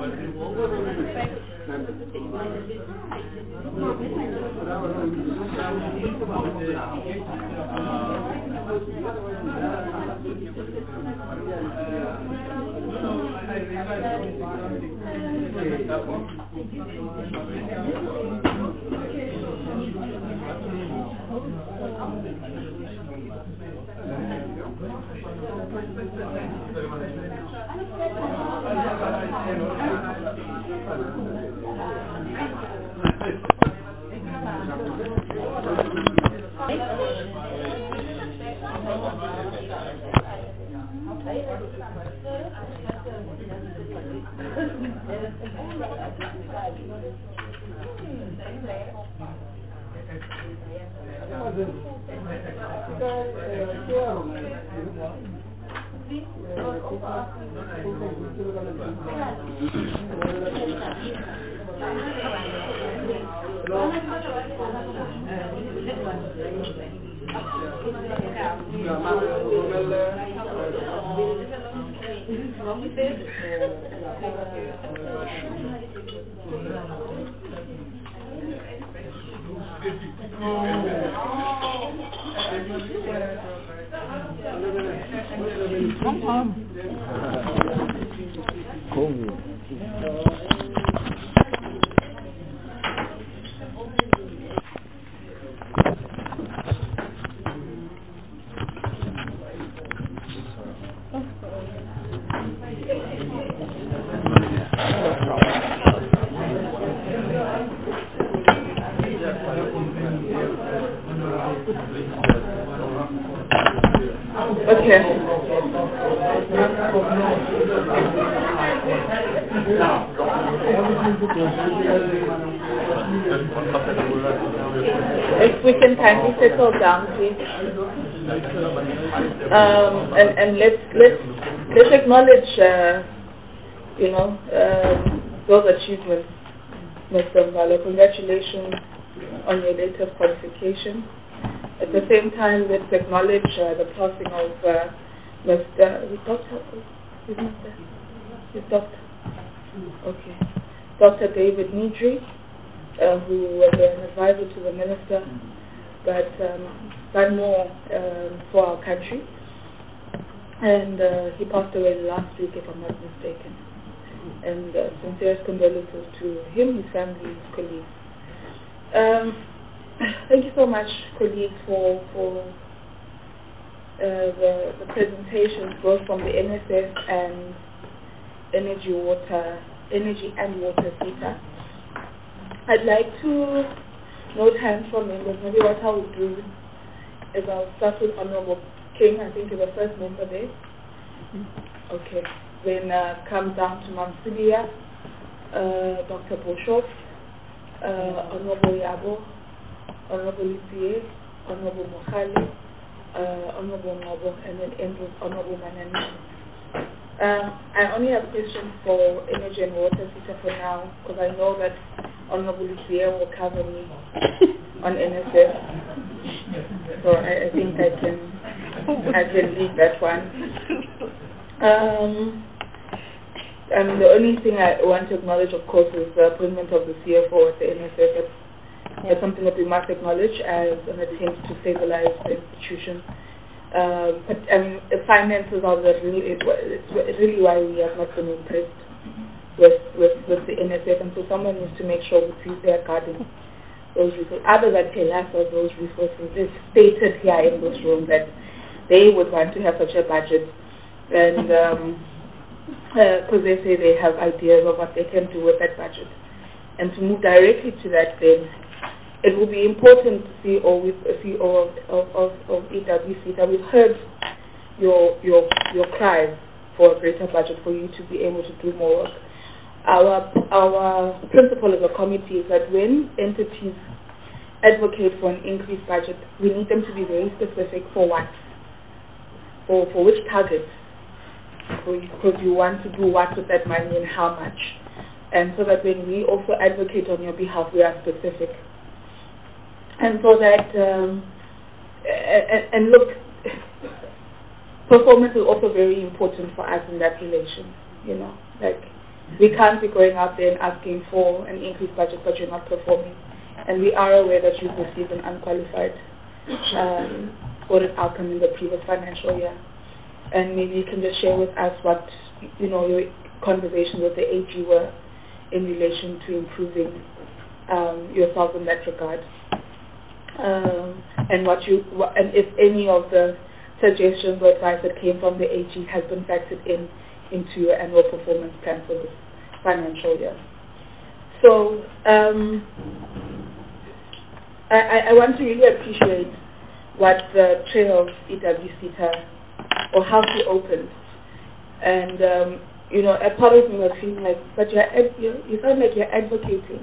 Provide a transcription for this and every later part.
If we can kindly settle down, please, and let's acknowledge, those achievements, Mr. Mbalo. Congratulations on your latest qualification. At the same time, let's acknowledge the passing of Dr. David Nidri, who was an advisor to the minister, but done more for our country. And he passed away last week, if I'm not mistaken. And sincerest condolences to him, his family, his colleagues. Thank you so much, colleagues, for the presentations, both from the NSF and Energy and Water sector. I'd like to note hands from members. Maybe what I will do is I'll start with Honorable King. I think you're the first member there. Okay. Then come down to Mamsilia, Dr. Boshoff, Honorable Yabo, Honorable Lipier, Honorable Mokhali, Honorable Nobo, and then end with Honorable Manani. I only have questions for Energy and Water sector for now, because I know that Honorable Lipier will cover me on NSF. So I think I can leave that one. And the only thing I want to acknowledge, of course, is the appointment of the CFO at the NSF. That's something that we must acknowledge as an attempt to stabilize the institution. But the finances are it's really why we have not been impressed with the NSF, and so someone needs to make sure they are guarding those resources. Other than Kelas of those resources, it's stated here in this room that they would want to have such a budget, and because they say they have ideas of what they can do with that budget. And to move directly to that, then it will be important to see CEO of EWC that we've heard your cries for a greater budget for you to be able to do more work. Our principle as a committee is that when entities advocate for an increased budget, we need them to be very specific for what, for which targets, because you want to do what with that money and how much. And so that when we also advocate on your behalf, we are specific. And so that, and look, performance is also very important for us in that relation, like We can't be going out there and asking for an increased budget, but you're not performing. And we are aware that you've received an unqualified audit outcome in the previous financial year. And maybe you can just share with us what, your conversations with the AG were in relation to improving yourself in that regard. And if any of the suggestions or advice that came from the AG has been factored into your annual performance plan for this financial year. So I want to really appreciate what the chair of EWCTA, or how she opened. And, a part of me was feeling like, but you sound like you're advocating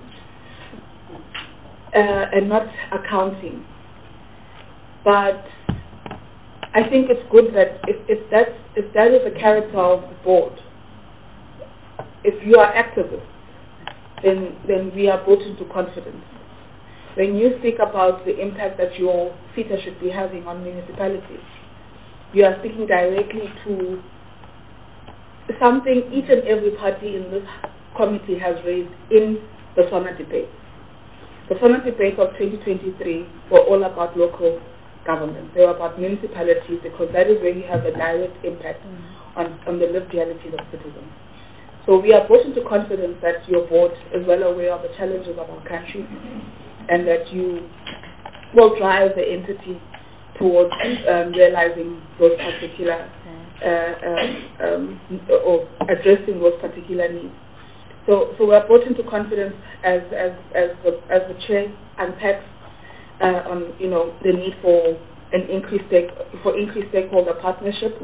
and not accounting. But I think it's good that if that is the character of the board, if you are activists, then we are brought into confidence. When you speak about the impact that your FETA should be having on municipalities, you are speaking directly to something each and every party in this committee has raised in the SONA debate. The SONA debate of 2023 were all about local government. They were about municipalities because that is where you have a direct impact on the lived realities of citizens. So we are brought into confidence that your board is well aware of the challenges of our country and that you will drive the entity towards realizing those particular or addressing those particular needs. So we're brought into confidence as the chair unpacks on the need for increased stakeholder partnership.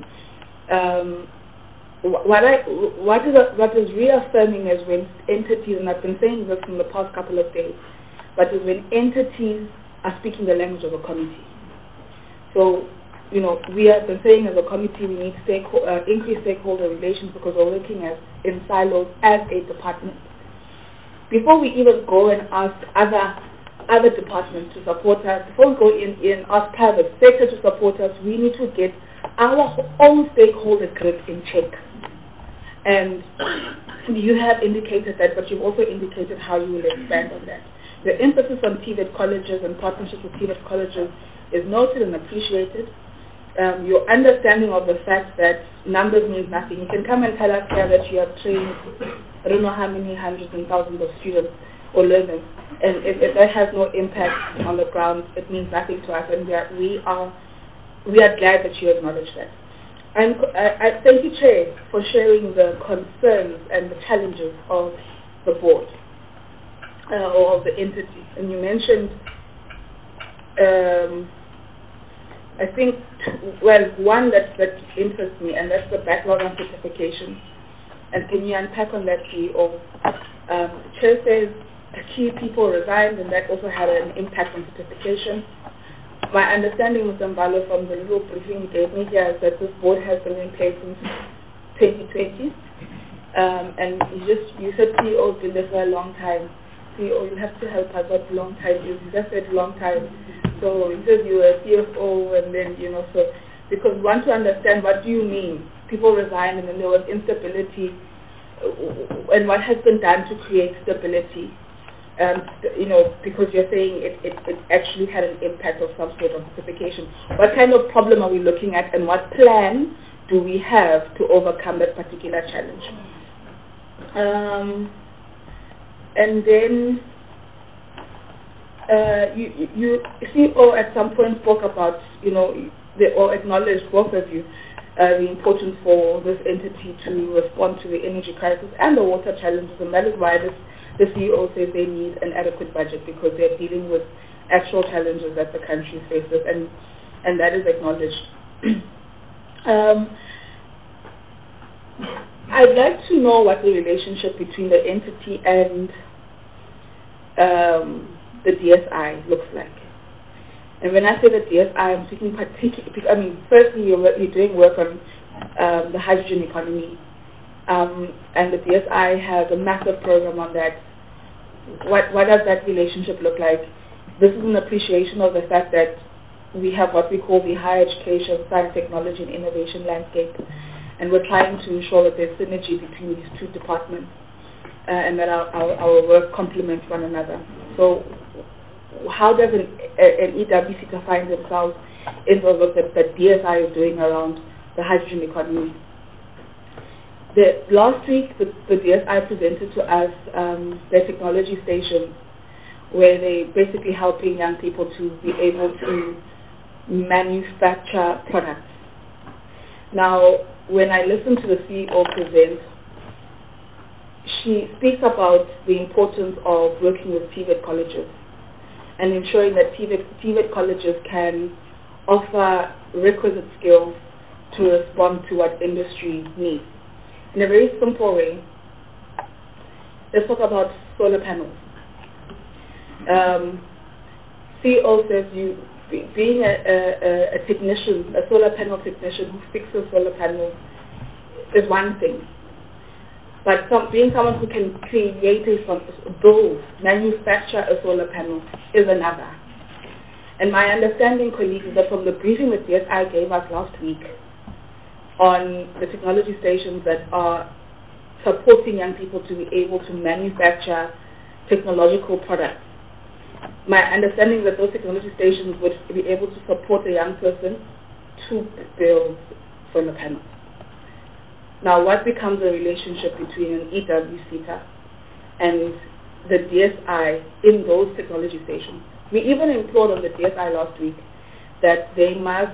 What is reaffirming is when entities, and I've been saying this in the past couple of days, but is when entities are speaking the language of a committee. So, we have been saying as a committee we need increased stakeholder relations because we're working in silos as a department. Before we even go and ask other departments to support us, before we go in and ask private sector to support us, we need to get our own stakeholder grid in check. And you have indicated that, but you've also indicated how you will expand on that. The emphasis on TVET colleges and partnership with TVET colleges is noted and appreciated. Your understanding of the fact that numbers means nothing. You can come and tell us here that you have trained, I don't know how many hundreds and thousands of students or learners, and if that has no impact on the ground, it means nothing to us, and we are glad that you acknowledge that. And I thank you, Chair, for sharing the concerns and the challenges of the board or of the entity. And you mentioned, I think, one that interests me, and that's the backlog on certification. And can you unpack on that, CEO? The Chair says key people resigned, and that also had an impact on certification. My understanding, Mr. Mbalo, from the little briefing you gave me here is that this board has been in place since 2020. And you said CEO has been there for a long time. CEO, you have to help us what long time is. You just said long time. So you said you were CFO and then, so because we want to understand what do you mean. People resigned and then there was instability and what has been done to create stability. Because you're saying it actually had an impact of some sort of certification. What kind of problem are we looking at and what plan do we have to overcome that particular challenge? And then you CEO at some point spoke about, or acknowledged, both of you, the importance for this entity to respond to the energy crisis and the water challenges, and that is why the CEO says they need an adequate budget because they're dealing with actual challenges that the country faces, and that is acknowledged. I'd like to know what the relationship between the entity and the DSI looks like. And when I say the DSI, I'm speaking particularly, firstly, you're doing work on the hydrogen economy, and the DSI has a massive program on that. What does that relationship look like? This is an appreciation of the fact that we have what we call the higher education, science, technology, and innovation landscape, and we're trying to ensure that there's synergy between these two departments. and that our work complements one another. So how does an EWC find themselves in the work that DSI is doing around the hydrogen economy? Last week, the DSI presented to us their technology station, where they basically helping young people to be able to manufacture products. Now, when I listen to the CEO present, she speaks about the importance of working with TVET colleges and ensuring that TVET colleges can offer requisite skills to respond to what industry needs. In a very simple way, let's talk about solar panels. CEO says being a technician, a solar panel technician who fixes solar panels is one thing. But being someone who can manufacture a solar panel is another. And my understanding, colleagues, is that from the briefing that DSI gave us last week on the technology stations that are supporting young people to be able to manufacture technological products, my understanding is that those technology stations would be able to support a young person to build solar panels. Now, what becomes a relationship between an EWC and the DSI in those technology stations? We even implored on the DSI last week that they must,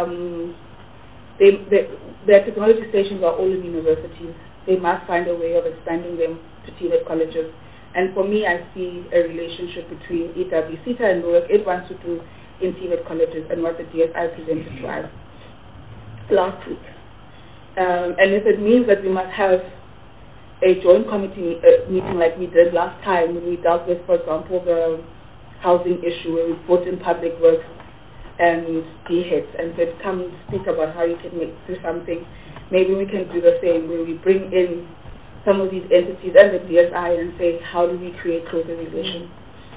their technology stations are all in universities. They must find a way of expanding them to TVET colleges. And for me, I see a relationship between EWC and the work it wants to do in TVET colleges and what the DSI presented to us last week. And if it means that we must have a joint committee meeting like we did last time when we dealt with, for example, the housing issue, where we brought in public works and DHEADS and said, come speak about how you can do something. Maybe we can do the same, where we bring in some of these entities and the DSI and say, how do we create closer relations?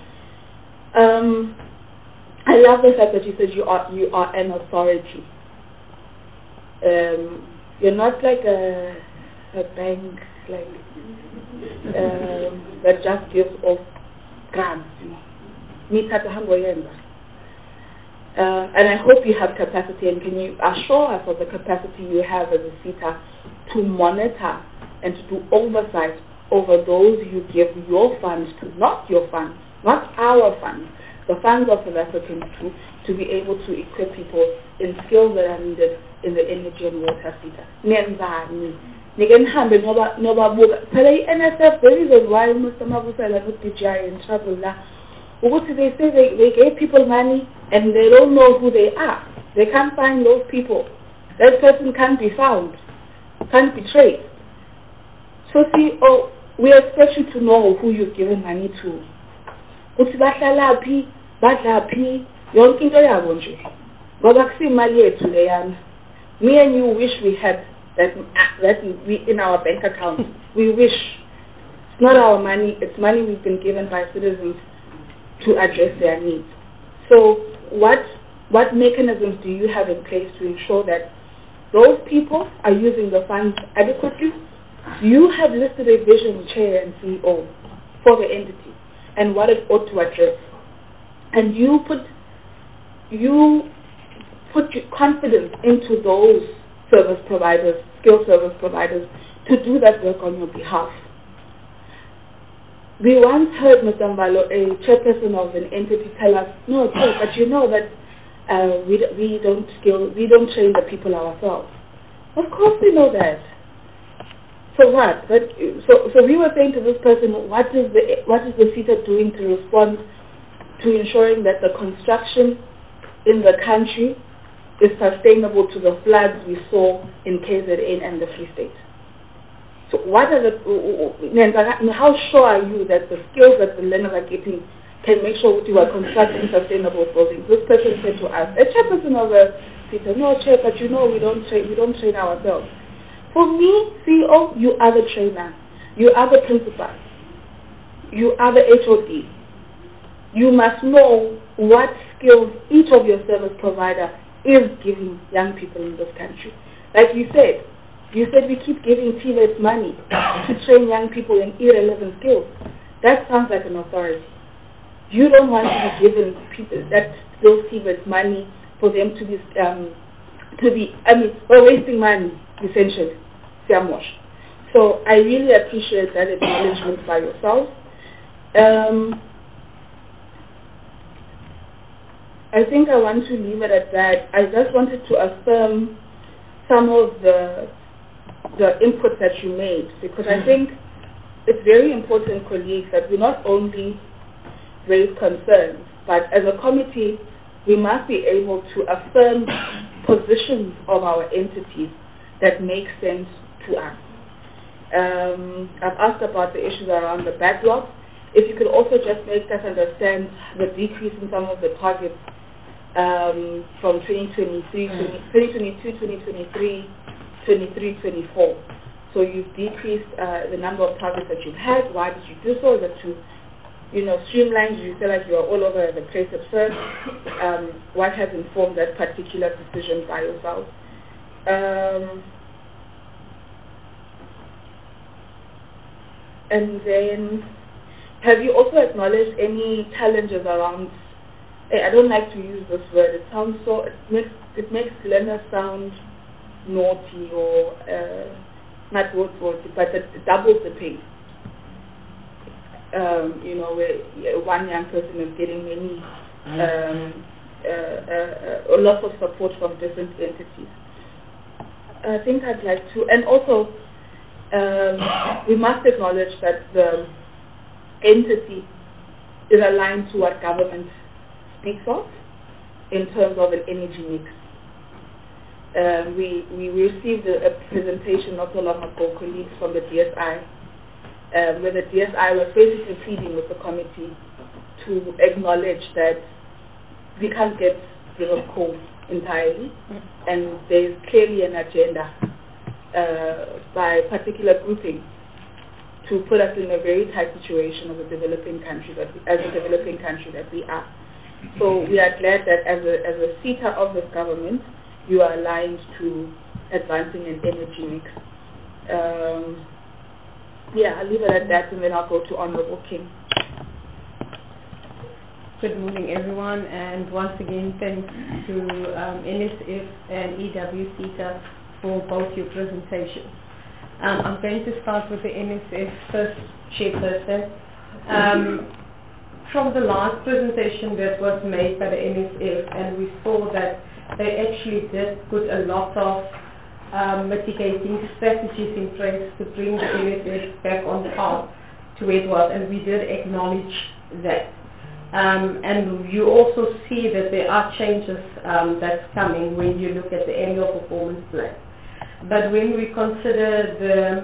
I love the fact that you said you are an authority. You're not like a bank that just gives off grants, and I hope you have capacity, and can you assure us of the capacity you have as a SETA to monitor and to do oversight over those you give your funds to, not your funds, not our funds, the funds of South Africans to be able to equip people in skills that are needed in the energy and water sector. Phela i-NSF, the reason why Mr. Mabusela and DJI in trouble now, they say they gave people money and they don't know who they are. They can't find those people. That person can't be found, can't be traced. So see, we expect you to know who you've given money to. Yonke into yabo nje. Ngoba kusimali yethu leyana. Me and you wish we had that we in our bank account. We wish. It's not our money, it's money we've been given by citizens to address their needs. So what mechanisms do you have in place to ensure that those people are using the funds adequately? You have listed a vision, chair and CEO for the entity and what it ought to address. And you put your confidence into those service providers, skilled service providers, to do that work on your behalf. We once heard Mr. Mbalo, a chairperson of an entity, tell us, no, but you know that we don't train the people ourselves. Of course we know that. So what? But so we were saying to this person, what is the SETA doing to respond to ensuring that the construction in the country is sustainable to the floods we saw in KZN and the Free State? So what are how sure are you that the skills that the learners are getting can make sure that you are constructing sustainable buildings? This person said to us, a chairperson of a SETA, no chair, but you know we don't train ourselves. For me, CEO, you are the trainer. You are the principal. You are the HOD. You must know what skills each of your service provider is giving young people in this country. Like you said, You said we keep giving TVET money to train young people in irrelevant skills. That sounds like an authority. You don't want to be given people those TVET money for them to be, we're wasting money, essentially. So I really appreciate that acknowledgement by yourself. I think I want to leave it at that. I just wanted to affirm some of the input that you made, because I think it's very important, colleagues, that we not only raise concerns, but as a committee, we must be able to affirm positions of our entities that make sense to us. I've asked about the issues around the backlog. If you could also just make us understand the decrease in some of the targets from 2022, 2023, 23-24. So you've decreased the number of targets that you've had. Why did you do so? Is that to, streamline? Do you feel like you are all over the place at first? What has informed that particular decision by yourself? And then, have you also acknowledged any challenges around? I don't like to use this word. It sounds so. It makes learners sound naughty or not naughty, but it doubles the pay. Where one young person is getting many, a lot of support from different entities. I think I'd like to, and also we must acknowledge that the entity is aligned to what government speaks of in terms of an energy mix. We received a presentation not so long ago, colleagues from the DSI, where the DSI was basically pleading with the committee to acknowledge that we can't get rid of coal entirely, and there's clearly an agenda by particular grouping to put us in a very tight situation as a developing country that we are. So we are glad that as a seater of this government, you are aligned to advancing an energy mix. I'll leave it at that, and then I'll go to Honorable King. Good morning, everyone, and once again, thanks to NSF and EWCETA for both your presentations. I'm going to start with the NSF first, Chairperson. From the last presentation that was made by the NSF, and we saw that they actually did put a lot of mitigating strategies in place to bring the NSF back on path to where it was, and we did acknowledge that. And you also see that there are changes that's coming when you look at the annual performance plan. But when we consider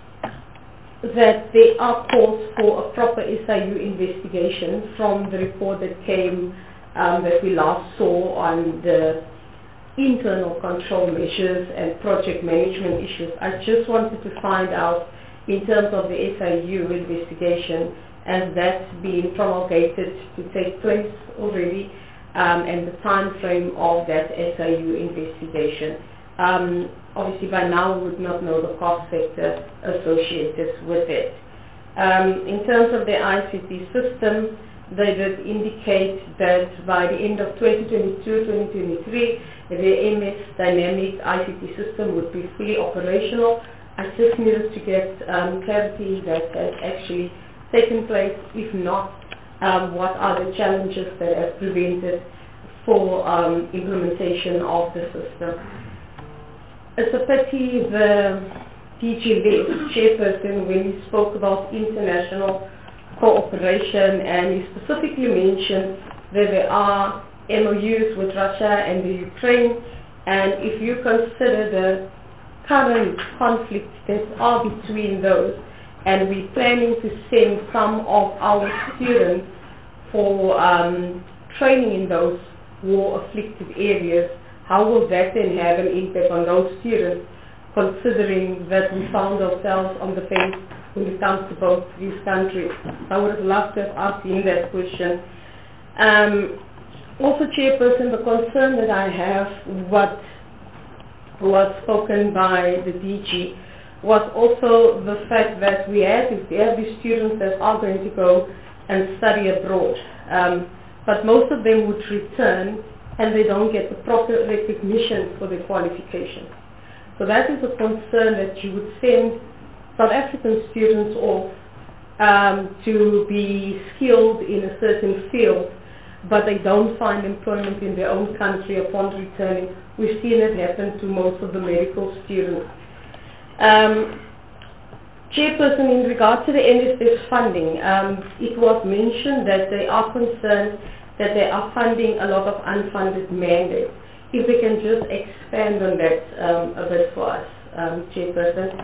that there are calls for a proper SIU investigation from the report that came that we last saw on the internal control measures and project management issues, I just wanted to find out in terms of the SIU investigation, as that's been promulgated to take place already, and the time frame of that SIU investigation. Obviously by now we would not know the cost factor associated with it. In terms of the ICT system, they did indicate that by the end of 2022-2023, the MS Dynamic ICT system would be fully operational. I just needed to get clarity that has actually taken place. If not, what are the challenges that have prevented for implementation of the system? It's a pity the DG left, Chairperson, when he spoke about international cooperation, and he specifically mentioned that there are MOUs with Russia and the Ukraine, and if you consider the current conflicts that are between those, and we're planning to send some of our students for training in those war-afflicted areas, how will that then have an impact on those students, considering that we found ourselves on the fence when it comes to both these countries? I would have loved to have asked him that question. Also, Chairperson, the concern that I have, what was spoken by the DG was also the fact that we have these students that are going to go and study abroad. But most of them would return and they don't get the proper recognition for their qualifications. So that is a concern, that you would send South African students off to be skilled in a certain field, but they don't find employment in their own country upon returning. We've seen it happen to most of the medical students. Chairperson, in regard to the NSF funding, it was mentioned that they are concerned that they are funding a lot of unfunded mandates. If we can just expand on that a bit for us, Chairperson.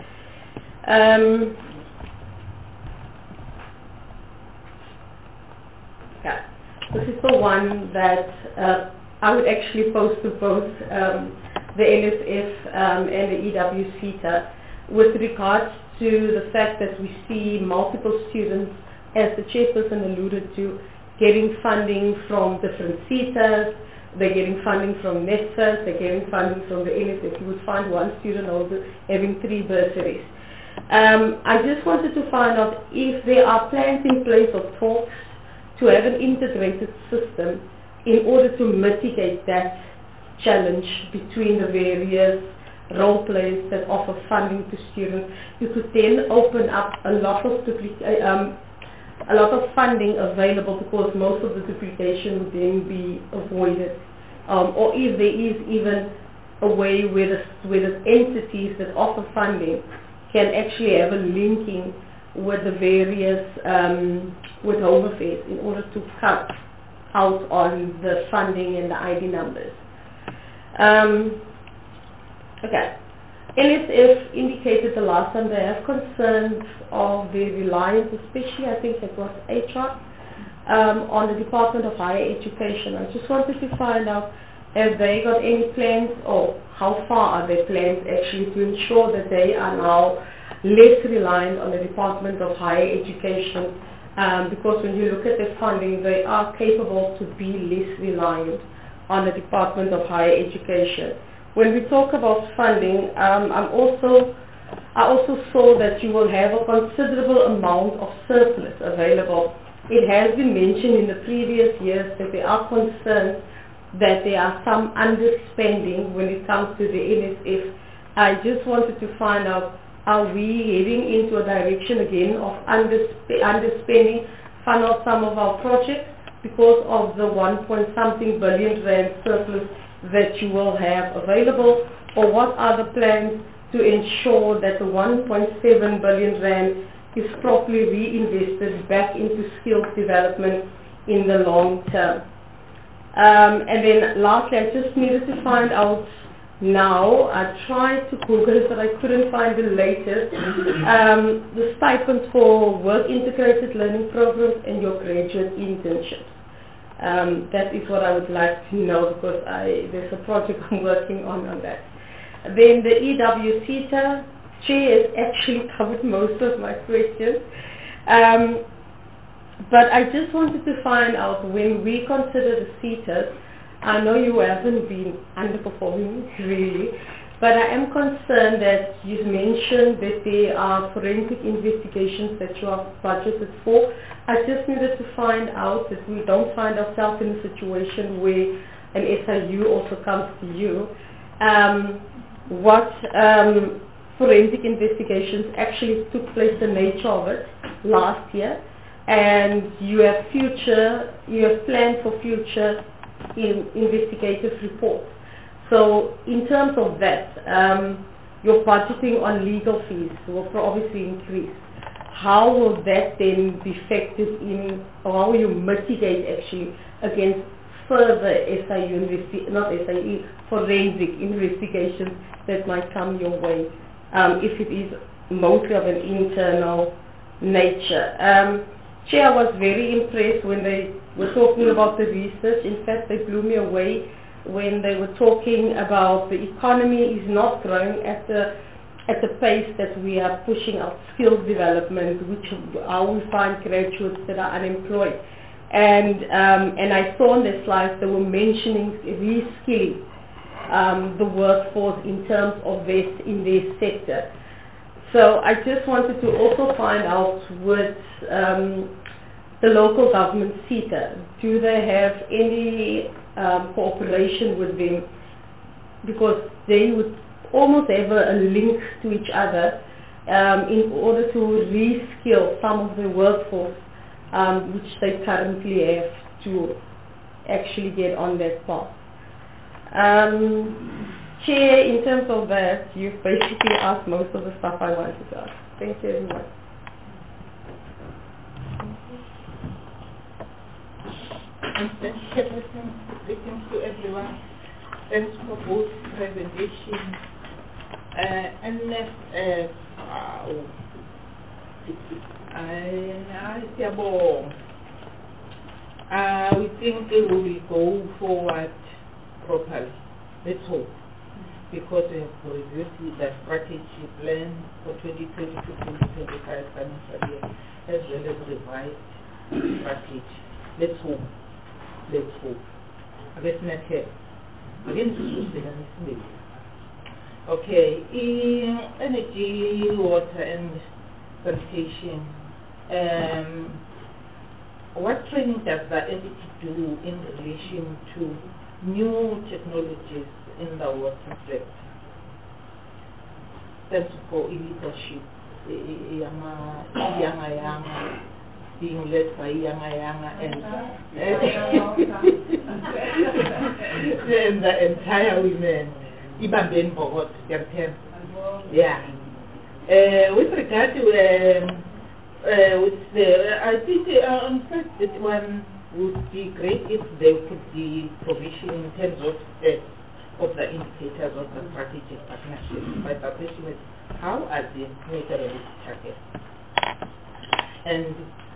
Yeah. This is the one that I would actually pose to both the NSF and the EWCETA with regards to the fact that we see multiple students, as the chairperson alluded to, getting funding from different CETAs, they're getting funding from NSFAS, they're getting funding from the NSF. You would find one student also having 3 bursaries. I just wanted to find out if there are plans in place or talks to have an integrated system in order to mitigate that challenge between the various role players that offer funding to students. You could then open up a lot of funding available, because most of the duplication would then be avoided. Or if there is even a way where the entities that offer funding can actually have a linking with the various with Home Affairs in order to cut out on the funding and the ID numbers. Okay. NSF indicated the last time they have concerns of the reliance, especially I think it was HR, on the Department of Higher Education. I just wanted to find out, have they got any plans, or how far are their plans actually to ensure that they are now less reliant on the Department of Higher Education, because when you look at their funding, they are capable to be less reliant on the Department of Higher Education. When we talk about funding, I also saw that you will have a considerable amount of surplus available. It has been mentioned in the previous years that there are concerns that there are some underspending when it comes to the NSF. I just wanted to find out, are we heading into a direction again of underspending funnel some of our projects because of the 1-point-something billion rand surplus that you will have available, or what are the plans to ensure that the 1.7 billion rand is properly reinvested back into skills development in the long term? And then lastly, I just needed to find out now, I tried to Google it but I couldn't find the latest, the stipends for work integrated learning programs and your graduate internships. That is what I would like to know, because there's a project I'm working on that. Then the EWCETA chair has actually covered most of my questions. But I just wanted to find out, when we consider the CETAs, I know you haven't been underperforming really, but I am concerned that you've mentioned that there are forensic investigations that you are budgeted for. I just needed to find out that we don't find ourselves in a situation where an SIU also comes to you. What forensic investigations actually took place, the nature of it last year, and you have planned for future investigative reports. So in terms of that, your budgeting on legal fees will obviously increase. How will that then be factored in, or how will you mitigate actually against further forensic investigations that might come your way, if it is mostly of an internal nature? Chair, I was very impressed when they were talking about the research. In fact, they blew me away when they were talking about the economy is not growing at the pace that we are pushing out skills development, which how we find graduates that are unemployed. And I saw on the slides they were mentioning reskilling. the workforce in terms of in their sector. So I just wanted to also find out with the local government SETA, do they have any cooperation with them, because they would almost have a link to each other in order to reskill some of the workforce which they currently have to actually get on that path. Chair, in terms of that, you've basically asked most of the stuff I wanted to ask. Thank you, everyone. Greetings to everyone. Thanks for both presentations. We think we will go forward properly. Let's hope. Because we have reviewed the strategy plan for 2020 to 2025 financial year, as well as revised strategy. Let's hope. Let's hope. Let's not have. Okay, in energy, water and sanitation, what training does the entity do in relation to new technologies in the water sector? Thanks for leadership, being led by Yanga and the entire women, Ibamben Bogot, yeah. With regard to I think on first this one would be great if there could be provision in terms of the indicators of the strategic partnership. My question is, how are the measurable targets? And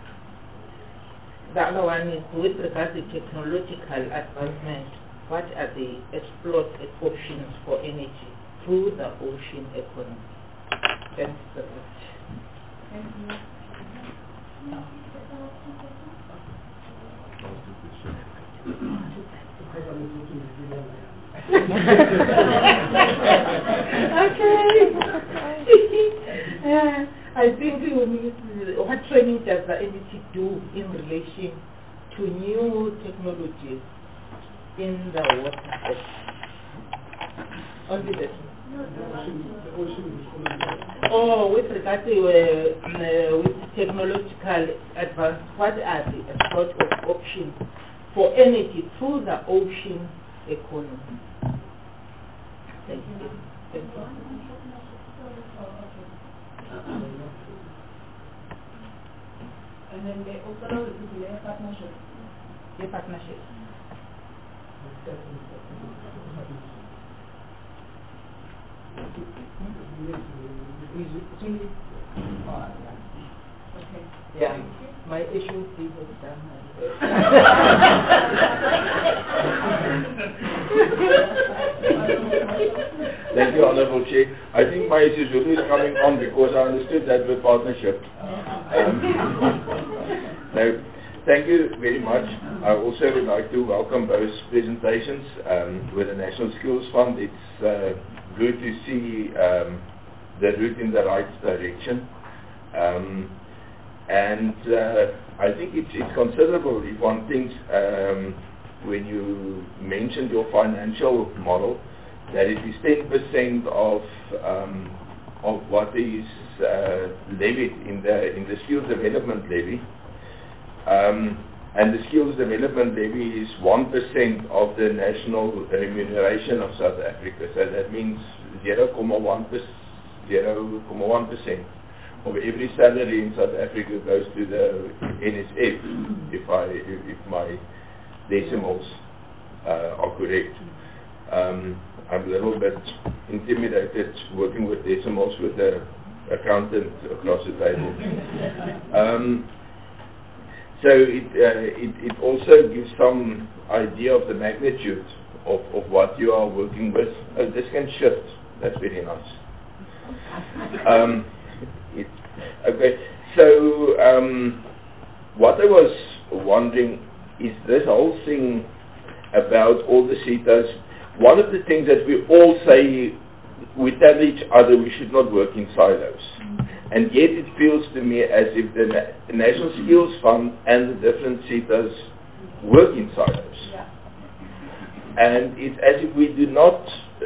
the other one is, with regard to technological advancement, what are the explored options for energy through the ocean economy? Thanks so much. Thank you. Okay. I think what training does the entity do in relation to new technologies in the water sector? Only that. With regard to with technological advance, what are the sort of options for energy through the ocean economy? Thank you. Thank you. And then they also know that we have partnership. The partnership. Okay. Yeah, my issue is done. Thank you, Honorable Chair. I think my issue is coming on because I understood that with partnership. No, thank you very much. I also would like to welcome both presentations with the National Skills Fund. It's good to see the route in the right direction. And I think it's considerable if one thinks when you mentioned your financial model that it is 10% of what is levied in the skills development levy. And the skills development levy is 1% of the national remuneration of South Africa. So that means 0.1% of every salary in South Africa goes to the NSF, if my decimals are correct. I'm a little bit intimidated working with decimals with the accountant across the table. So it also gives some idea of the magnitude of what you are working with. This can shift. That's very nice. Okay. So what I was wondering is this whole thing about all the CETAs. one of the things that we all say, we tell each other we should not work in silos. And yet it feels to me as if the National Skills Fund and the different CETAs work in silos. And it's as if we do not,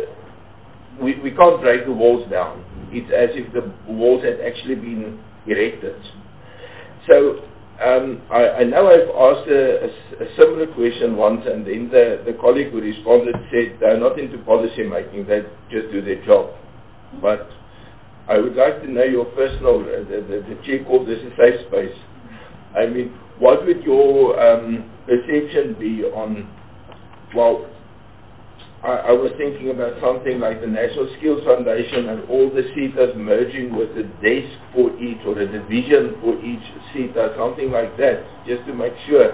we can't break the walls down. It's as if the walls had actually been erected. So I know I've asked a similar question once, and then the colleague who responded said they're not into policy making, they just do their job. But I would like to know your personal, the chair called this a safe space. I mean, what would your perception be on, well, I was thinking about something like the National Skills Foundation and all the CETAs merging with a desk for each or a division for each CETA, something like that, just to make sure.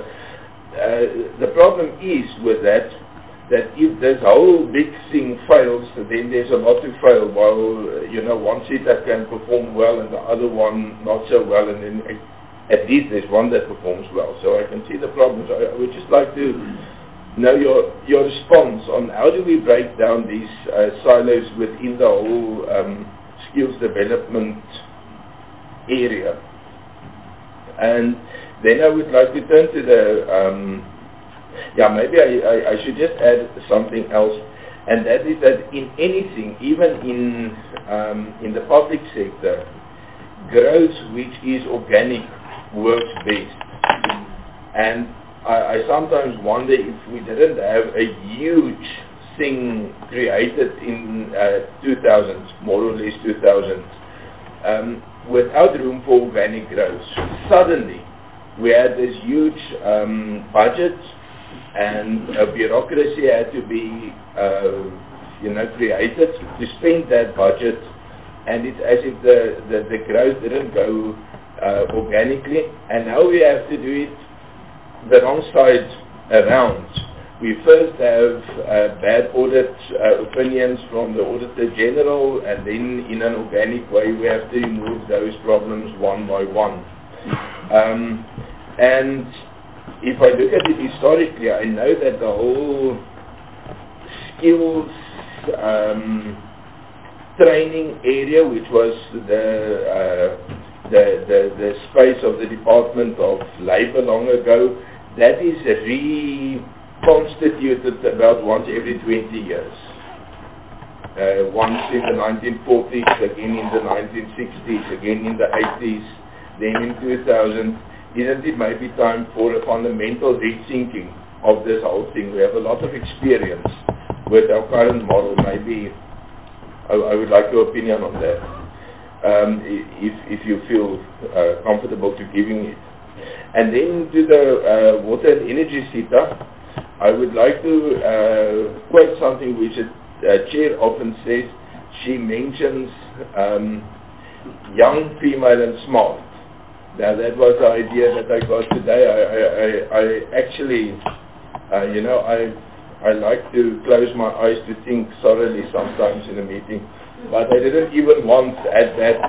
The problem is with that if this whole big thing fails, then there's a lot to fail. While, one CETA can perform well and the other one not so well, and then at least there's one that performs well. So I can see the problems. I would just like to know your response on how do we break down these silos within the whole skills development area. And then I would like to turn to the, maybe I should just add something else, and that is that in anything, even in the public sector, growth which is organic works best. And I sometimes wonder if we didn't have a huge thing created in 2000, more or less 2000, without room for organic growth. Suddenly, we had this huge budget, and a bureaucracy had to be, created to spend that budget, and it's as if the growth didn't go organically, and now we have to do it the wrong side around. We first have bad audit opinions from the Auditor General, and then in an organic way we have to remove those problems one by one. And if I look at it historically, I know that the whole skills training area, which was the space of the Department of Labour long ago, that is reconstituted about once every 20 years. Once in the 1940s, again in the 1960s, again in the 80s, then in 2000. Isn't it maybe time for a fundamental rethinking of this whole thing? We have a lot of experience with our current model. Maybe I would like your opinion on that. If you feel comfortable to giving it. And then to the water and energy CETA, I would like to quote something which the chair often says. She mentions young, female and smart. Now that was the idea that I got today. I actually, I like to close my eyes to think thoroughly sometimes in a meeting. But I didn't even want at that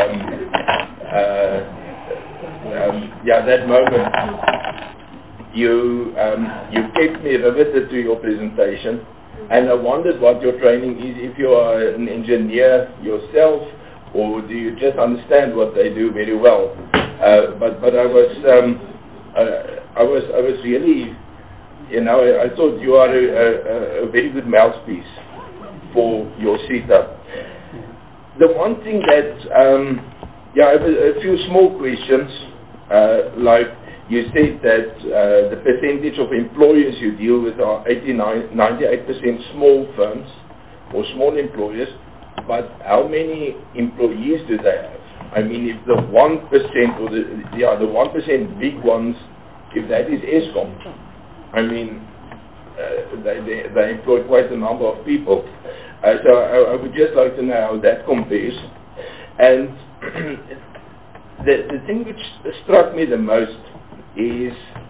that moment. You kept me riveted to your presentation, and I wondered what your training is. If you are an engineer yourself, or do you just understand what they do very well? But I was really, I thought you are a very good mouthpiece for your CETA. The one thing that, I have a few small questions, like you said that the percentage of employers you deal with are 98% small firms or small employers, but how many employees do they have? I mean, if the 1% or the 1% big ones, if that is Eskom, I mean, they employ quite a number of people. So I would just like to know how that compares. And the thing which struck me the most is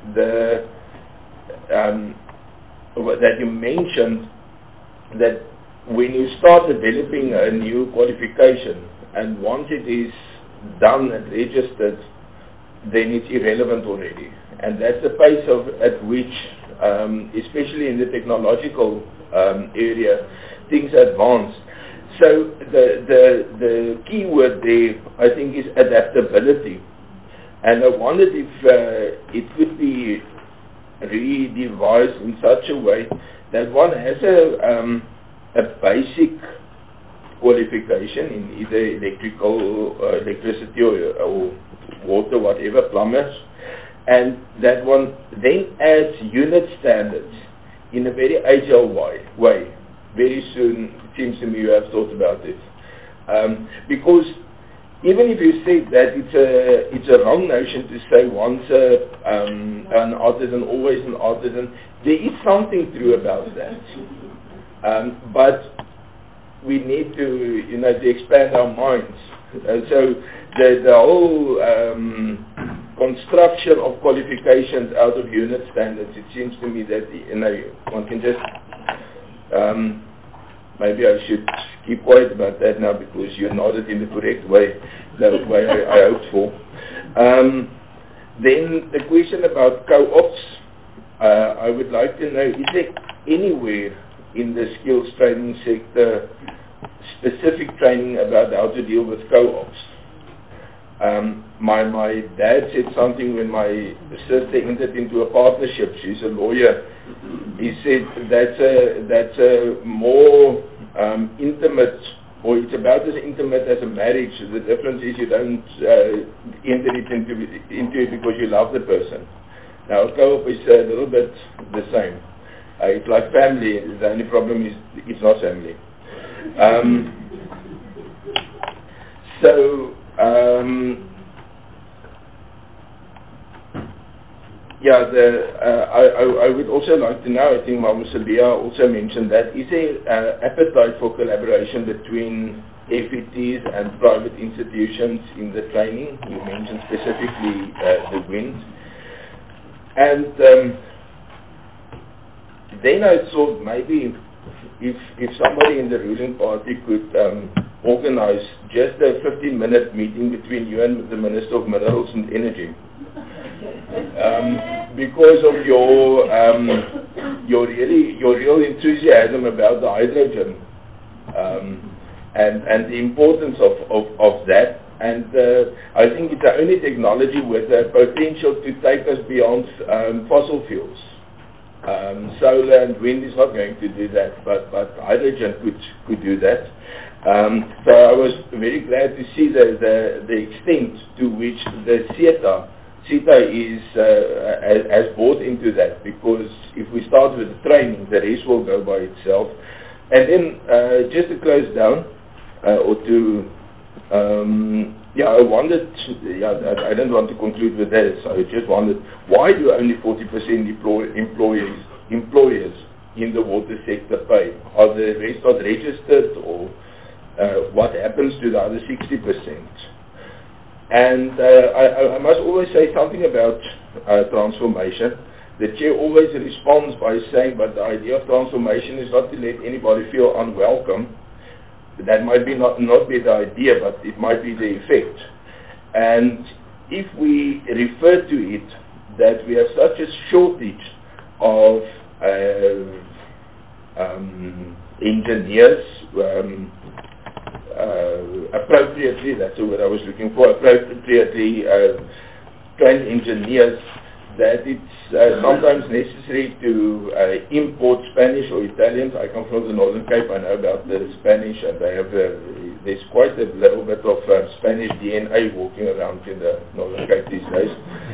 that you mentioned that when you start developing a new qualification, and once it is done and registered, then it's irrelevant already. And that's the pace at which especially in the technological area, things advance. So the key word there, I think, is adaptability. And I wondered if it could be redevised in such a way that one has a basic qualification in either electricity or water, whatever, plumbers, and that one then adds unit standards in a very agile way. Very soon, it seems to me you have thought about it. Because even if you say that it's a wrong notion to say once an artisan, always an artisan, there is something true about that. But we need to expand our minds. So the whole construction of qualifications out of unit standards, it seems to me that one can just maybe I should keep quiet about that now because you nodded in the correct way, the way I hoped for. Then the question about co-ops, I would like to know, is there anywhere in the skills training sector specific training about how to deal with co-ops? My dad said something when my sister entered into a partnership. She's a lawyer. He said that's a more intimate, or it's about as intimate as a marriage. The difference is you don't enter it into it because you love the person. Now, a co-op is a little bit the same. It's like family. The only problem is it's not family. I would also like to know, I think Mama Sabia also mentioned that, is there appetite for collaboration between FETs and private institutions in the training? You mentioned specifically the WIND. And then I thought maybe if somebody in the ruling party could organize just a 15-minute meeting between you and the Minister of Minerals and Energy. Because of your real enthusiasm about the hydrogen and the importance of that, and I think it's the only technology with the potential to take us beyond fossil fuels. Solar and wind is not going to do that, but hydrogen could do that. So I was very glad to see the extent to which the CETA has bought into that, because if we start with the training, the rest will go by itself. And then just to close down, I wondered, I don't want to conclude with this, I just wondered, why do only 40% employers in the water sector pay? Are the rest not registered, or what happens to the other 60%? And I must always say something about transformation. The chair always responds by saying, but the idea of transformation is not to let anybody feel unwelcome. That might be not be the idea, but it might be the effect. And if we refer to it that we have such a shortage of engineers, appropriately, that's the word I was looking for, appropriately trained engineers, that it's sometimes necessary to import Spanish or Italians. I come from the Northern Cape, I know about the Spanish, and they have there's quite a little bit of Spanish DNA walking around in the Northern Cape these days.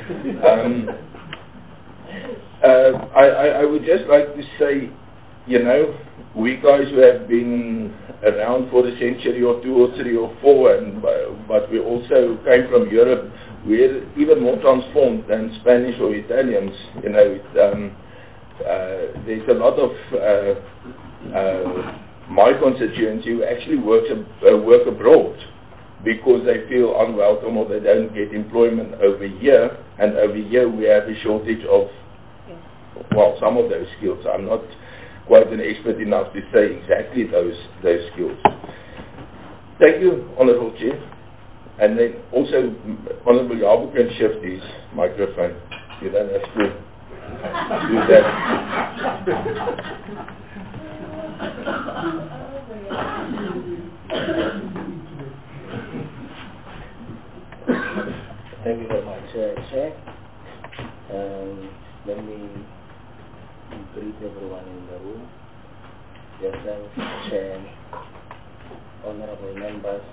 I would just like to say, we guys who have been around for a century or two or three or four, but we also came from Europe, we're even more transformed than Spanish or Italians. There's a lot of my constituency who actually work abroad because they feel unwelcome or they don't get employment over here, and over here we have a shortage of, well, some of those skills. I'm not quite an expert enough to say exactly those skills. Thank you, Honourable Chair. And then also, Honourable Jabu can shift his microphone. You don't have to do that. Thank you very much, Chair. Let me greet everyone in the room, yourself, Chair, honorable members,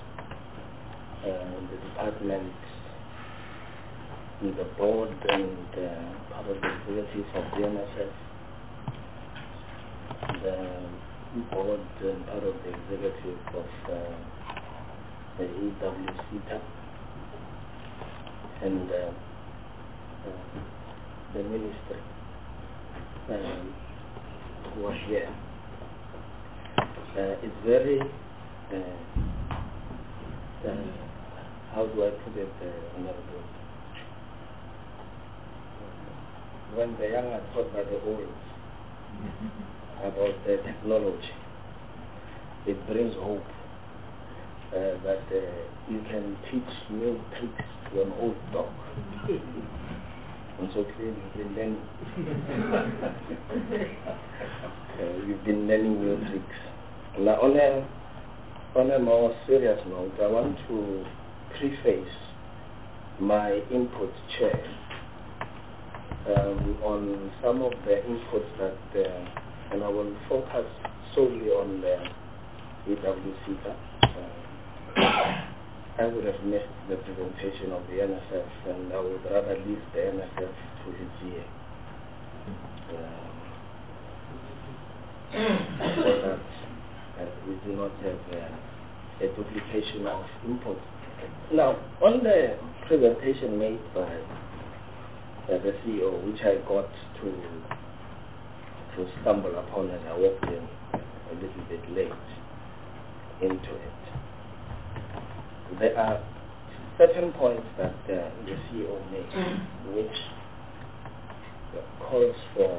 the department, the board, and part of the executive of the NSF, the board and part of the executive of the EWCTA, and the ministry who are here. It's very, how do I put it, Honorable? When the young are taught by the old about the technology, it brings hope that you can teach new tricks to an old dog. And so clearly you've been learning. You've been learning new tricks. Now on a more serious note, I want to preface my input, Chair, on some of the inputs that, and I will focus solely on the EWCTA. I would have missed the presentation of the NSF, and I would rather leave the NSF to its year. So that we do not have a duplication of input. Now, on the presentation made by the CEO, which I got to stumble upon as I walked in a little bit late into it, there are certain points that the CEO made, which calls for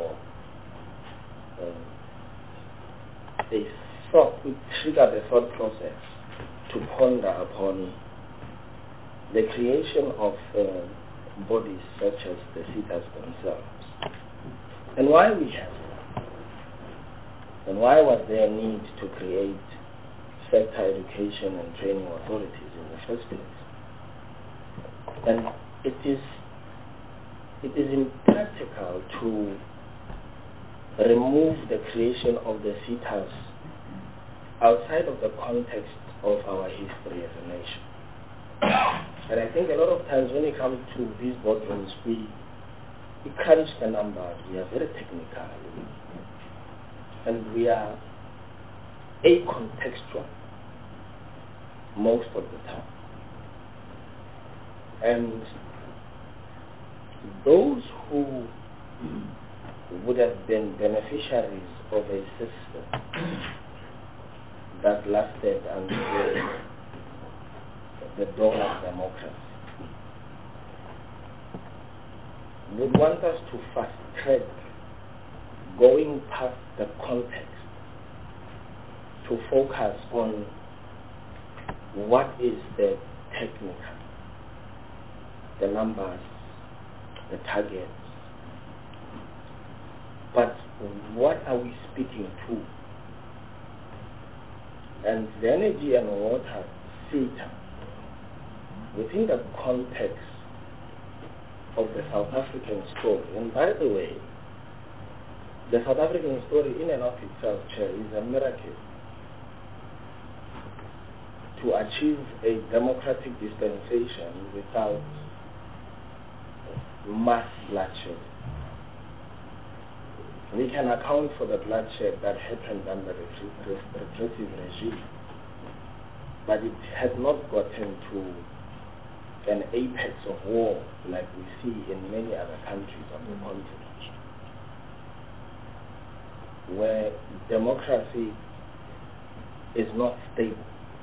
we trigger the thought process to ponder upon the creation of bodies such as the CETAs themselves, and why we have them, and why was there a need to create sector education and training authorities in the first place. And it is impractical to remove the creation of the CETAs outside of the context of our history as a nation. And I think a lot of times when it comes to these boardrooms, we crunch the numbers, we are very technical, and we are acontextual most of the time. And those who would have been beneficiaries of a system that lasted until the dawn of democracy would want us to fast track going past the context to focus on what is the technical, the numbers, the targets, but what are we speaking to? And the energy and water CETA, within the context of the South African story, and by the way, the South African story in and of itself, Chair, is a miracle. To achieve a democratic dispensation without mass bloodshed. We can account for the bloodshed that happened under the repressive regime, but it had not gotten to an apex of war like we see in many other countries on the continent, where democracy is not stable.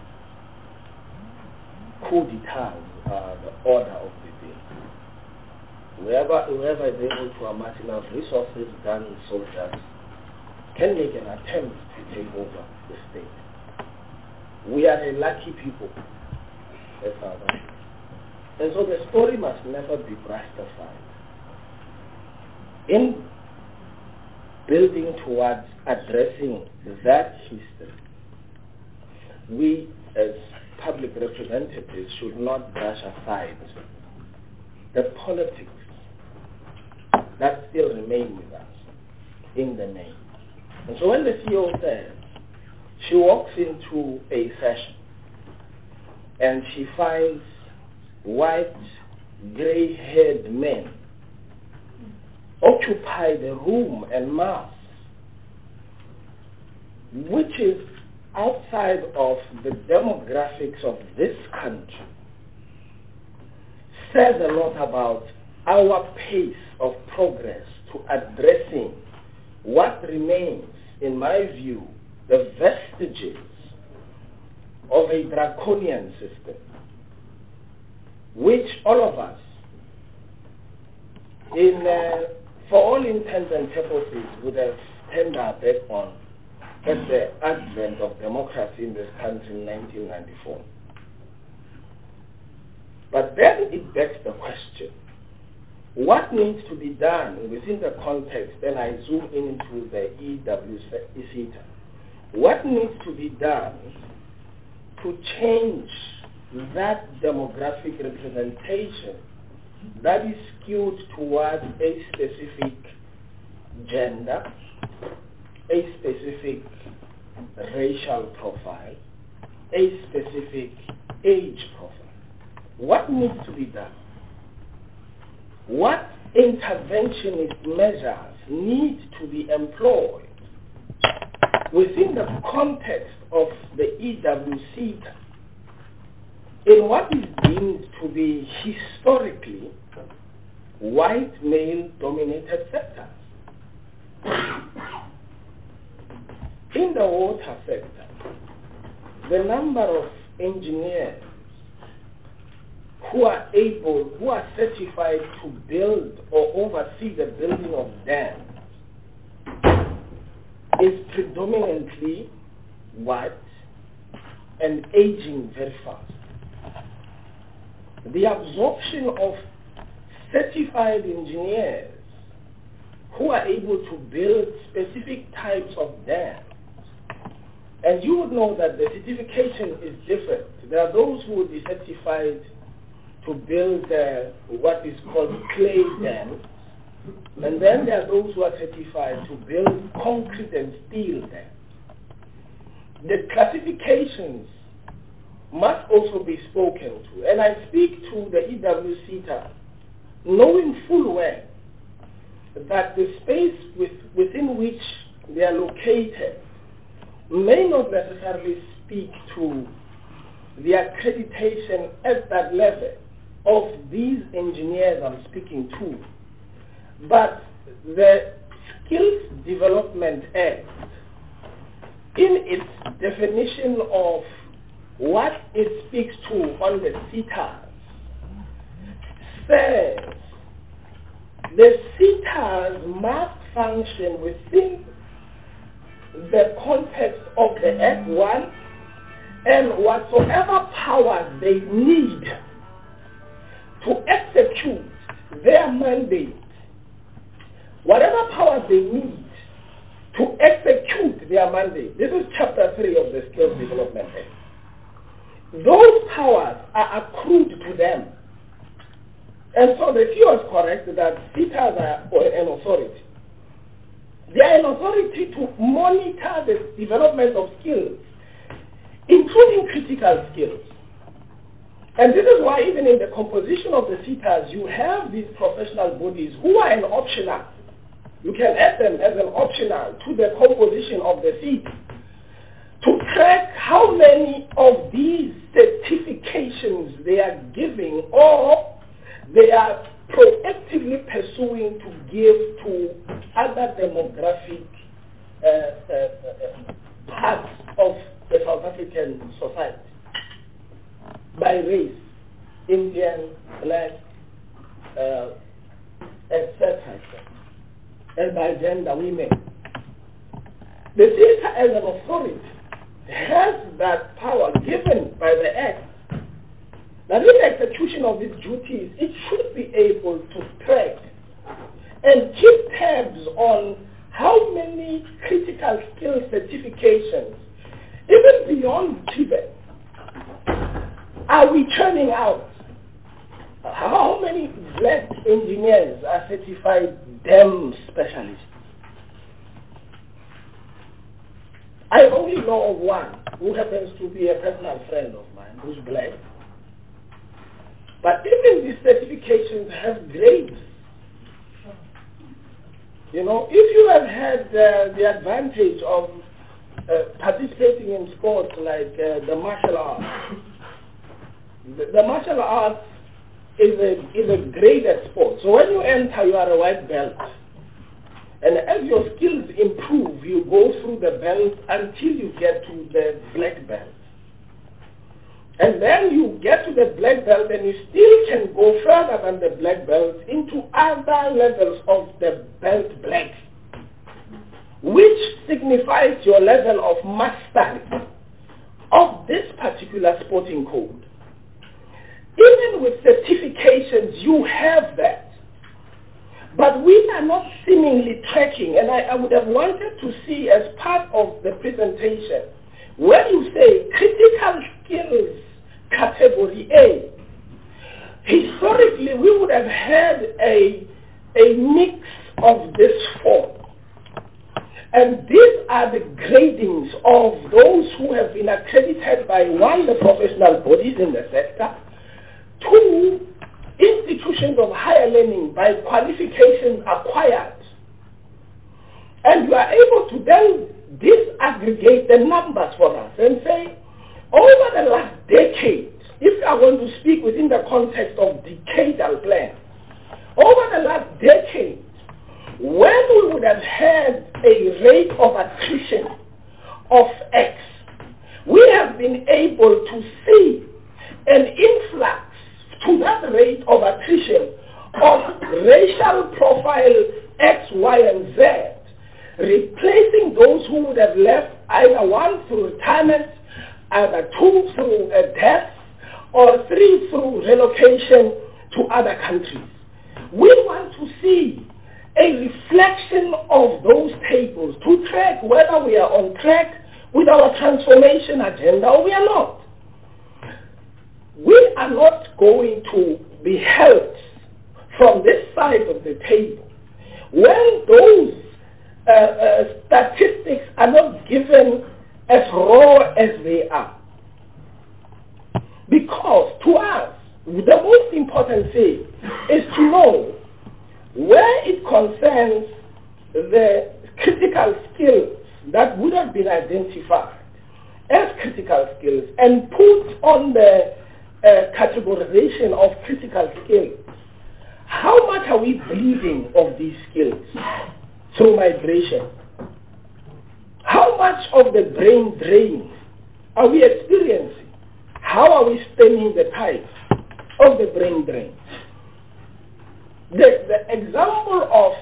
Coup d'etats are the order of the day. Whoever is able to amass enough resources, guns, soldiers, can make an attempt to take over the state. We are a lucky people, as South Africa. And so the story must never be brushed aside. in building towards addressing that history, we as public representatives should not brush aside the politics that still remain with us in the main. And so when the CEO says she walks into a session and she finds white, gray-haired men occupy the room en masse, which is outside of the demographics of this country, says a lot about our pace of progress to addressing what remains, in my view, the vestiges of a draconian system, which all of us, for all intents and purposes, would have turned our back on at the advent of democracy in this country in 1994. But then it begs the question, what needs to be done within the context, and I zoom into the EWCETA, what needs to be done to change that demographic representation that is skewed towards a specific gender, a specific racial profile, a specific age profile? What needs to be done? What interventionist measures need to be employed within the context of the EWCETA in what is deemed to be historically white male-dominated sectors? In the water sector, the number of engineers who are certified to build or oversee the building of dams is predominantly white and aging very fast. The absorption of certified engineers who are able to build specific types of dams, and you would know that the certification is different. There are those who would be certified to build what is called clay dams, and then there are those who are certified to build concrete and steel dams. The classifications must also be spoken to, and I speak to the EWCETA knowing full well that the space within which they are located may not necessarily speak to the accreditation at that level of these engineers I'm speaking to. But the Skills Development Act, in its definition of what it speaks to on the CETAs, says the CETAs must function within the context of the Act 1, and whatsoever powers they need to execute their mandate, whatever powers they need to execute their mandate, this is Chapter 3 of the Skills Development Act, those powers are accrued to them. And so the CEO is correct that CETAs are an authority. They are an authority to monitor the development of skills, including critical skills. And this is why even in the composition of the CETAs, you have these professional bodies who are an optional. You can add them as an optional to the composition of the seat to track how many of these certifications they are giving or they are proactively pursuing to give to other demographic parts of the South African society, by race, Indian, black, etc., and by gender, women. The CETA as an authority has that power given by the Act, that in the execution of its duties, it should be able to track and keep tabs on how many critical skill certifications, even beyond TVET, are we churning out? How many black engineers are certified DEM specialists? I only know of one who happens to be a personal friend of mine who's black. But even these certifications have grades. You know, if you have had the advantage of participating in sports like the martial arts, the martial arts is a graded sport. So when you enter, you are a white belt. And as your skills improve, you go through the belt until you get to the black belt. And then you get to the black belt and you still can go further than the black belt into other levels of the belt black, which signifies your level of mastery of this particular sporting code. Even with certifications, you have that. But we are not seemingly tracking, and I would have wanted to see as part of the presentation, when you say critical skills category A, historically we would have had a mix of this form. And these are the gradings of those who have been accredited by one, the professional bodies in the sector, two, institutions of higher learning by qualifications acquired. And you are able to then disaggregate the numbers for us and say, over the last decade, if I want to speak within the context of decadal plan, over the last decade, when we would have had a rate of attrition of X, we have been able to see an influx to that rate of attrition of racial profile X, Y, and Z, replacing those who would have left either one through retirement, either two through a death, or three through relocation to other countries. We want to see a reflection of those tables to track whether we are on track with our transformation agenda or we are not. We are not going to be helped from this side of the table when those statistics are not given as raw as they are. Because to us, the most important thing is to know where it concerns the critical skills that would have been identified as critical skills and put on the categorization of critical skills. How much are we bleeding of these skills through migration? How much of the brain drain are we experiencing? How are we stemming the tide of the brain drain? The example of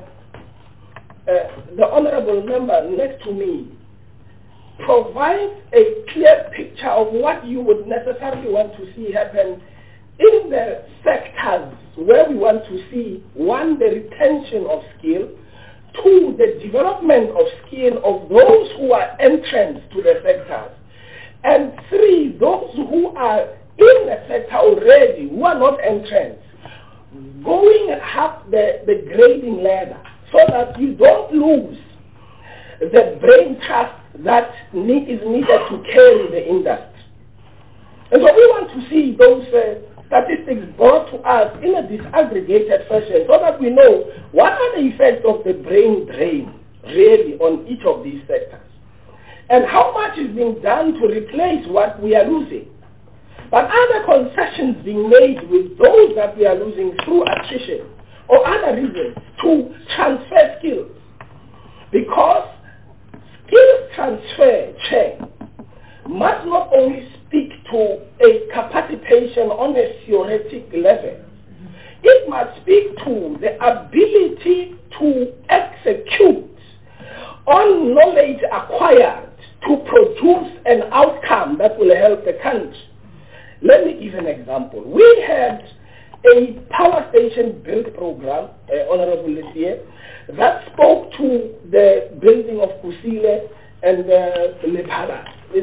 the honorable member next to me provides a clear picture of what you would necessarily want to see happen in the sectors where we want to see, one, the retention of skill, two, the development of skill of those who are entrants to the sectors, and three, those who are in the sector already, who are not entrants, going up the grading ladder so that you don't lose the brain trust that is needed to carry the industry. And so we want to see those statistics brought to us in a disaggregated fashion so that we know what are the effects of the brain drain really on each of these sectors and how much is being done to replace what we are losing. But are there concessions being made with those that we are losing through attrition or other reasons to transfer skills? Because skills transfer chain must not only speak to a capacitation on a theoretic level. It must speak to the ability to execute on knowledge acquired to produce an outcome that will help the country. Let me give an example. We had a power station build program, Honorable Honorable Lisier, that spoke to the building of Kusile and Lephala. Is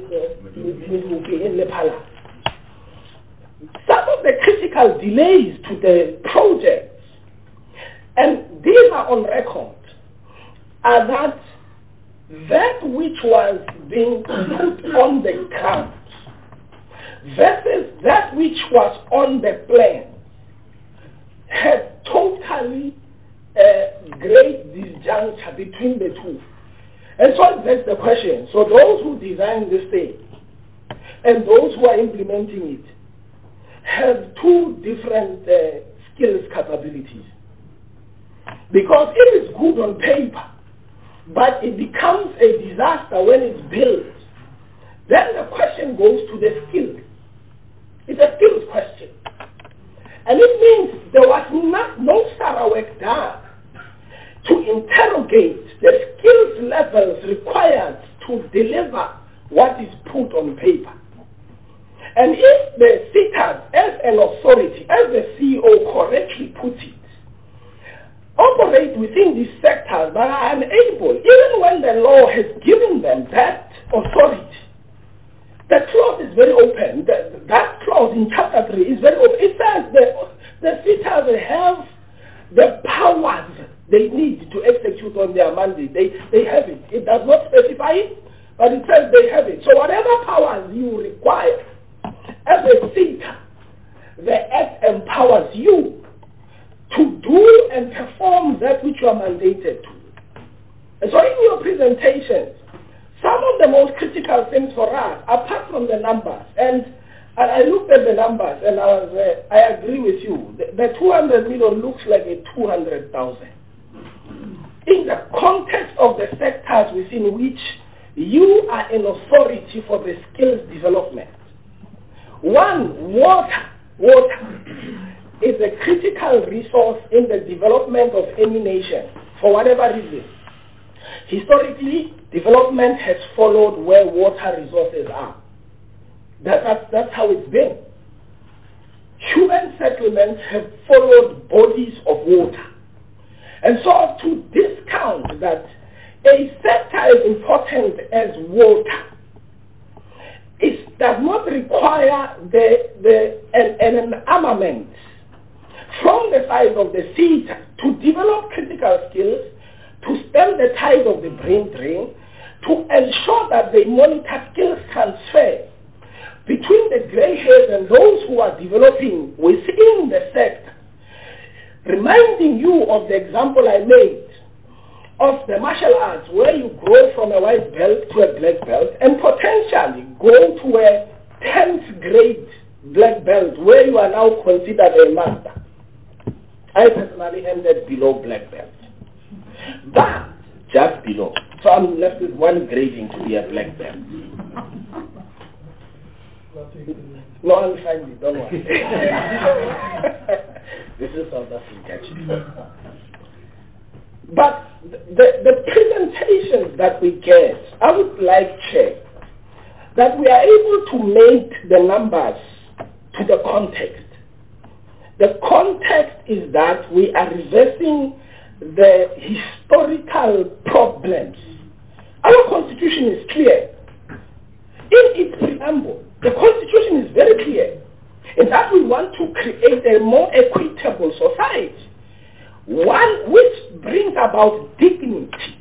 in Lephala. Some of the critical delays to the projects, and these are on record, are that which was being put on the ground versus that which was on the plan had totally great disjuncture between the two. And so that's the question. So those who design this thing and those who are implementing it have two different skills capabilities. Because it is good on paper, but it becomes a disaster when it's built. Then the question goes to the skills. It's a skills question. And it means there was no thorough work done to interrogate the skills levels required to deliver what is put on paper. And if the CITAS, as an authority, as the CEO correctly puts it, operate within these sectors but are unable, even when the law has given them that authority. The clause is very open. That clause in Chapter 3 is very open. It says the CITAS have the powers they need to execute on their mandate. They have it. It does not specify it, but it says they have it. So whatever powers you require as a CITA, the Act empowers you to do and perform that which you are mandated to. And so in your presentations, some of the most critical things for us, apart from the numbers, and I looked at the numbers and I agree with you, the 200 million looks like a 200,000. In the context of the sectors within which you are an authority for the skills development. One, water is a critical resource in the development of any nation, for whatever reason. Historically, development has followed where water resources are. That's how it's been. Human settlements have followed bodies of water. And so to discount that a sector as important as water does not require an armament from the side of the CITA to develop critical skills, to stem the tide of the brain drain, to ensure that they monitor skills transfer between the grey hairs and those who are developing within the sector. Reminding you of the example I made of the martial arts, where you grow from a white belt to a black belt and potentially go to a 10th grade black belt where you are now considered a master. I personally ended below black belt, but just below. So I'm left with one grading to be a black belt. No, I'll find it, don't worry. This is South Africa. But the presentations that we get, I would like to check that we are able to make the numbers to the context. The context is that we are reversing the historical problems. Our constitution is clear. In its preamble, the constitution is very clear in that we want to create a more equitable society, one which brings about dignity,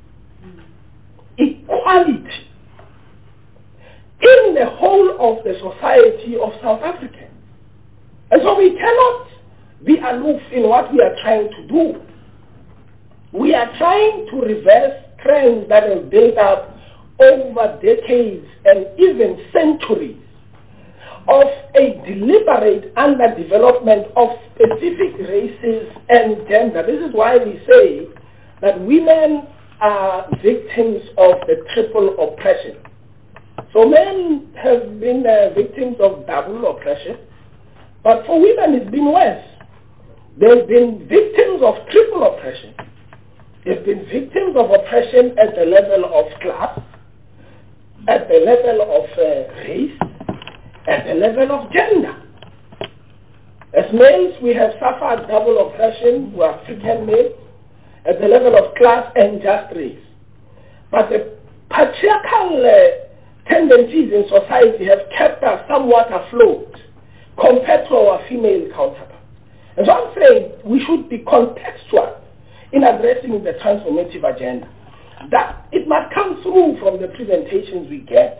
equality in the whole of the society of South Africa. And so we cannot be aloof in what we are trying to do. We are trying to reverse trends that have built up over decades and even centuries of a deliberate underdevelopment of specific races and gender. This is why we say that women are victims of the triple oppression. So men have been victims of double oppression, but for women it's been worse. They've been victims of triple oppression. They've been victims of oppression at the level of class, at the level of race, at the level of gender. As males, we have suffered double oppression, we are African males, at the level of class and just race. But the patriarchal tendencies in society have kept us somewhat afloat compared to our female counterparts. And so I'm saying we should be contextual in addressing the transformative agenda. That it must come through from the presentations we get.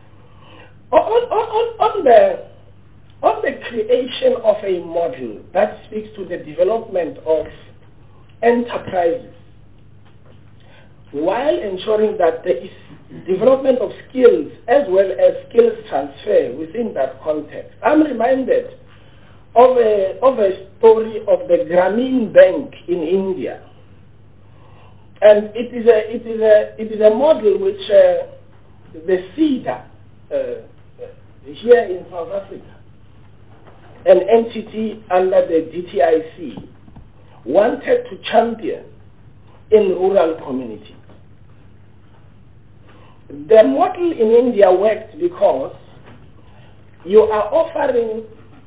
On the creation of a model that speaks to the development of enterprises, while ensuring that there is development of skills as well as skills transfer within that context, I'm reminded of a story of the Grameen Bank in India. And it is a model which the SEDA here in South Africa, an entity under the DTIC, wanted to champion in rural communities. The model in India worked because you are offering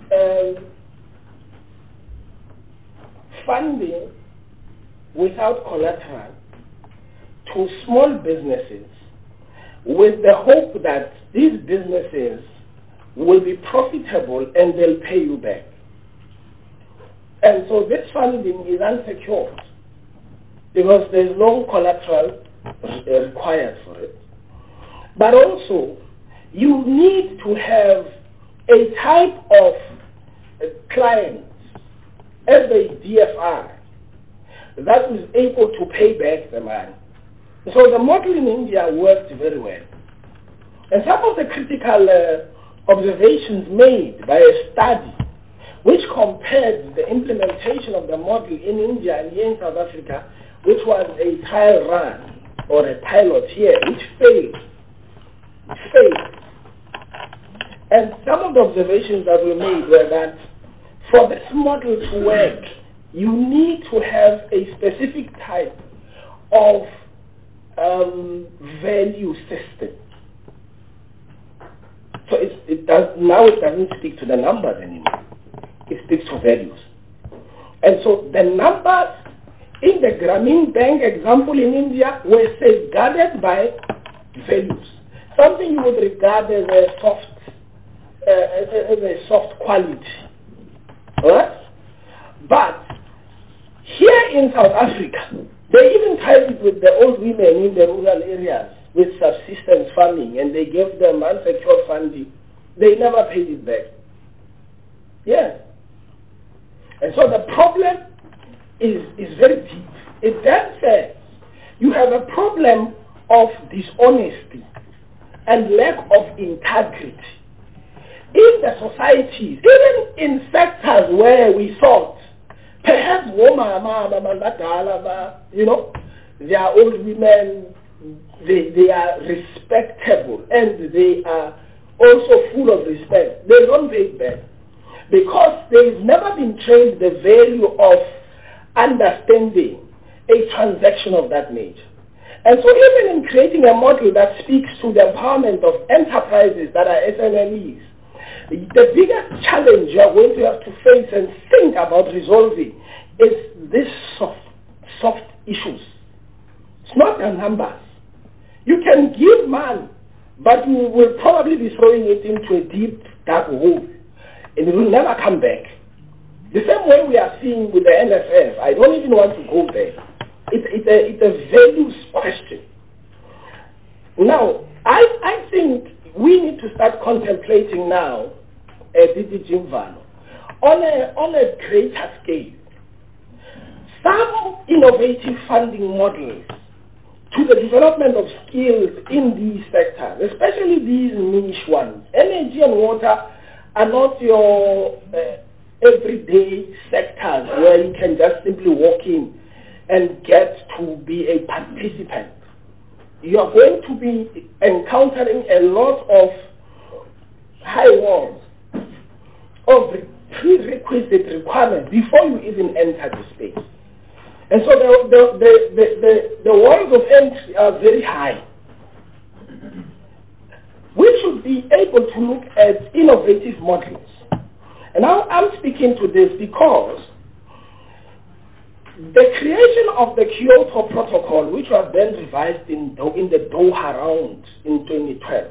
funding without collateral to small businesses with the hope that these businesses will be profitable and they'll pay you back. And so this funding is unsecured because there's no collateral required for it. But also, you need to have a type of client as a DFR that is able to pay back the money. So the model in India worked very well. And some of the critical observations made by a study which compared the implementation of the model in India and here in South Africa, which was a trial run or a pilot here, which failed. And some of the observations that were made were that for this model to work, you need to have a specific type of value system. So it doesn't speak to the numbers anymore. It speaks to values. And so the numbers in the Grameen Bank example in India were safeguarded by values. Something you would regard as a soft quality. Right? But here in South Africa, they even tried it with the old women in the rural areas with subsistence farming, and they gave them unsecured funding. They never paid it back. Yeah. And so the problem is very deep. It then says you have a problem of dishonesty and lack of integrity in the societies, even in sectors where we thought perhaps they are old women, they are respectable and they are also full of respect. They don't pay back because they've never been trained the value of understanding a transaction of that nature. And so even in creating a model that speaks to the empowerment of enterprises that are SMEs, the biggest challenge you are going to have to face and think about resolving is these soft issues. It's not the numbers. You can give money, but you will probably be throwing it into a deep, dark hole, and it will never come back. The same way we are seeing with the NFF, I don't even want to go there. It's a values question. Now, I think we need to start contemplating now DDG Mvalo on a greater scale. Some innovative funding models to the development of skills in these sectors, especially these niche ones. Energy and water are not your everyday sectors where you can just simply walk in and get to be a participant. You are going to be encountering a lot of high walls of prerequisite requirements before you even enter the space. And so the walls of entry are very high. We should be able to look at innovative models And now I'm speaking to this because the creation of the Kyoto Protocol, which was then revised in the Doha round in 2012,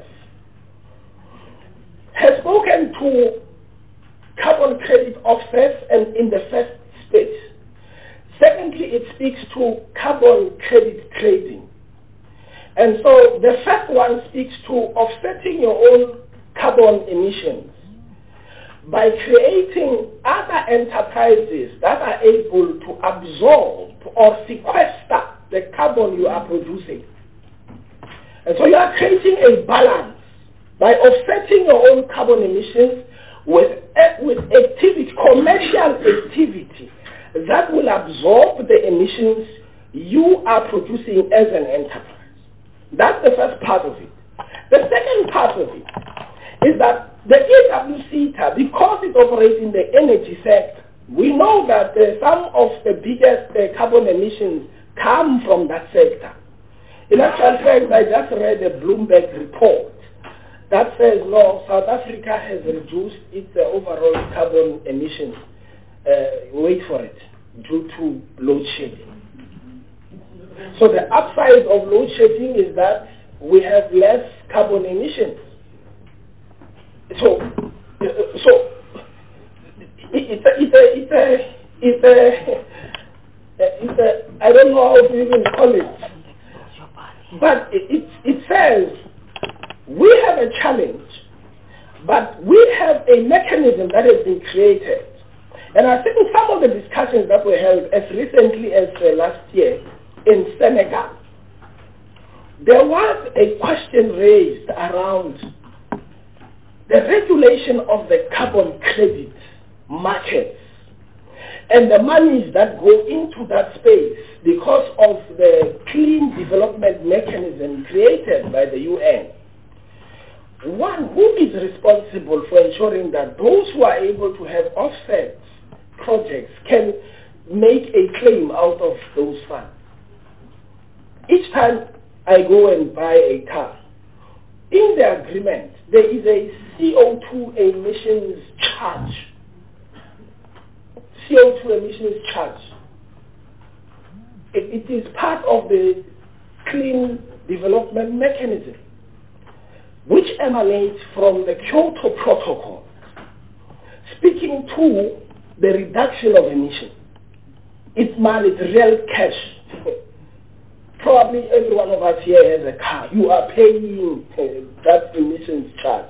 has spoken to carbon credit offsets and in the first stage. Secondly, it speaks to carbon credit trading. And so the first one speaks to offsetting your own carbon emissions by creating other enterprises that are able to absorb or sequester the carbon you are producing. And so you are creating a balance by offsetting your own carbon emissions with activity, commercial activity that will absorb the emissions you are producing as an enterprise. That's the first part of it. The second part of it is that the EWCETA, because it operates in the energy sector, we know that some of the biggest carbon emissions come from that sector. In actual fact, I just read a Bloomberg report that says, no, South Africa has reduced its overall carbon emissions, wait for it, due to load shedding. So the upside of load shedding is that we have less carbon emissions. So I don't know how to even call it, but it says we have a challenge, but we have a mechanism that has been created. And I think some of the discussions that were held as recently as last year in Senegal, there was a question raised around the regulation of the carbon credit markets and the monies that go into that space because of the clean development mechanism created by the UN. One, who is responsible for ensuring that those who are able to have offset projects can make a claim out of those funds? Each time I go and buy a car, in the agreement, there is a CO2 emissions charge. CO2 emissions charge. It is part of the clean development mechanism, which emanates from the Kyoto Protocol, speaking to the reduction of emissions. It's money, it's real cash. Probably every one of us here has a car. You are paying that emissions charge.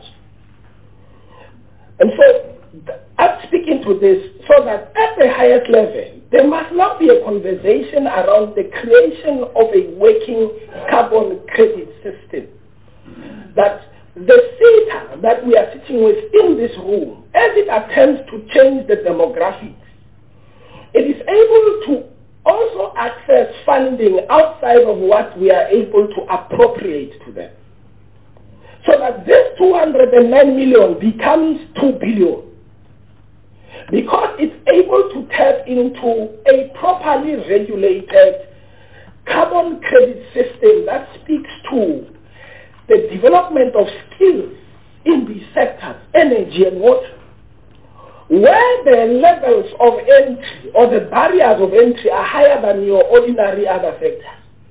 And so I'm speaking to this so that at the highest level, there must not be a conversation around the creation of a working carbon credit system. That the CETA that we are sitting with in this room, as it attempts to change the demographics, it is able to also access funding outside of what we are able to appropriate to them. So that this 209 million becomes 2 billion. Because it's able to tap into a properly regulated carbon credit system that speaks to the development of skills in these sectors, energy and water, where the levels of entry or the barriers of entry are higher than your ordinary other sectors.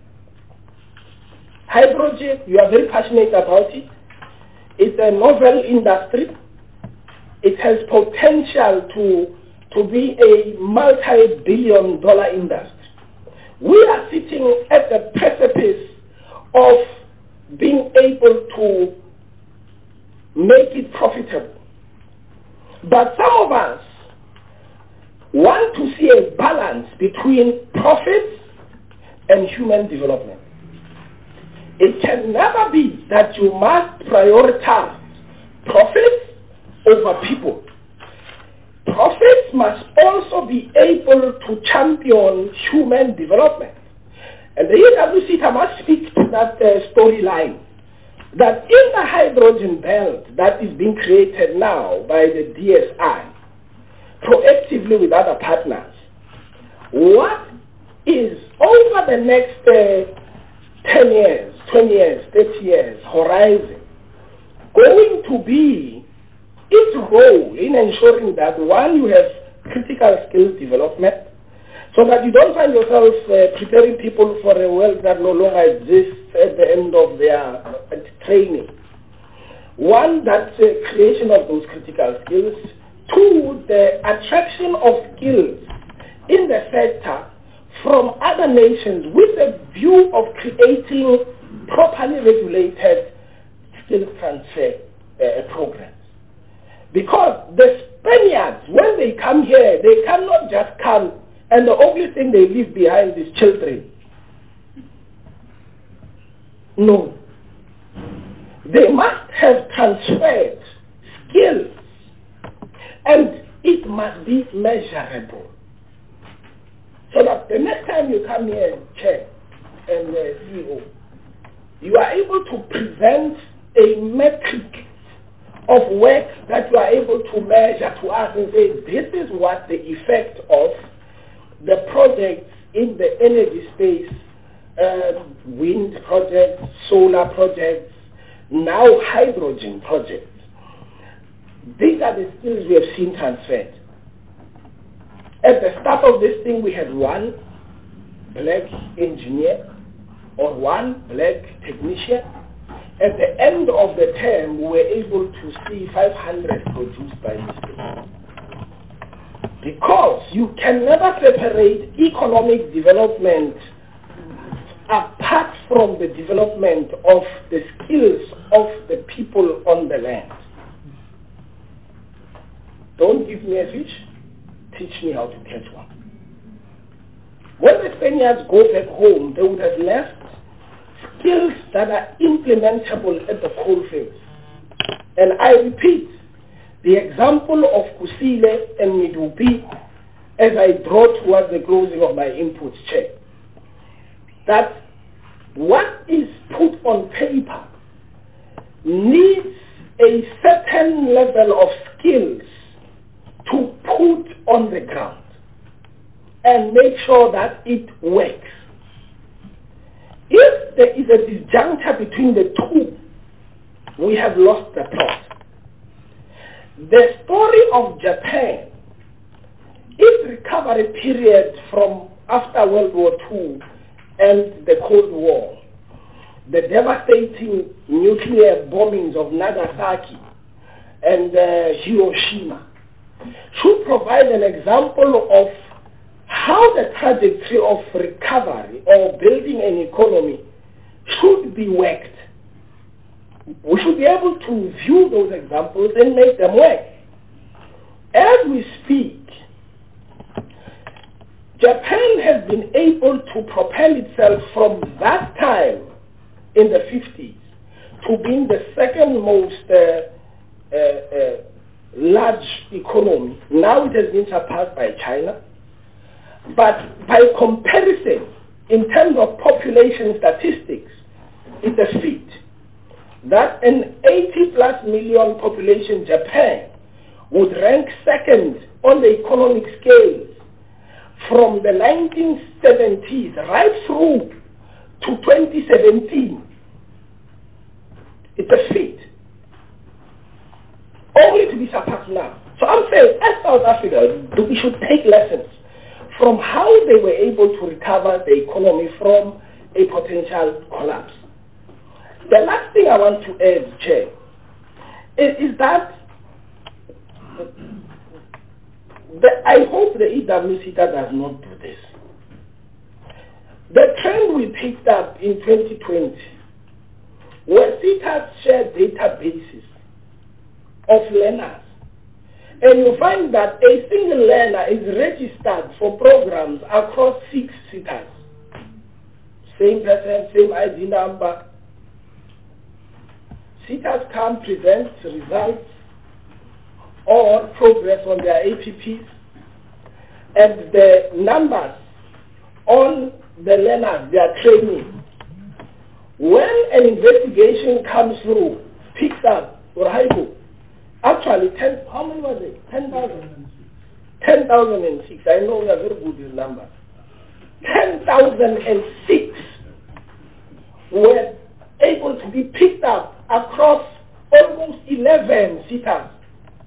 Hydrogen, you are very passionate about it. It's a novel industry. It has potential to be a multi-billion dollar industry. We are sitting at the precipice of being able to make it profitable. But some of us want to see a balance between profits and human development. It can never be that you must prioritize profits over people. Profits must also be able to champion human development. And the EWCETA must speak to that storyline, that in the hydrogen belt that is being created now by the DSI, proactively with other partners, what is over the next 10 years, 20 years, 30 years horizon going to be its role in ensuring that, one, you have critical skills development, so that you don't find yourself preparing people for a world that no longer exists at the end of their training. One, that's the creation of those critical skills. Two, the attraction of skills in the sector from other nations with a view of creating properly regulated skills transfer programs. Because the Spaniards, when they come here, they cannot just come and the only thing they leave behind is children. No. They must have transferred skills, and it must be measurable. So that the next time you come here, Chair and CEO, you are able to present a metric of work that you are able to measure to us and say, this is what the effect of the projects in the energy space, wind projects, solar projects, now hydrogen projects. These are the skills we have seen transferred. At the start of this thing, we had one black engineer or one black technician. At the end of the term, we were able to see 500 produced by mistake. Because you can never separate economic development apart from the development of the skills of the people on the land. Don't give me a fish, teach me how to catch one. When the Spaniards go back home, they would have left skills that are implementable at the coalfields. And I repeat, the example of Kusile and Medupi, as I draw towards the closing of my inputs, Chair, that what is put on paper needs a certain level of skills to put on the ground and make sure that it works. If there is a disjuncture between the two, we have lost the plot. The story of Japan, its recovery period from after World War II and the Cold War, the devastating nuclear bombings of Nagasaki and Hiroshima, should provide an example of how the trajectory of recovery or building an economy should be worked. We should be able to view those examples and make them work. As we speak, Japan has been able to propel itself from that time in the 50s to being the second most large economy. Now it has been surpassed by China. But by comparison, in terms of population statistics, it's a feat that an 80+ million population Japan would rank second on the economic scale from the 1970s right through to 2017. It's a feat. Only to be surpassed now. So I'm saying, as South Africa, we should take lessons from how they were able to recover the economy from a potential collapse. The last thing I want to add, Chair, is that I hope the EWCTA does not do this. The trend we picked up in 2020 were CETA's shared databases of learners. And you find that a single learner is registered for programs across 6 CETAs. Same person, same ID number. CETAs can present results or progress on their APPs, and the numbers on the learners, their training. When an investigation comes through, picks up, or actually, how many was it? 10,000. 10,006. I know we are very good with numbers. 10,006 were able to be picked up across almost 11 CETAs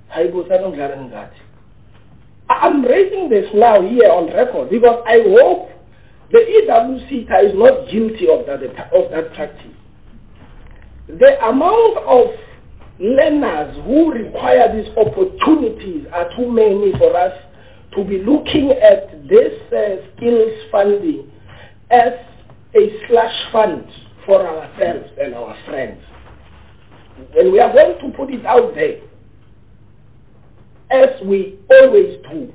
I'm raising this now here on record because I hope the EWCTA is not guilty of that practice. The amount of learners who require these opportunities are too many for us to be looking at this skills funding as a slush fund for ourselves and our friends. And we are going to put it out there, as we always do.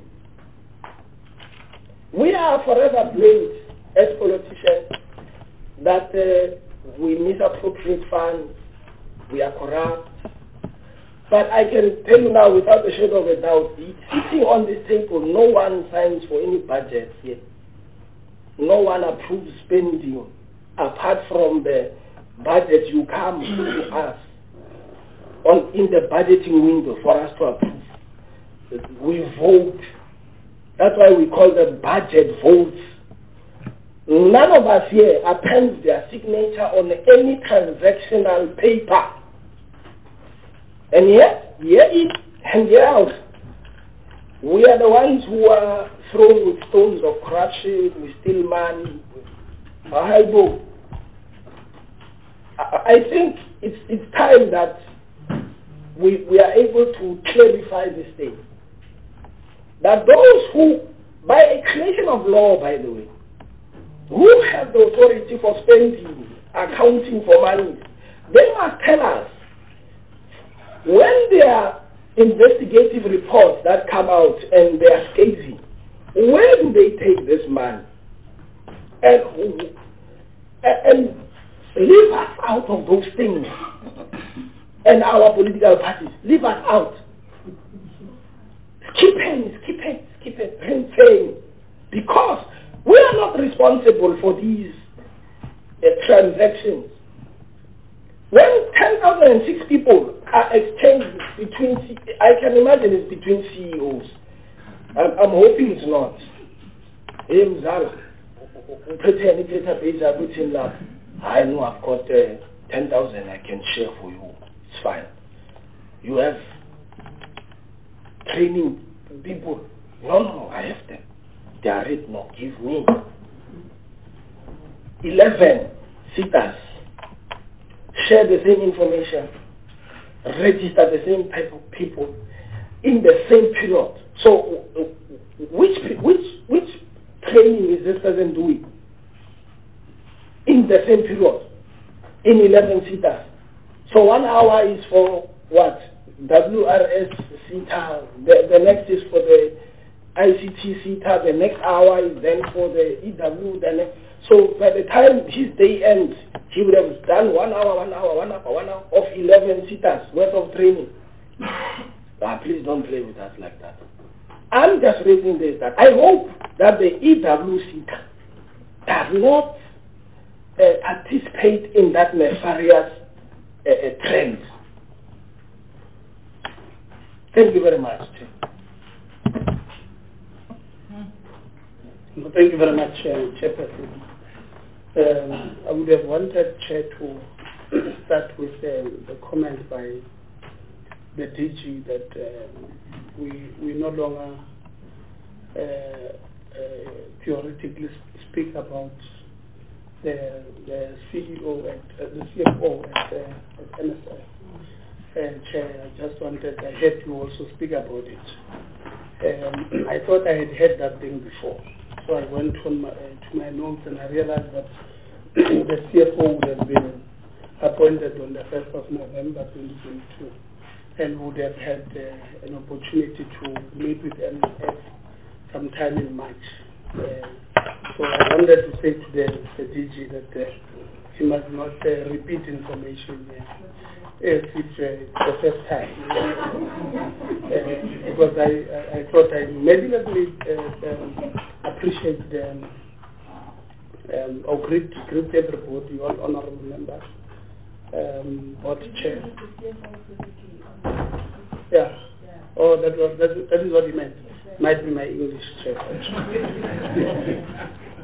We are forever blamed as politicians that we misappropriate funds, we are corrupt. But I can tell you now without a shadow of a doubt, sitting on this table, no one signs for any budget yet. No one approves spending apart from the budget you come to us in the budgeting window for us to approve. We vote. That's why we call them budget votes. None of us here appends their signature on any transactional paper. And yet, year in and year out, we are the ones who are thrown with stones of corruption, we steal money. I think it's time that we are able to clarify this thing. That those who, by a creation of law, by the way, who have the authority for spending, accounting for money, they must tell us when there are investigative reports that come out and they are scathing, where do they take this money? And leave us out of those things. And our political parties, leave us out. Keep it, because we are not responsible for these transactions. When 10,006 people are exchanged between, I can imagine it's between CEOs. I'm hoping it's not. I know I've got 10,000 I can share for you. It's fine. You have training people. No, I have them. They are written. No, give me. 11 sitters share the same information, register the same type of people in the same period. So which training is this person doing in the same period in 11 sitters? So 1 hour is for what? WRS SITA, the next is for the ICT SITA, the next hour is then for the EW, so by the time his day ends, he would have done 1 hour of 11 sitters worth of training. Please don't play with us like that. I'm just raising this, that I hope that the EW SITA does not participate in that nefarious trend. Thank you very much. Thank you very much, Chairperson. I would have wanted, Chair, to start with the comment by the DG that we no longer theoretically speak about the CEO and the CFO at NSF. And Chair, I just wanted, I heard you also speak about it. I thought I had heard that thing before. So I went to my notes and I realized that the CFO would have been appointed on the 1st of November 2022 and would have had an opportunity to meet with NSF sometime in March. So I wanted to say to the DG that he must not repeat information if it's the first time. Because I thought I immediately appreciate or greet everybody, all honorable members, board chair. Yeah. Oh, that is what he meant. Might be my English chair.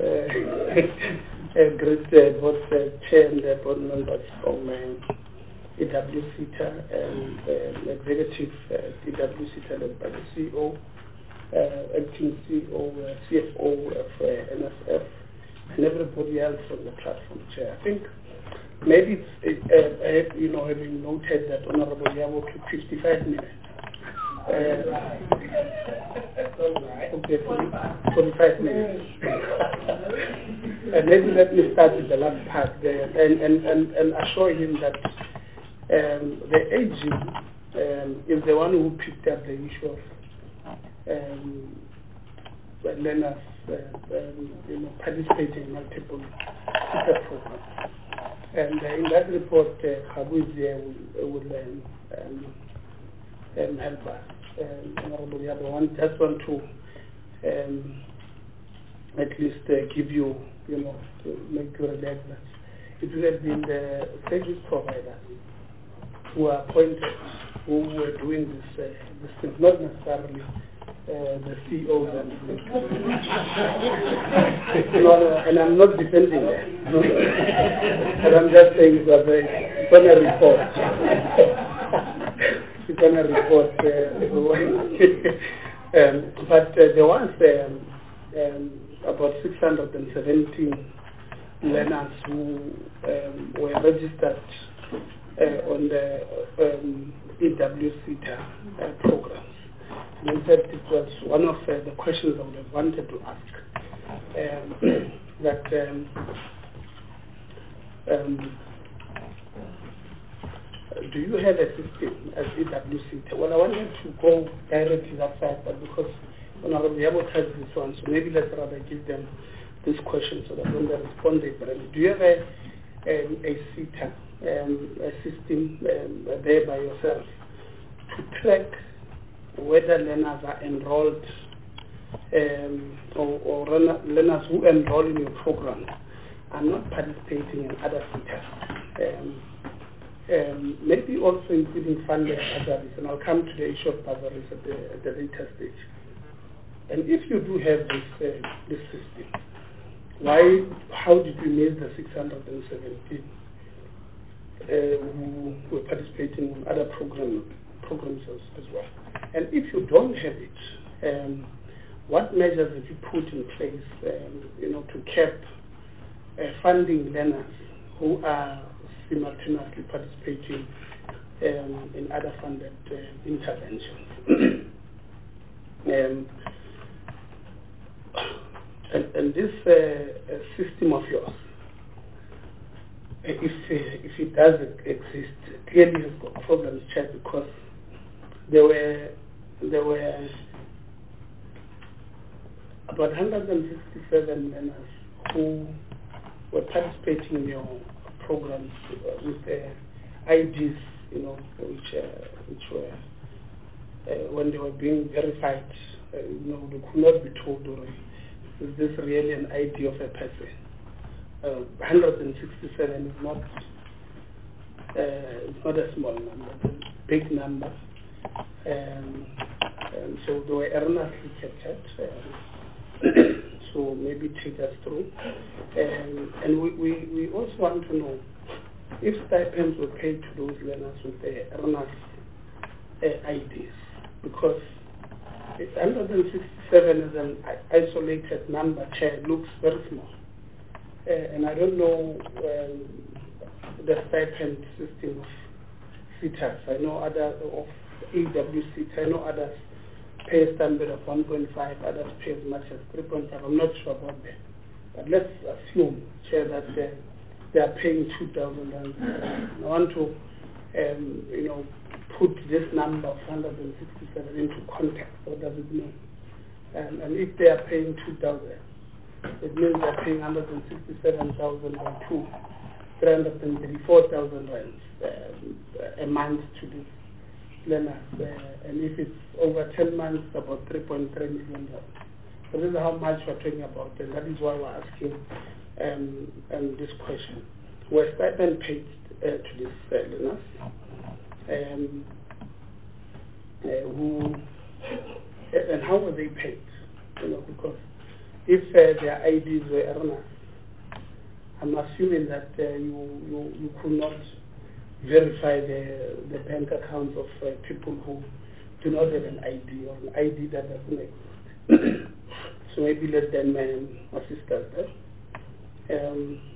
Great board chair and board members from EWCETA and executive EWCETA led by the CEO, acting CEO, CFO of NSF, and everybody else on the platform, Chair. I think maybe it's, having noted that Honorable Yabo took 55 minutes. Okay, 45 minutes. And maybe let me start with the last part there and assure him that the AG is the one who picked up the issue of learners participating in multiple teacher programs. And in that report, Khabuzia will help us. Honorable Yabo, just want to at least give you, to make you relax that it would have been the service providers who are appointed, who were doing this thing, not necessarily the CEO. And I'm not defending that. But I'm just saying that it's on a report. It's on a report. But there was about 617 learners who were registered on the EWCETA programs. And in fact, it was one of the questions I would have wanted to ask, that do you have a system as EWCETA? Well, I wanted to go directly that side, but because Honorable Yabo has this one, so maybe let's rather give them this question so that when they respond, they bring. Do you have a CETA, a system there by yourself to track whether learners are enrolled or learners who enroll in your program are not participating in other CETAs? Maybe also including funded bursaries, and I'll come to the issue of bursaries at the later stage. And if you do have this system, how did you measure the 617 who were participating in other programs as well? And if you don't have it, what measures have you put in place, to cap funding learners who are simultaneously participating in other funded interventions? And this system of yours, if it does exist, clearly has got problems, Chair, because there were about 167 learners who were participating in your programs with IDs, which were when they were being verified, they could not be told, or is this really an ID of a person? 167 is not it's not a small number, it's a big number. And so they were erroneously captured. So maybe take us through. And we also want to know if stipends were paid to those learners with the erroneous IDs, because 167 as an isolated number, Chair, looks very small. And I don't know the stipend system of CETAs. I know other of EWCETA, I know others pay a standard of 1.5, others pay as much as 3.5. I'm not sure about that. But let's assume, Chair, that they are paying 2,000. I want to, put this number of 167 into context. What does it mean? And if they are paying 2,000, it means they are paying 167,000 by 2, 334,000 rands a month to these learners. And if it's over 10 months, about 3.3 million. So this is how much we're talking about, and that is why we're asking this question. Were stipend paid to these learners? And how were they paid? Because if their IDs were erroneous, I'm assuming that you could not verify the bank accounts of people who do not have an ID or an ID that doesn't exist. So maybe let them assist us there.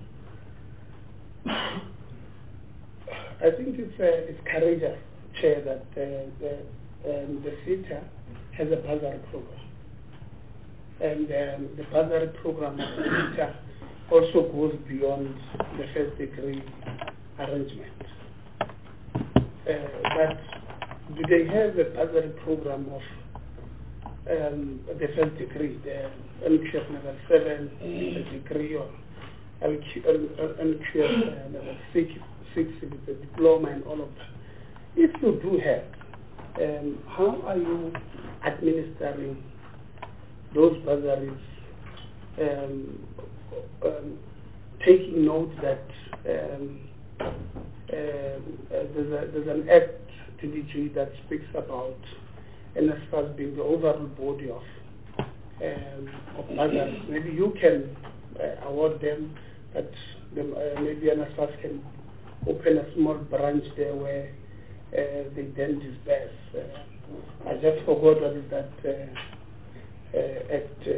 I think it's courageous, Chair, that the CETA has a bursary program. And the bursary program of the CETA also goes beyond the first degree arrangement. But do they have a bursary program of the first degree, the NQF level 7, the degree, or NQF level 6 with the diploma and all of that? If you do have, how are you administering those bursaries, taking note that there's an act, TDG, that speaks about NSFAS being the overall body of bursaries. Maybe you can award them, but maybe NSFAS can open a small branch there where they then disperse. I just forgot what is that act,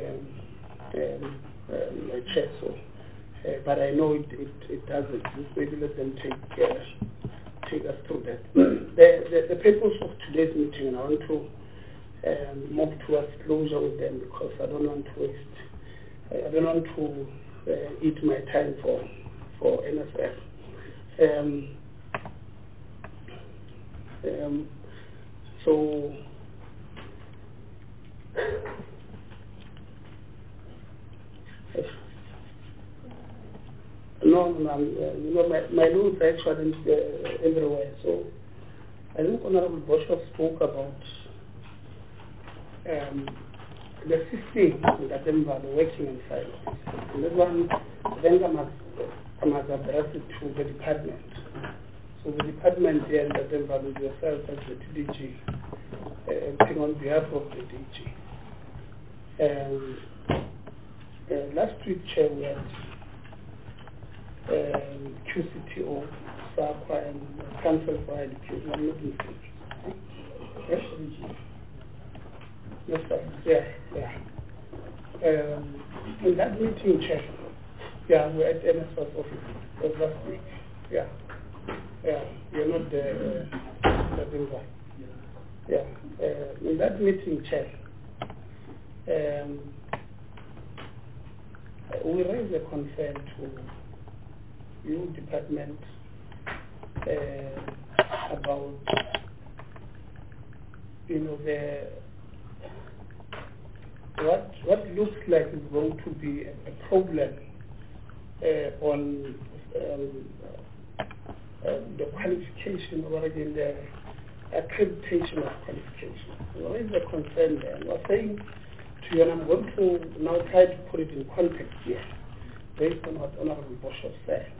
Chair. So, but I know it does exist. Maybe let them take us through that. The purpose of today's meeting, and I want to move towards closure with them because I don't want to waste. I don't want to eat my time for NSF. So no, you know, my notes are actually everywhere. So I think Honorable Boshoff spoke about the system that them are working inside. And this one, then I must address it to the department. So the department here that them with yourself as the TDG, acting on behalf of the DG. Last week, Chair, we had QCTO, SAQA, and Council for Education. I'm not mistaken. Yes, yes, sir. Yeah. In that meeting, Chair, we're at NSFAS office last week. Yeah, you're not the invite. In that meeting, Chair, we raised a concern to your department about, what looks like is going to be a problem on the qualification, or again the accreditation of qualification. There is a concern there. We're saying to you, and I'm going to now try to put it in context here, based on what Honorable Boshoff said,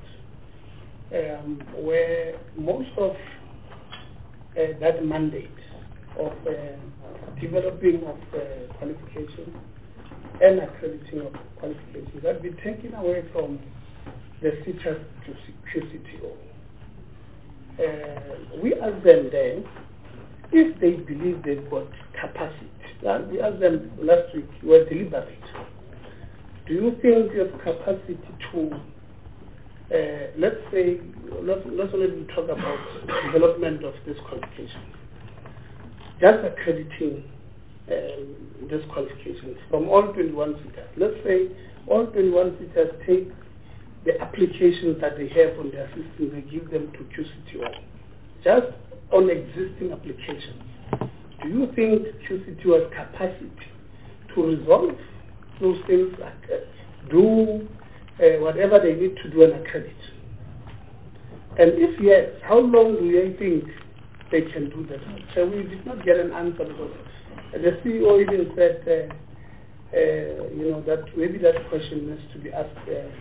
where most of that mandate of developing of qualifications and accrediting of qualifications that be taken away from the CETA to QCTO. We asked them then if they believe they've got capacity. We asked them last week, we were deliberate. Do you think you have capacity to, let's say, let's only talk about development of this qualification, just accrediting this qualification from all 21 CETAs. Let's say all 21 CETAs take the applications that they have on their system, they give them to QCTO, just on existing applications. Do you think QCTO has capacity to resolve those things, do whatever they need to do and accredit? And if yes, how long do you think they can do that? So we did not get an answer because the CEO even said, that maybe that question needs to be asked,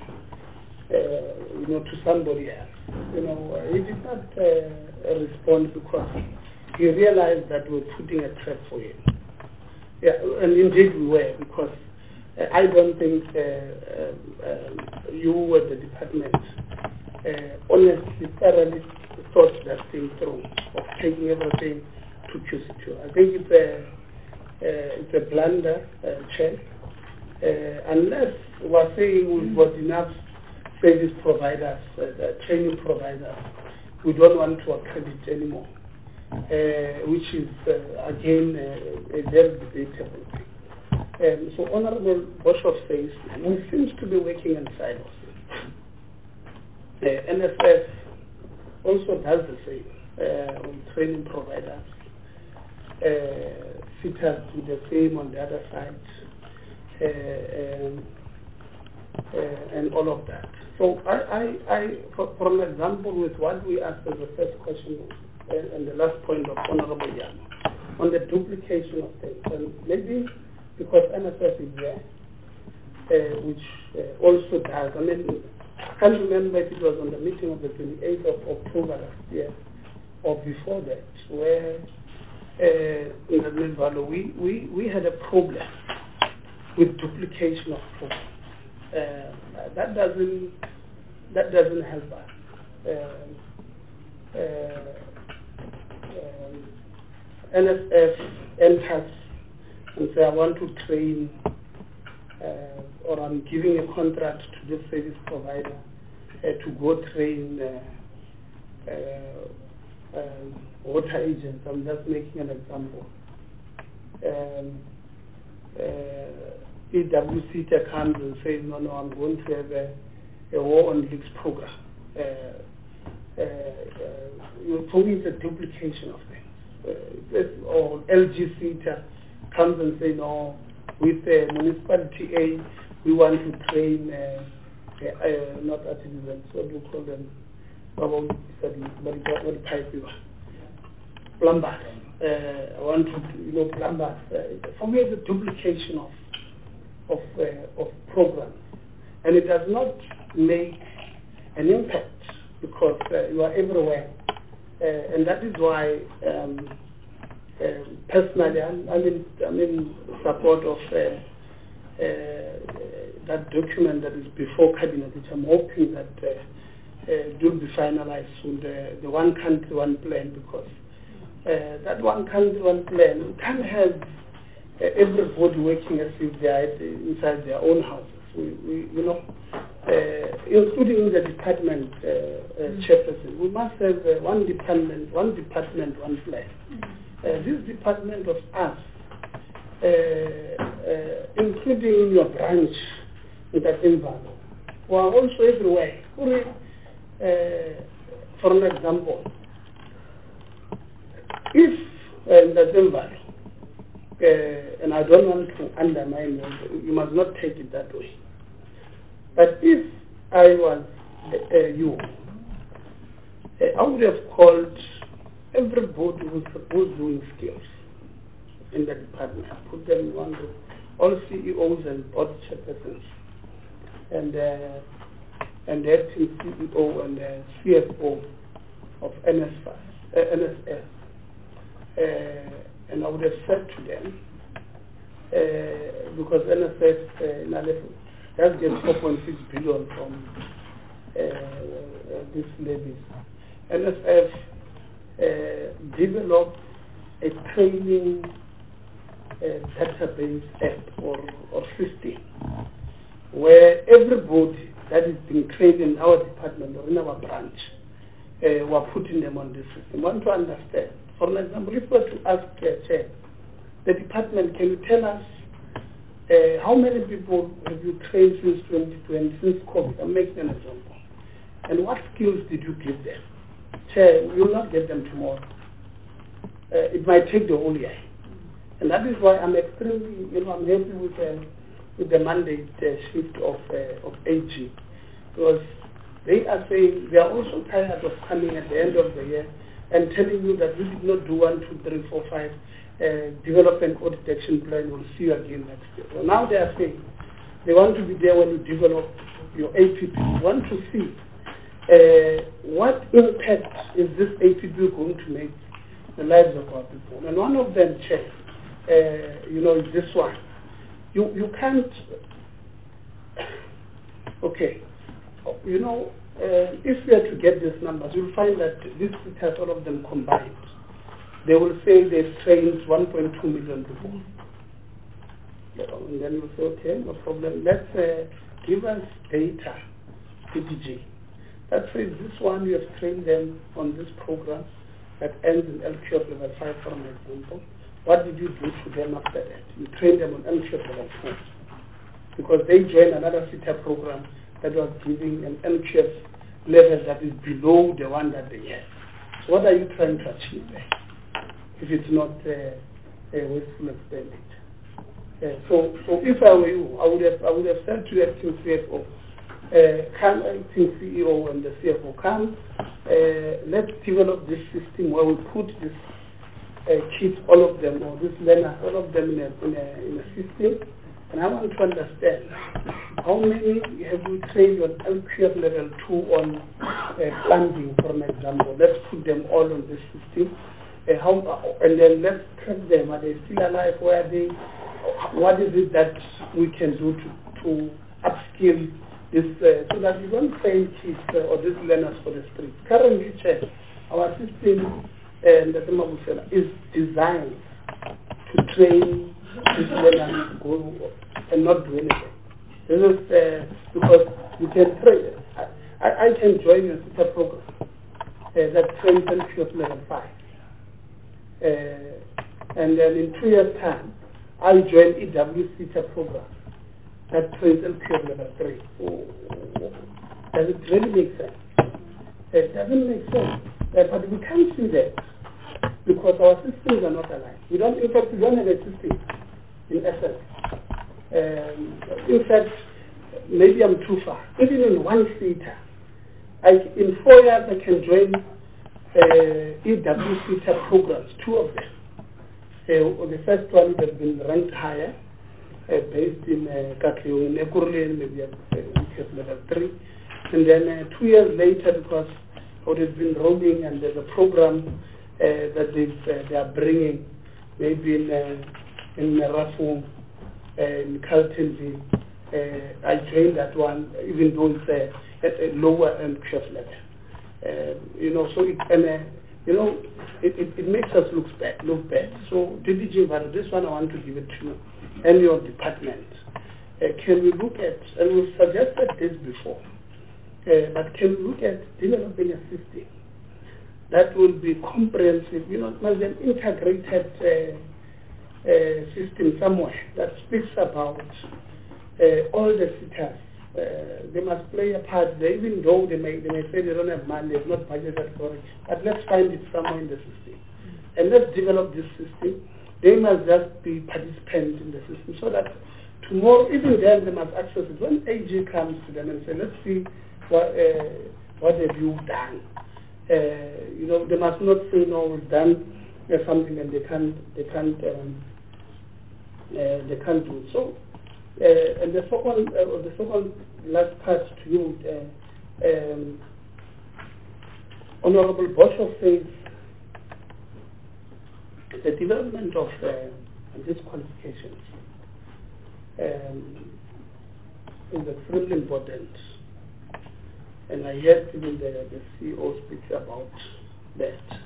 to somebody else. He did not respond because he realized that we were putting a trap for him. Yeah, and indeed we were, because I don't think you were the department honestly, thoroughly thought that thing through of taking everything to QC2. I think it's a blunder, Chair. Unless we're saying we've got enough service providers, training providers, we don't want to accredit anymore, which is again a very debatable thing. So Honorable Boshoff says we seem to be working in silos. NSF also does the same on training providers. FITAS do the same on the other side, and all of that. So for an example, with what we asked as the first question and the last point of Honorable Yama, on the duplication of things, and maybe because NSF is there, which also does, I mean, I can't remember if it was on the meeting of the 28th of October last year or before that, where in the Midvalo we had a problem with duplication of programs. That doesn't help us. NSF enters and say, I want to train, or I'm giving a contract to the service provider to go train water agents. I'm just making an example. EWC comes and says, no, I'm going to have a war on leaks program. For me, it's a duplication of things. Or LGC comes and says, no, with municipality A, we want to train, not artisans, what do you call them? Plumbers. I want to, plumbers. For me, it's a duplication of programs, and it does not make an impact because you are everywhere, and that is why personally I'm in support of that document that is before cabinet, which I'm hoping that will be finalized soon, the one country one plan, because that one country one plan can't have everybody working as if they are inside their own houses. Including the department chairperson, we must have one department, one plan. This department of us, including your branch in the Zimbabwe, who are also everywhere. For an example, if in the Zimbabwe, and I don't want to undermine you must not take it that way. But if I was you, I would have called everybody who's doing skills in the department, put them in one group, all CEOs and board chairpersons, and the acting CEO and the CFO of NSF. And I would have said to them, because NSF does get 4.6 billion from these levies. NSF developed a training database app or system where everybody that is being trained in our department or in our branch, we're putting them on this system. I want to understand. For example, if we were to ask Chair, the department, can you tell us how many people have you trained since 2020, since COVID? I'm making an example. And what skills did you give them? Chair, you will not get them tomorrow. It might take the whole year. And that is why I'm extremely, I'm happy with the mandate shift of AG. Because they are saying they are also tired of coming at the end of the year and telling you that we did not do 1, 2, 3, 4, 5 development or detection plan. We'll see you again next year. So now they are saying they want to be there when you develop your APP. They want to see what impact is this APP going to make the lives of our people. And one of them, Chair, is this one. You can't. Okay, if we are to get these numbers, you'll find that these cities, all of them combined, they will say they've trained 1.2 million people. And then we'll say, okay, no problem. Let's give us data, DDG. That says this one, you have trained them on this program that ends in LQF level 5, for an example. What did you do to them after that? You trained them on LQF level 4. Because they joined another CETA program that was giving an LQF level that is below the one that they have. So what are you trying to achieve there? If it's not a wasteful expenditure. So if I were you, I would have said to the acting CFO, come, acting CEO and the CFO, come, let's develop this system where we put this kids, all of them, or this learners, all of them in a system. And I want to understand how many have we trained on LQF level 2 on planting, for an example. Let's put them all on this system. And then let's track them. Are they still alive? Where are they? What is it that we can do to upskill this so that we don't train kids or these learners for the street? Currently, our system is designed to train these learners to go and not do anything. This is because you can train. I can join a CETA program that trains LQF level 5. And then in 2 years' time, I'll join EW CETA program that trains LQF level 3. Does it really make sense? It doesn't make sense. But we can't see that because our systems are not aligned. In fact, we don't have a system in essence. In fact, maybe I'm too far. Even in one CETA, in 4 years I can join EW CETA programs, 2 of them. The first one has been ranked higher, based in Katlehong, in Ekurhuleni, maybe at level 3. And then 2 years later, because it has been rolling and there's a program that they are bringing, maybe in Rafu, in Carltonville. I joined that one, even though it's at a lower LQF level. So it makes us look bad. So DDG, but this one I want to give it to any of department. Can we look at, and we've suggested this before, but can we look at developing a system that will be comprehensive, must be an integrated system somewhere that speaks about all the cities. They must play a part there, even though they may say they don't have money, they've not budgeted for it. But let's find it somewhere in the system. And let's develop this system. They must just be participants in the system so that tomorrow, even then, they must access it. When AG comes to them and say, let's see what have you done. They must not say, no, we've done something and they can't do it. So, and the second last part to you, Honorable Boshoff says the development of these qualifications is extremely important. And I heard even the CEO speak about that.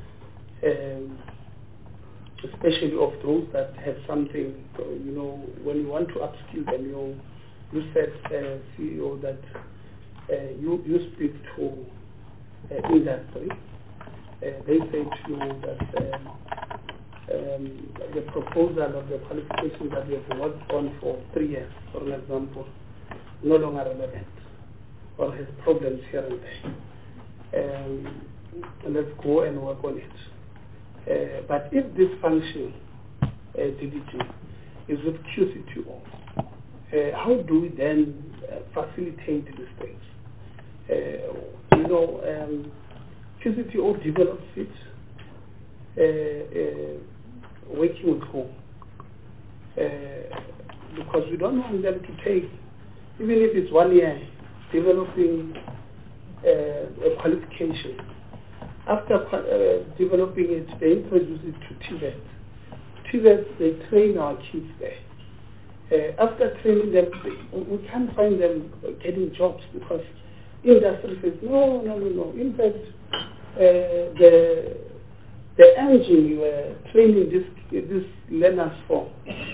Especially of those that have something, when you want to upskill them, you said, CEO, that you speak to industry. They say to you that the proposal of the qualifications that they have worked on for 3 years, for an example, no longer relevant or has problems here and there. And let's go and work on it. But if this function, DDG, is with QCTO, how do we then facilitate these things? QCTO develops it, working with whom? Because we don't want them to take, even if it's 1 year, developing a qualification. After developing it, they introduce it to TVET. TVET, they train our kids there. After training them, we can't find them getting jobs because industry says, no. In fact, the engine you were training this learners for,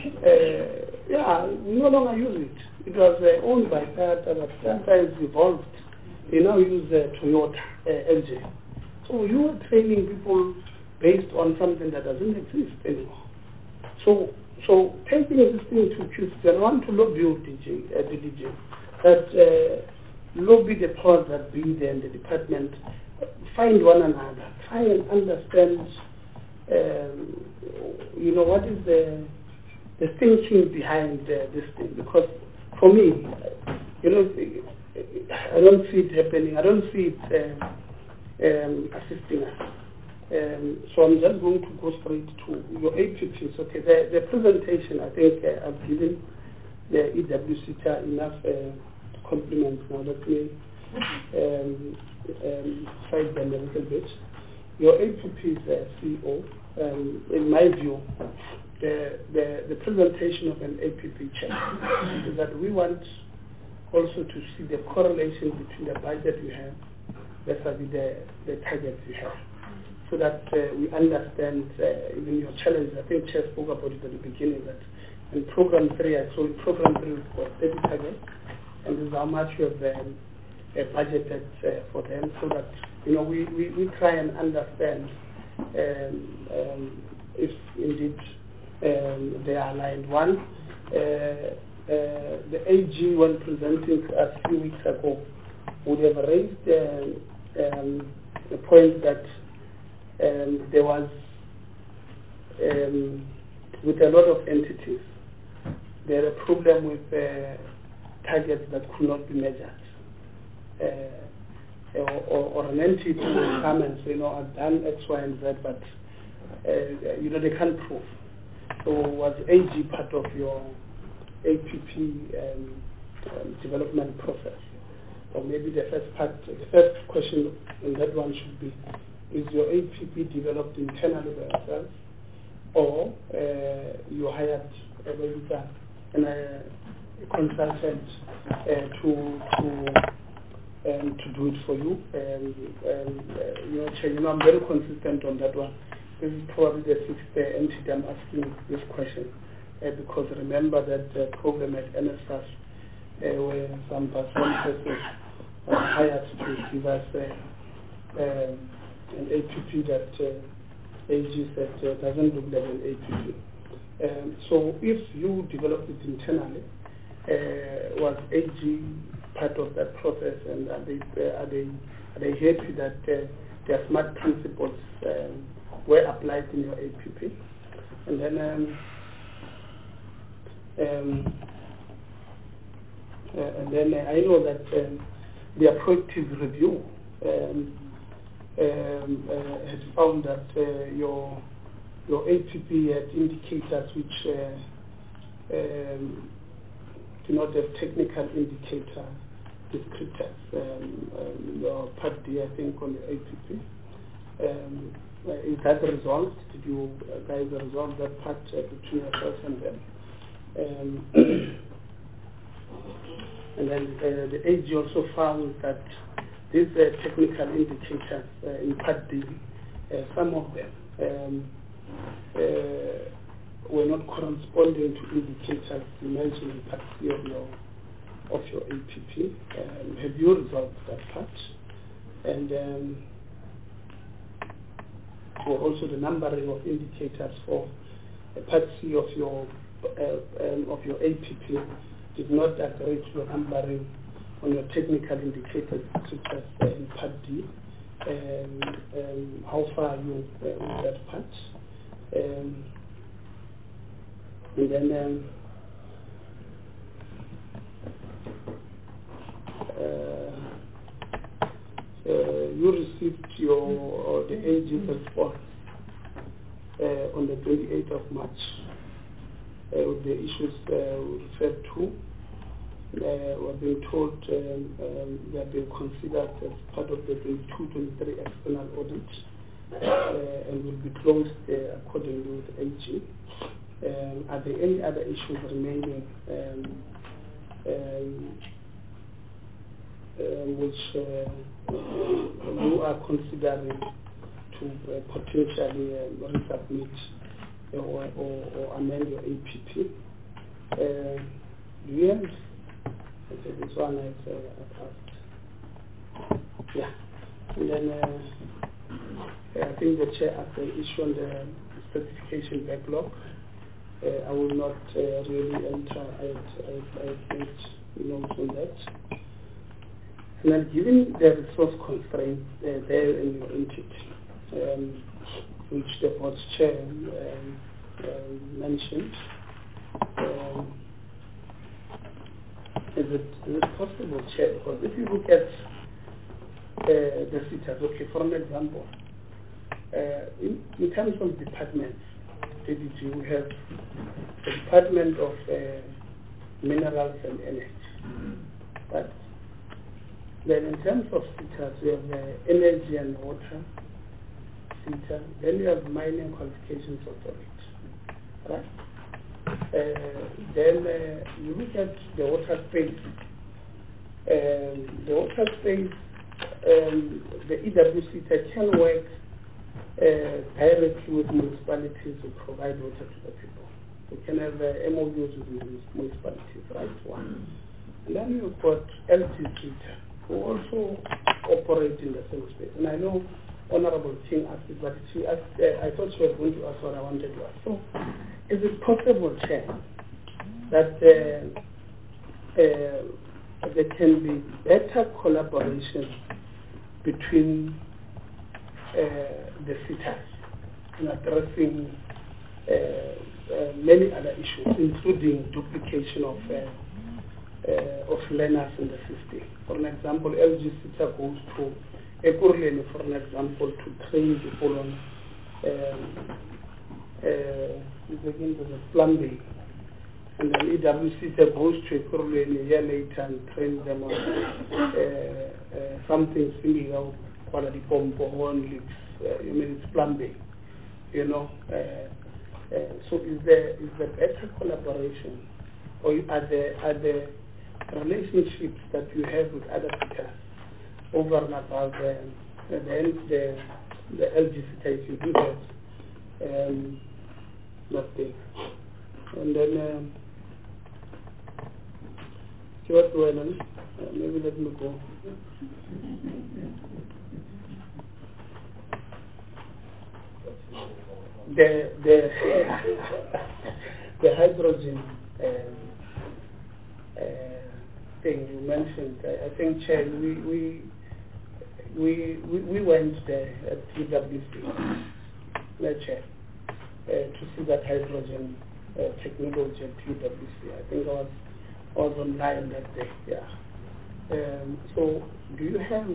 we no longer use it. It was owned by Tata, but Tata has evolved. They now use Toyota engine. So you are training people based on something that doesn't exist anymore. So taking this thing to choose, I want to lobby the DJ, that lobby the powers that be there in the department, find one another, try and understand, what is the thinking behind this thing. Because for me, I don't see it happening. I don't see it assisting us. So I'm just going to go straight to your APPs. Okay, the presentation, I think I've given the EWC enough compliments. Now let me cite them a little bit. Your APP's CEO, in my view, the presentation of an APP check is that we want also to see the correlation between the budget we have versus the targets we have, so that we understand even your challenge. I think Chair spoke about it at the beginning, that in Program 3, I told Program 3 we've got 30 targets, and this is how much we have budgeted for them, so that we try and understand if indeed they are aligned. One, the AG, when presenting a few weeks ago, would have raised the point that there was, with a lot of entities, there are a problem with targets that could not be measured. Or an entity will come and say, I've done X, Y, and Z, but they can't prove. So was AG part of your APP development process? Or maybe the first question in that one should be, is your APP developed internally by yourself, or you hired a consultant to do it for you? I'm very consistent on that one. This is probably the sixth entity I'm asking this question, because remember that the program at NSFAS, where some persons were hired to give us an APP that AG said doesn't look like an APP. So if you developed it internally, was AG part of that process, and are they happy that their smart principles were applied in your APP? And then I know that the proactive review has found that your APP had indicators which do not have technical indicator descriptors. Your Part D, I think, on the APP. Is that resolved? Did you guys resolve that part between yourselves and them? And then the AG also found that these technical indicators in Part D, some of them were not corresponding to indicators you mentioned in Part C of your APP. Have you resolved that part? And also the numbering of indicators for Part C of your APP did not agree to the numbering on your technical indicators such as in Part D. How far are you with that part? And then you received the AG's response on the 28th of March with the issues referred to. We're being told they have been considered as part of the 22-23 external audit and will be closed accordingly with AG. Are there any other issues remaining which you are considering to potentially resubmit or amend your APP. Do you have? Okay, this one I've asked. Yeah. And then I think the chair has the issue on the certification backlog. I will not really enter. I made notes on that. And then given the resource constraints there in your entity, which the board's chair mentioned, is it possible, Chair? Because if you look at the CITAs, okay, for an example, in terms of departments, DDG, we have the Department of Minerals and Energy. But then in terms of CITAs, we have Energy and Water, CITA, then we have Mining Qualifications Authority, right? Then you look at the water space. The water space, the EWC can work directly with municipalities to provide water to the people. We can have MOUs with municipalities, right? One. And then you've got LGC, who also operate in the same space. And I know Honorable King asked it, but I thought you were going to ask what I wanted to ask. So, is it possible, Chair, that there can be better collaboration between the CITAs in addressing many other issues, including duplication of learners in the system? For an example, LG CITA goes to Ekurhuleni, for an example, to train people on plumbing. And then EWC goes to Ekurhuleni a year later and trains them on something similar, quality pump or leaks. It's plumbing, you know. So is there better collaboration, or are the relationships that you have with other CITAs over and above the LGC if you do that, not big. And then Stuart Whelan, maybe let me go. The hydrogen thing you mentioned, I think, Chair, we went there at PwC, Chair, to see that hydrogen technology at PwC. I think I was online that day. Yeah. So, do you have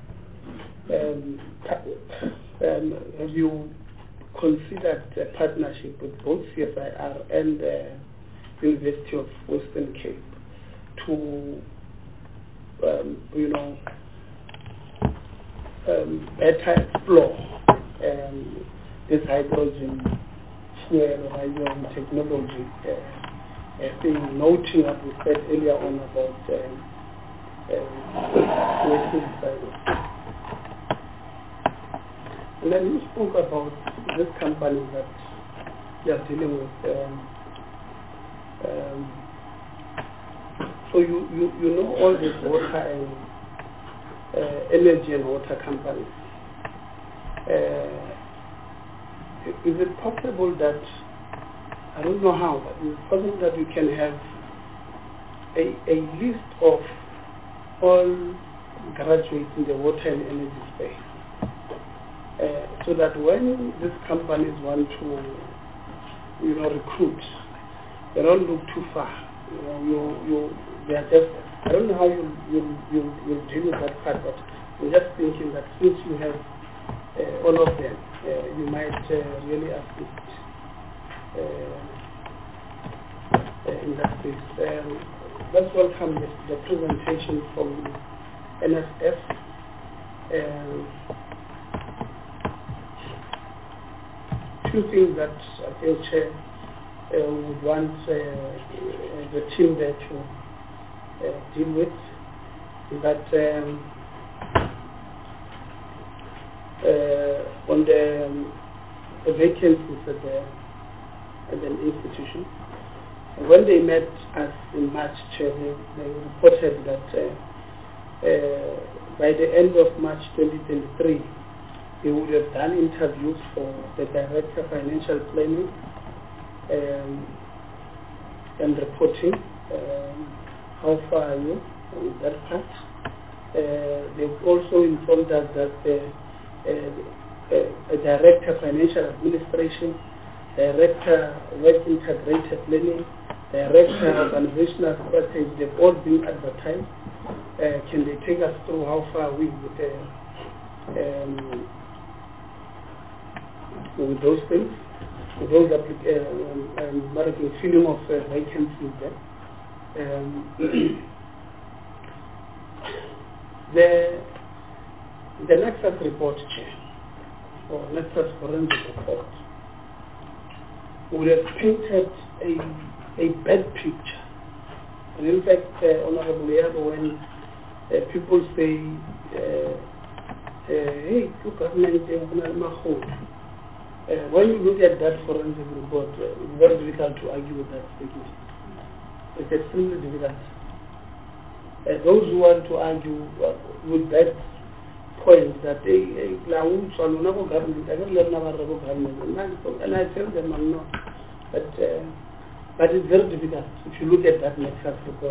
you considered a partnership with both CSIR and University of Western Cape to, better explore this hydrogen fuel, hydrogen technology? Noting what we said earlier on about wasting cyber. And then you spoke about this company that you are dealing with. So you know all these water and energy and water companies. Is it possible that, I don't know how, but is it possible that you can have a list of all graduates in the water and energy space? So that when these companies want to, recruit, they don't look too far. They are just, I don't know how you'll deal with that part, but I'm just thinking that since you have all of them, you might really assist in that space. Let's welcome the presentation from NSF. Two things that I think Chair would want the team there to deal with. that on the vacancies at an institution, when they met us in March, they reported that by the end of March 2023, they would have done interviews for the Director of Financial Planning and Reporting. How far are you with that part? They've also informed us that a Director of Financial Administration, Director Work Integrated Planning, Director of Organizational Strategy, they've all been advertised. Can they take us through how far we with those things, with those filling of vacancies there? The Nexus report, Chair, or Nexus forensic report, would have painted a bad picture. And in fact, Honorable Yabo, when people say, hey, look at when you look at that forensic report, it's very difficult to argue with that statement. It's extremely difficult. Those who want to argue with that point that and I tell them I'm not. But it's very difficult if you look at that Nexus report,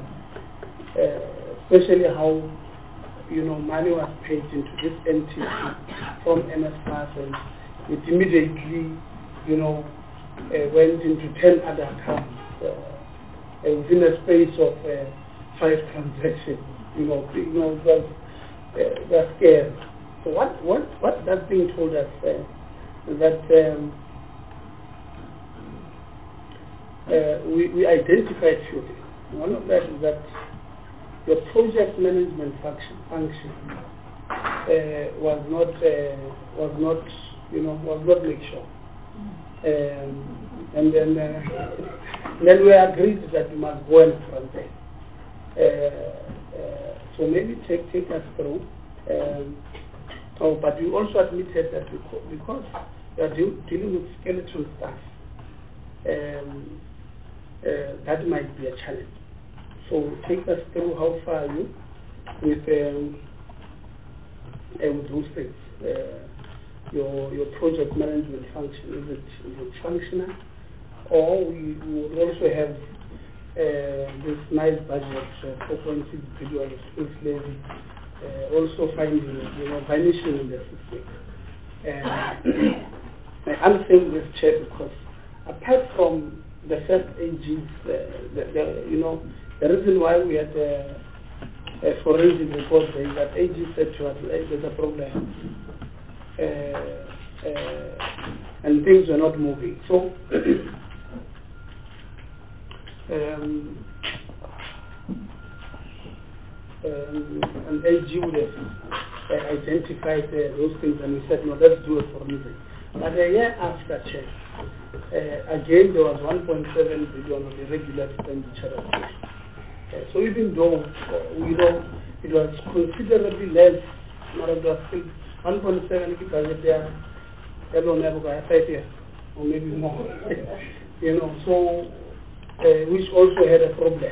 especially how money was paid into this entity from NSFAS, and it immediately went into 10 other accounts within a space of 5 transactions. They're scared. So what that thing told us that we identified few things. One of that is that the project management function was not make sure. And then we agreed that we must go and front end. So maybe take us through. But we also admitted that because we are dealing with skeleton staff, that might be a challenge. So take us through how far are you with those things. Your project management function, is it functional? Or we would also have this nice budget, 4.6 billion of skills levy, also finding, vanishing in the system. I'm saying this, Chair, because apart from the first AGs, the reason why we had a forensic report is that AG said to us, there's a problem. And things were not moving. So, and AG would have identified those things, and we said, no, let's do a forensic. But a year after, Chair, again there was 1.7 billion of irregular expenditure. So even though it was considerably less, it was still 1.7 budget there, or maybe more. So which also had a problem.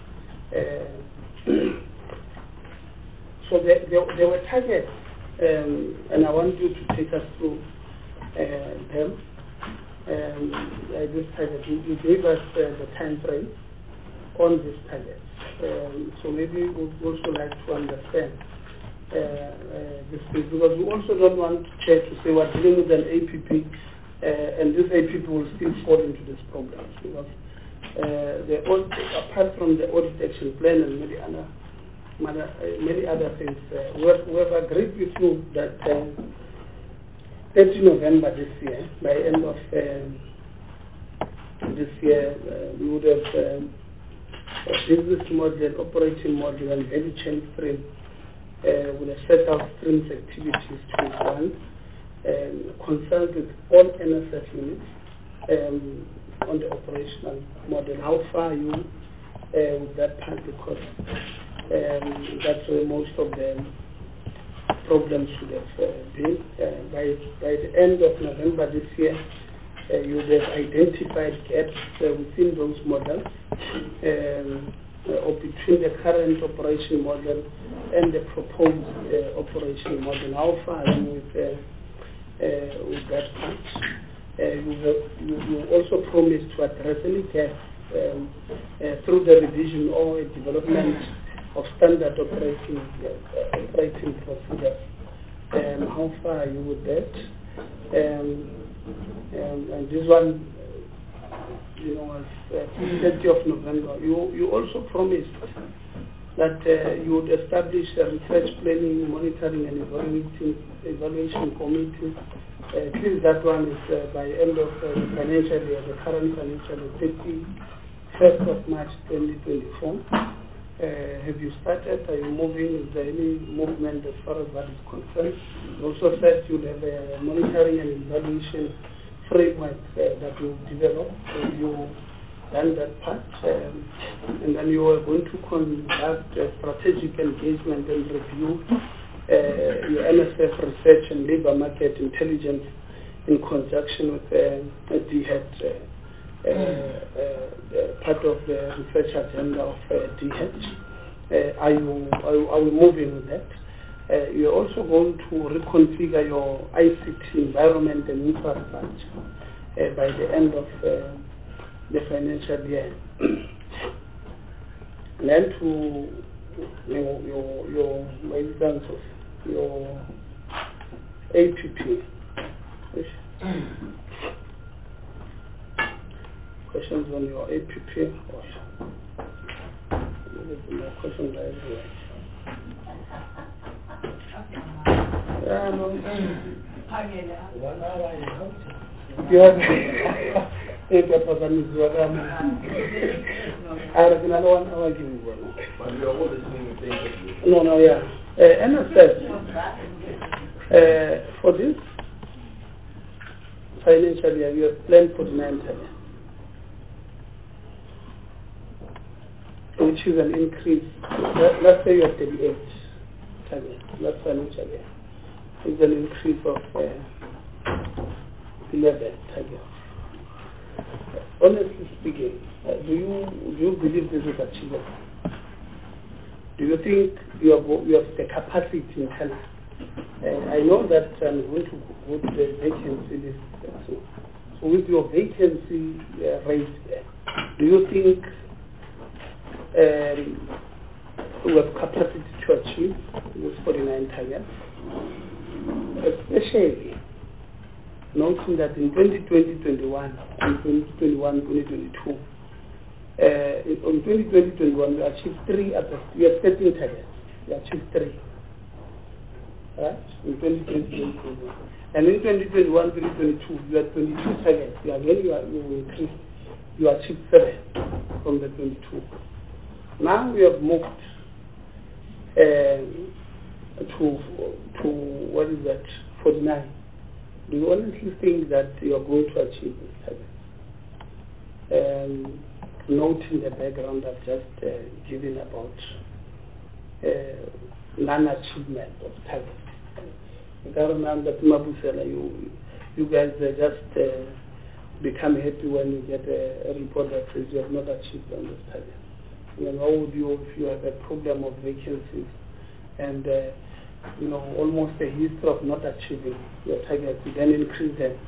So there were targets, and I want you to take us through them. This target, you gave us the time frame on this target. So maybe we would also like to understand this thing, because we also don't want to say we're dealing with an APP, and this APP will still fall into this program, because apart from the audit action plan and many other things, we have agreed with you that 30 November this year, by end of this year, we would have business model, operating model, and value chain stream with a set of streams activities to run, consult with all NSF units on the operational model. How far are you with that part? Because That's where most of the problems should have been. By the end of November this year, you would have identified gaps within those models or between the current operation model and the proposed operation model. How far are you with that part? You also promised to address any gaps through the revision or development of standard operating procedures. How far are you with that? And this one, was 30th of November. You also promised that you would establish a research planning, monitoring and evaluation committee. Please, that one is by end of the financial year, the current financial year, 31st of March 2024. Have you started? Are you moving? Is there any movement as far as that is concerned? You also said you'd have a monitoring and evaluation framework that you developed. So you done that part, and then you are going to conduct a strategic engagement and review your NSF research and labor market intelligence in conjunction with DHET, part of the research agenda of DHET. Are we moving with that? You're also going to reconfigure your ICT environment and infrastructure by the end of the financial year. And then to your APP. Questions on your APP? More questions everywhere. Yeah, no. 1 hour and counting. Yeah. If that was I reckon I don't want to give you one. But we are all listening to things. No, yeah. NSF, for this financial year, you have planned for 9 targets, which is an increase. Let's say you have 38 targets last financial year. It's an increase of 11 targets. Honestly speaking, do you believe this is achievable? Do you think you have the capacity in Ghana? I know that I'm going to go to the vacancy list. So with your vacancy rate, do you think we have capacity to achieve those 49 targets? Especially noting that in 2020-21 and 2021-2022, on 2020-21 we achieved 3 out of, we have 13 targets. We achieved 3. Right? In 2020-21. And in 2021-2022 you had 22 targets. Again you increased, you achieved 7 from the 22. Now we have moved to what is that, 49. Do you honestly think that you are going to achieve this target? Noting the background I've just given about non-achievement of targets. You guys just become happy when you get a report that says you have not achieved on this target. And then how would you, if you have a problem of vacancies and almost a history of not achieving your targets, you then increase them.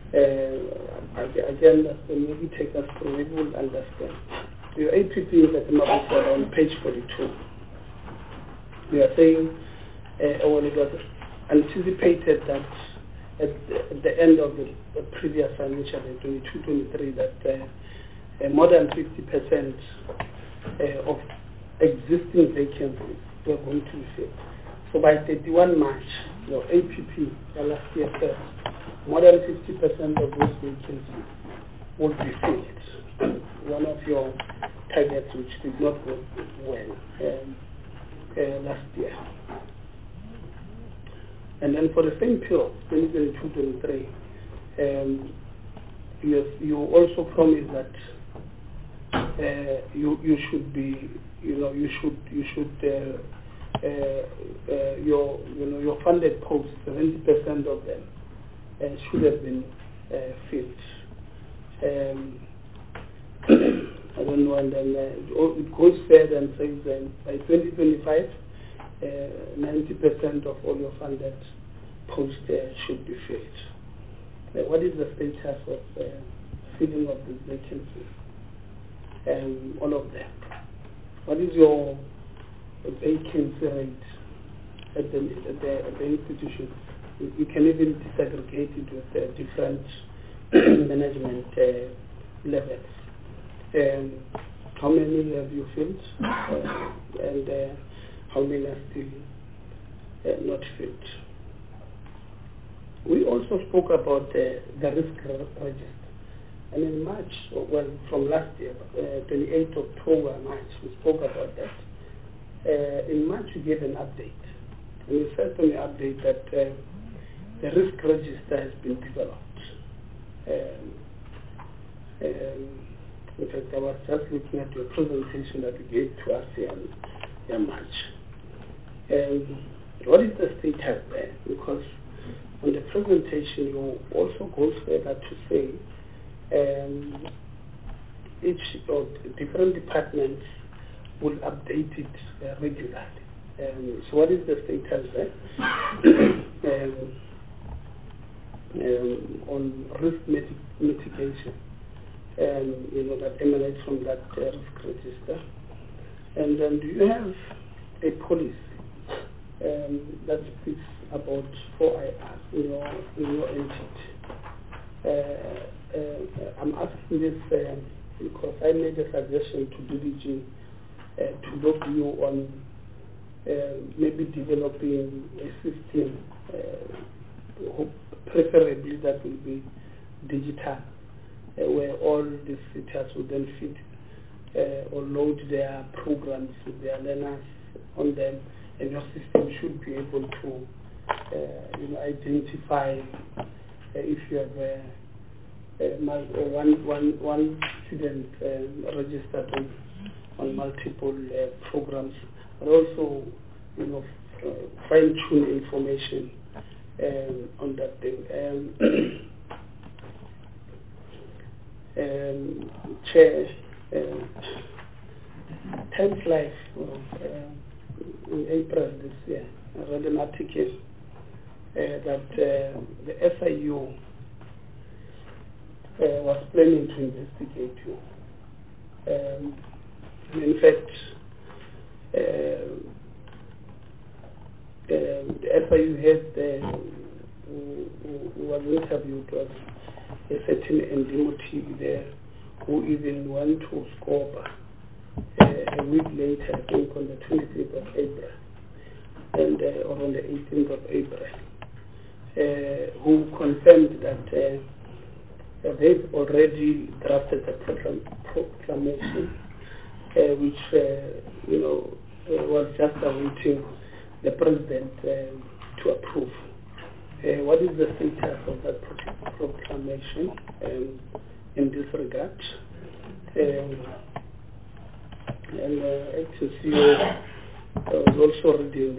Again, maybe take us through, we will understand. Your APP is at on page 42. You are saying, when it was anticipated that at the end of the previous financial year, 22-23, that more than 50% of existing vacancies were going to be filled. So by 31 March, your APP, the last year said, more than 50% of those vacancies would be filled. One of your targets which did not go well last year. And then for the same period, 2022-23, you also promised that you should be, you should your funded posts, 70% of them should have been filled. I don't know, and then it goes further and says then by 2025, 90% of all your funded posts should be filled. What is the status of filling of these vacancies? All of them. What is your vacancy rate at the institution? You can even disaggregate it with different management levels. How many have you filled, and how many are still not filled? We also spoke about the risk register. And in March, well, from last year, 28th October, March, we spoke about that. In March, we gave an update. And we said on the update that the risk register has been developed. In fact, I was just looking at your presentation that you gave to us here in March. What is the status there? Because on the presentation, you also goes further to say each of the different departments will update it regularly. So what is the status there? On risk mitigation, that emanates from that risk register. And then do you have a policy that speaks about 4IR in your entity? I'm asking this because I made a suggestion to DDG to look you on maybe developing a system, preferably that will be digital, where all the teachers will then feed or load their programs with their learners on them, and your system should be able to identify if you have one student registered on multiple programs, but also fine-tune information on that thing. Chair, Times Life in April this year, I read an article that the SIU was planning to investigate you. In fact, the SIU head who was interviewed was a certain NDMOT there, who even went to Scopa a week later, I think on the 23rd of April, and or on the 18th of April, who confirmed that they've already drafted a proclamation, which was just awaiting the president to approve. What is the status of that proclamation in this regard? And XCO was also reading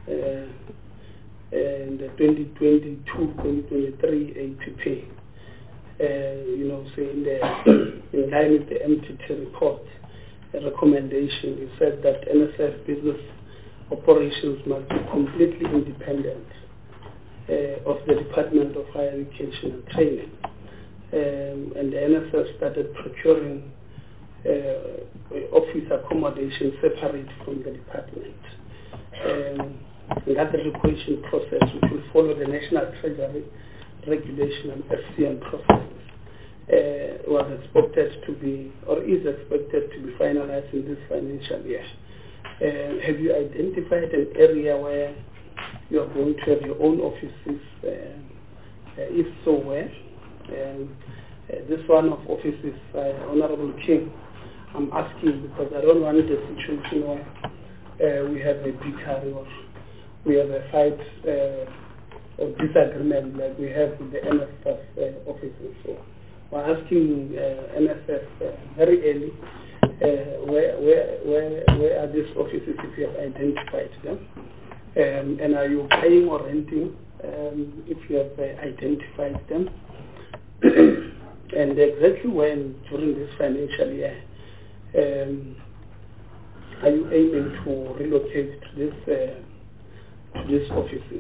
in the 2022-2023 APP, saying that in line with the MTT report, a recommendation, it said that NSF business operations must be completely independent of the Department of Higher Education and Training. And the NSF started procuring office accommodation separate from the department. And that relocation process, which will follow the National Treasury Regulation and FCM processes, was expected to be, or is expected to be finalized in this financial year. Have you identified an area where you are going to have your own offices? If so, where? This one of offices, Honorable King, I'm asking because I don't want a situation where we have a big or we have a fight or disagreement like we have with the NSF offices. So we're asking NSF very early where are these offices if you have identified them? And are you buying or renting if you have identified them? And exactly when during this financial year are you aiming to relocate to these offices?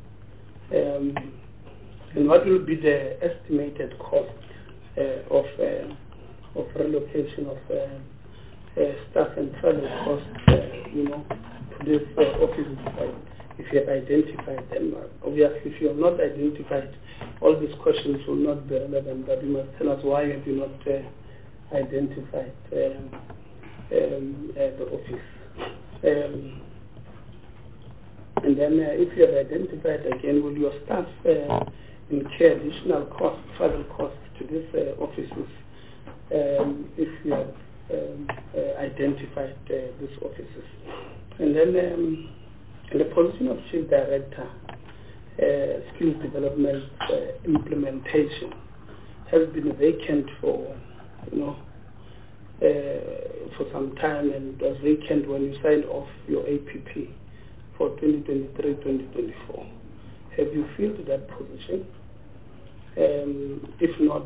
And what will be the estimated cost of relocation of staff and travel costs, to these offices if you have identified them? Obviously, if you have not identified, all these questions will not be relevant, but you must tell us why have you not identified the office. And then if you have identified again, will your staff incur additional costs, travel costs to these offices if you have identified these offices? And then the position of Chief Director, Skills Development Implementation has been vacant for some time, and was vacant when you signed off your APP for 2023-2024. Have you filled that position? If not,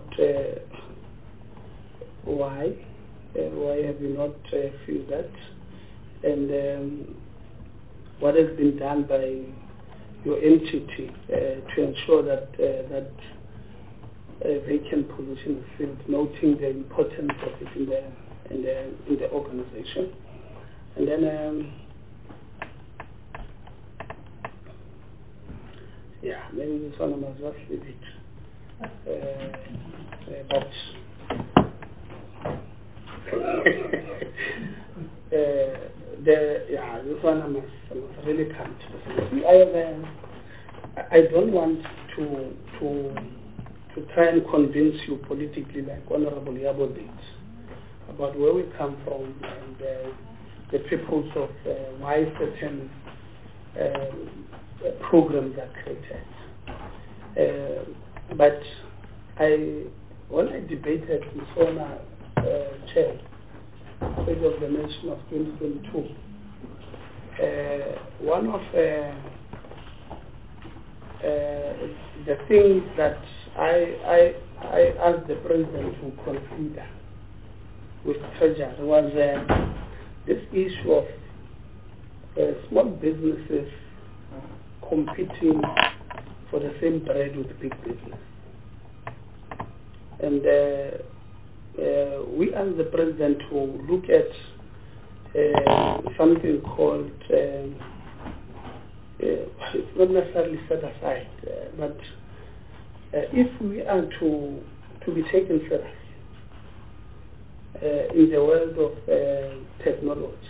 why? Why have you not filled that? And what has been done by your entity to ensure that that vacant position is filled, noting the importance of it in the organization? And then maybe this one I must just leave it. But this one I must really can't. I don't want to try and convince you politically, like Honorable Yabo did, about where we come from and the purpose of why certain programs are created. But when I debated with former chair, State of the Nation of 2022, one of the things that I asked the President to consider with Treasury was this issue of small businesses competing for the same bread with big business. And we asked the President to look at something called, it's not necessarily set aside, but if we are to be taken seriously in the world of technology,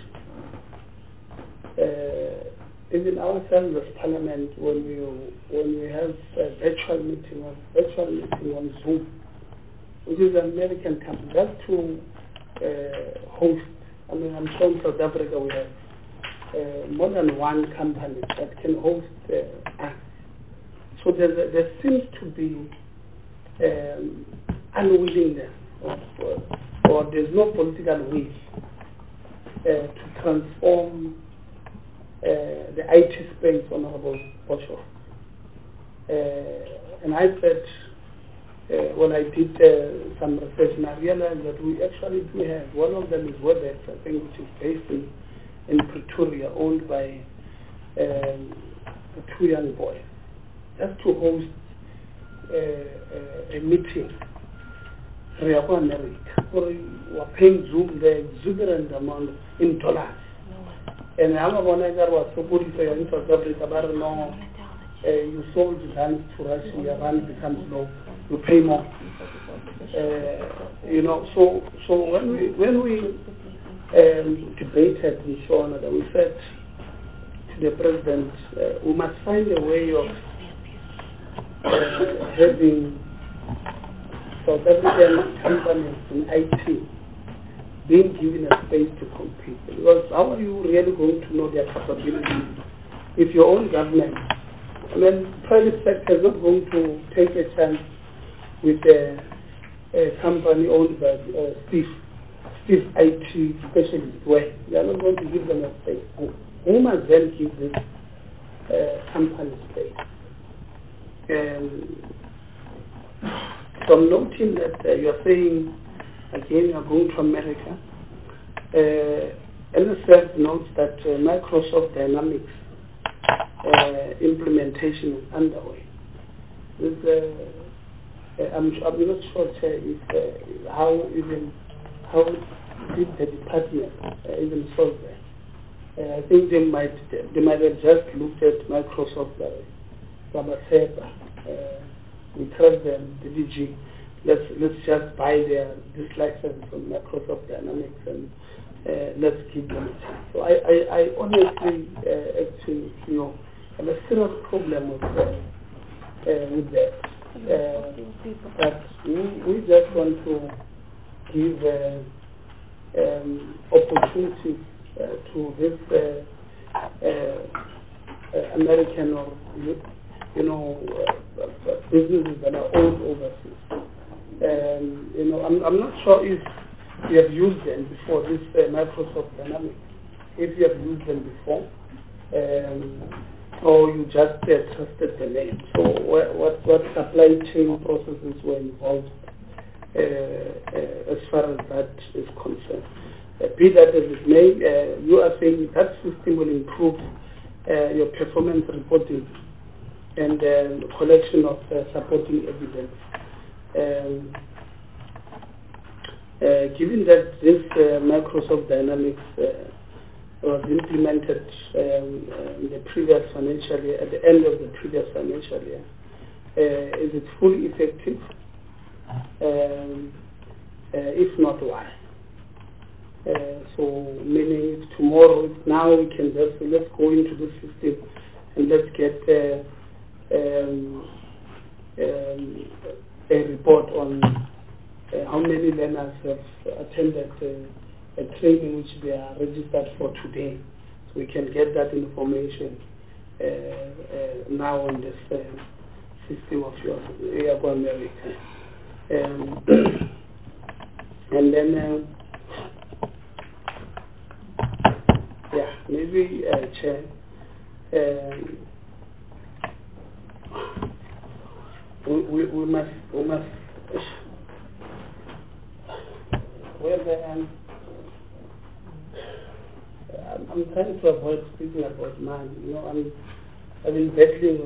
even ourselves as Parliament, when we have a virtual meeting on Zoom, which is an American company, just to host. I mean, I'm sure in South Africa we have more than one company that can host us. So there seems to be unwillingness, or there's no political will to transform the IT space, Honorable Boshoff. And I said, when I did some research, and I realized that we actually do have, one of them is WebEx, I think, which is based in Pretoria, owned by two young boys, just to host a meeting. We are going to America. We are paying Zoom the exuberant amount in dollars. And I'm going to was so good for in South Africa, but no, you sold land to Russia, your land becomes low, you pay more. So when we debated and so on, we said to the President, we must find a way of having South African companies in IT being given a space to compete. Because how are you really going to know their capabilities if your own government, I mean, private sector is not going to take a chance with a company owned by Steve these IT specialists work. They are not going to give them a space. Who must then give this company space? So I'm noting that you are saying, again, you are going to America. NSF notes that Microsoft Dynamics implementation is underway. I'm not sure if how did the department even solve that. I think they might have just looked at Microsoft Sabatheba. We trust them, the DG. Let's just buy this license from Microsoft Dynamics and let's give them a chance. So I honestly actually have a serious problem with that. But we just want to give opportunities to this American or businesses that are owned overseas. I'm not sure if you have used them before, this Microsoft Dynamics. If you have used them before, or you just trusted the name. So what supply chain processes were involved as far as that is concerned? Be that as it may, you are saying that system will improve your performance reporting and collection of supporting evidence. Given that this Microsoft Dynamics was implemented in the previous financial year, at the end of the previous financial year, is it fully effective? If not, why? So meaning if tomorrow, now we can just let's go into the system and let's get a report on how many learners have attended a training which they are registered for today. So we can get that information now on this system of yours, Airgo America. And then, maybe Chair, we must I'm trying to avoid speaking about money. I've been battling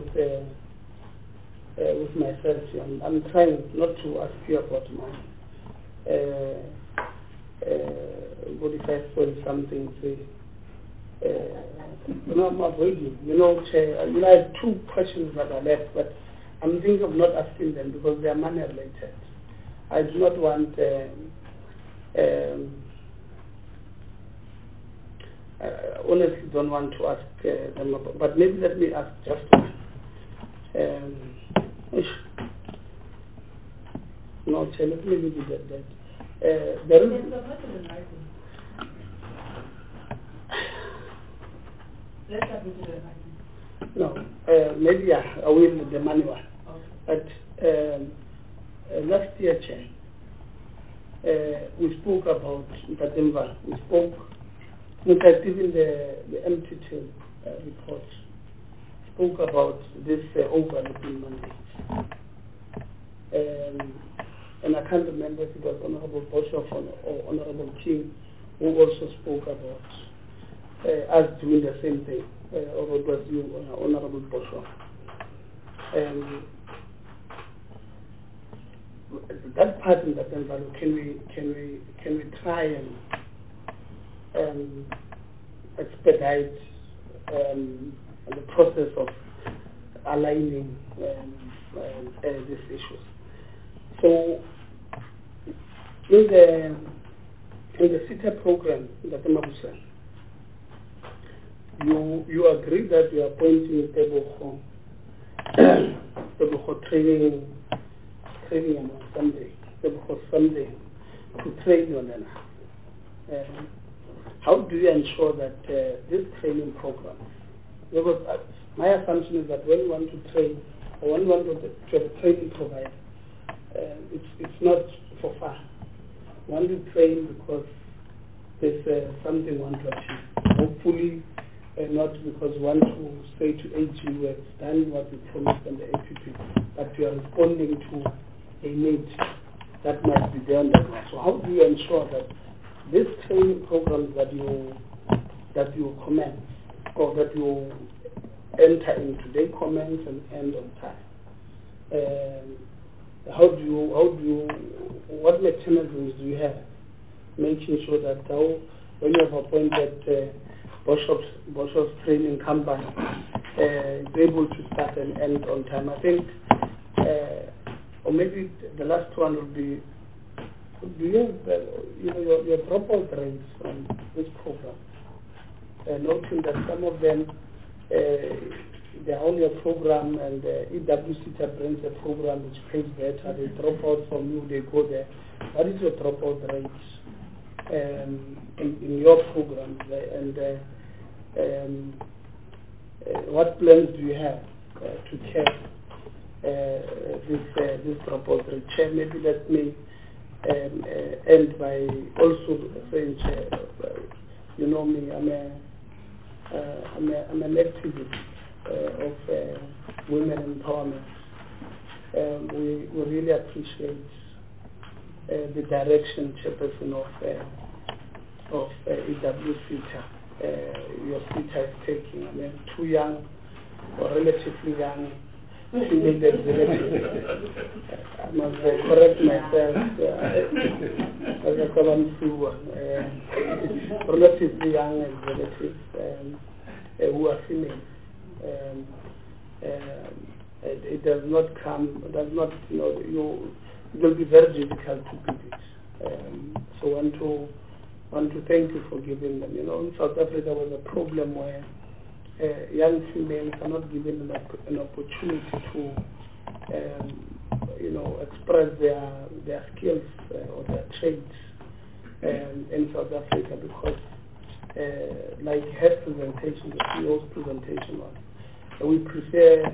with myself. I'm trying not to ask you about money. 45 point something. I'm avoiding. Chair, I have two questions that are left, but I'm thinking of not asking them because they are money related. I do not want. I honestly don't want to ask them about, but maybe let me ask just one. No, Chair, let me leave it at that. There is. Let's have it to the No, maybe I will with the money one. Okay. But last year, Chair, we spoke about Ntatemva. We spoke, in fact, even the MTT report spoke about this overlapping mandate. And I can't remember if it was Honorable Boshoff or Honorable King who also spoke about us doing the same thing, or it was you, Honorable Boshoff. That part in that envelope, can we try and expedite the process of aligning these issues? So in the CETA program, Dr. Mabusa, you agree that you are appointing Tebogo training on Sunday, Tebogo Sunday, to train your learner. How do you ensure that this training program, because my assumption is that when you want to train, or when you want to have a training provider, it's not for fun. You want to train because there's something we want to achieve. Hopefully, not because we want to say to AG we have done what we promised on the APP, but we are responding to a need that might be there on the ground. So how do you ensure that these training programs that you commence or that you enter into, they commence and end on time? What mechanisms do you have making sure that when you have appointed Boshoff's training company is able to start and end on time? I think, or maybe the last one would be, do you have your dropout rates on this program? Noting that some of them, they're only a program, and EWC brings a program which pays better. They drop out from you, they go there. What is your dropout rate in your program? And what plans do you have to check this dropout rate? Chair, maybe let me end by also saying, Chair, you know me, I'm an activist of women empowerment. We really appreciate the direction, Chairperson of EWCTA, your CETA is taking. I mean, too young or relatively young female executives. I must correct myself. Relatively young executives who are female. It does not, it will be very difficult to beat it. So I want to thank you for giving them. In South Africa was a problem where young females are not given an opportunity to, express their skills or their trades in South Africa, because like her presentation, the CEO's presentation was, we prefer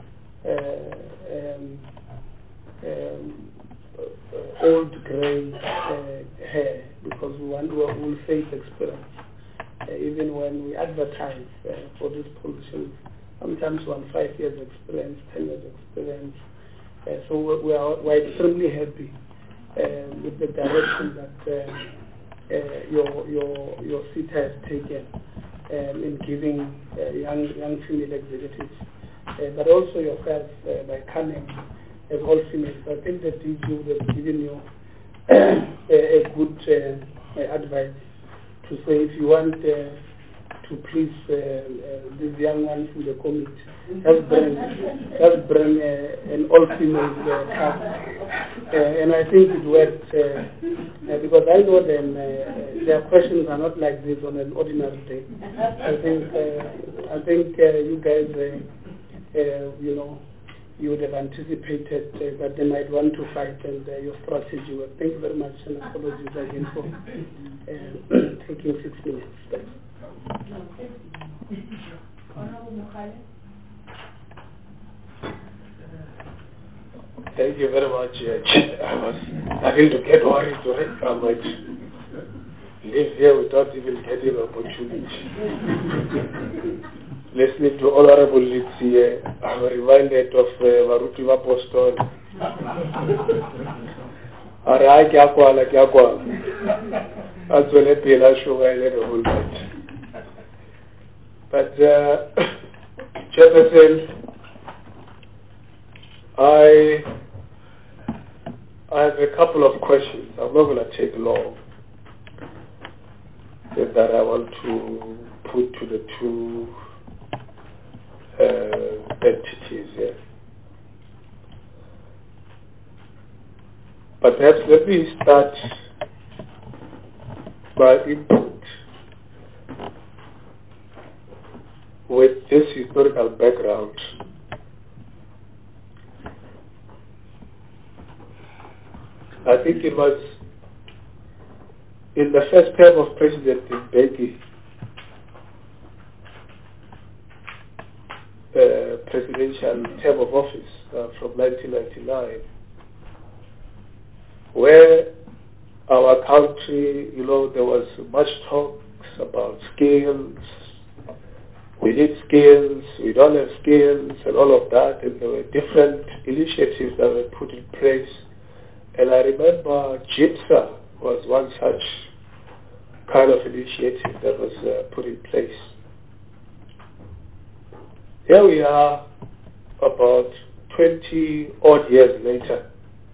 old grey hair, because we'll face experience. Even when we advertise for these positions, sometimes we want 5 years experience, 10 years experience. So we're extremely happy with the direction that your CETA has taken in giving young female executives, but also yourself by coming as all females. I think that DG would have given you a good advice to say, if you want to please these young ones in the committee, just bring an all-female cast. And I think it worked, because I know them, their questions are not like this on an ordinary day. I think you guys, you would have anticipated that they might want to fight, and your strategy worked. Thank you very much, and apologies again for taking 6 minutes. Thanks. Thank you very much, I was starting to get worried already. I might live here without even getting an opportunity. Listening to Honorable Leeds here, I'm reminded of Baruti Apostol. Arai kya kwa. That's when I feel I show I let a whole night. But Chairperson, I have a couple of questions. I'm not going to take long. That I want to put to the two entities here. But perhaps let me start my input with this historical background. I think it was in the first term of President Mbeki, presidential term of office from 1999, where our country, there was much talks about skills. We need skills, we don't have skills, and all of that, and there were different initiatives that were put in place. And I remember GIPSA was one such kind of initiative that was put in place. Here we are, about 20 odd years later.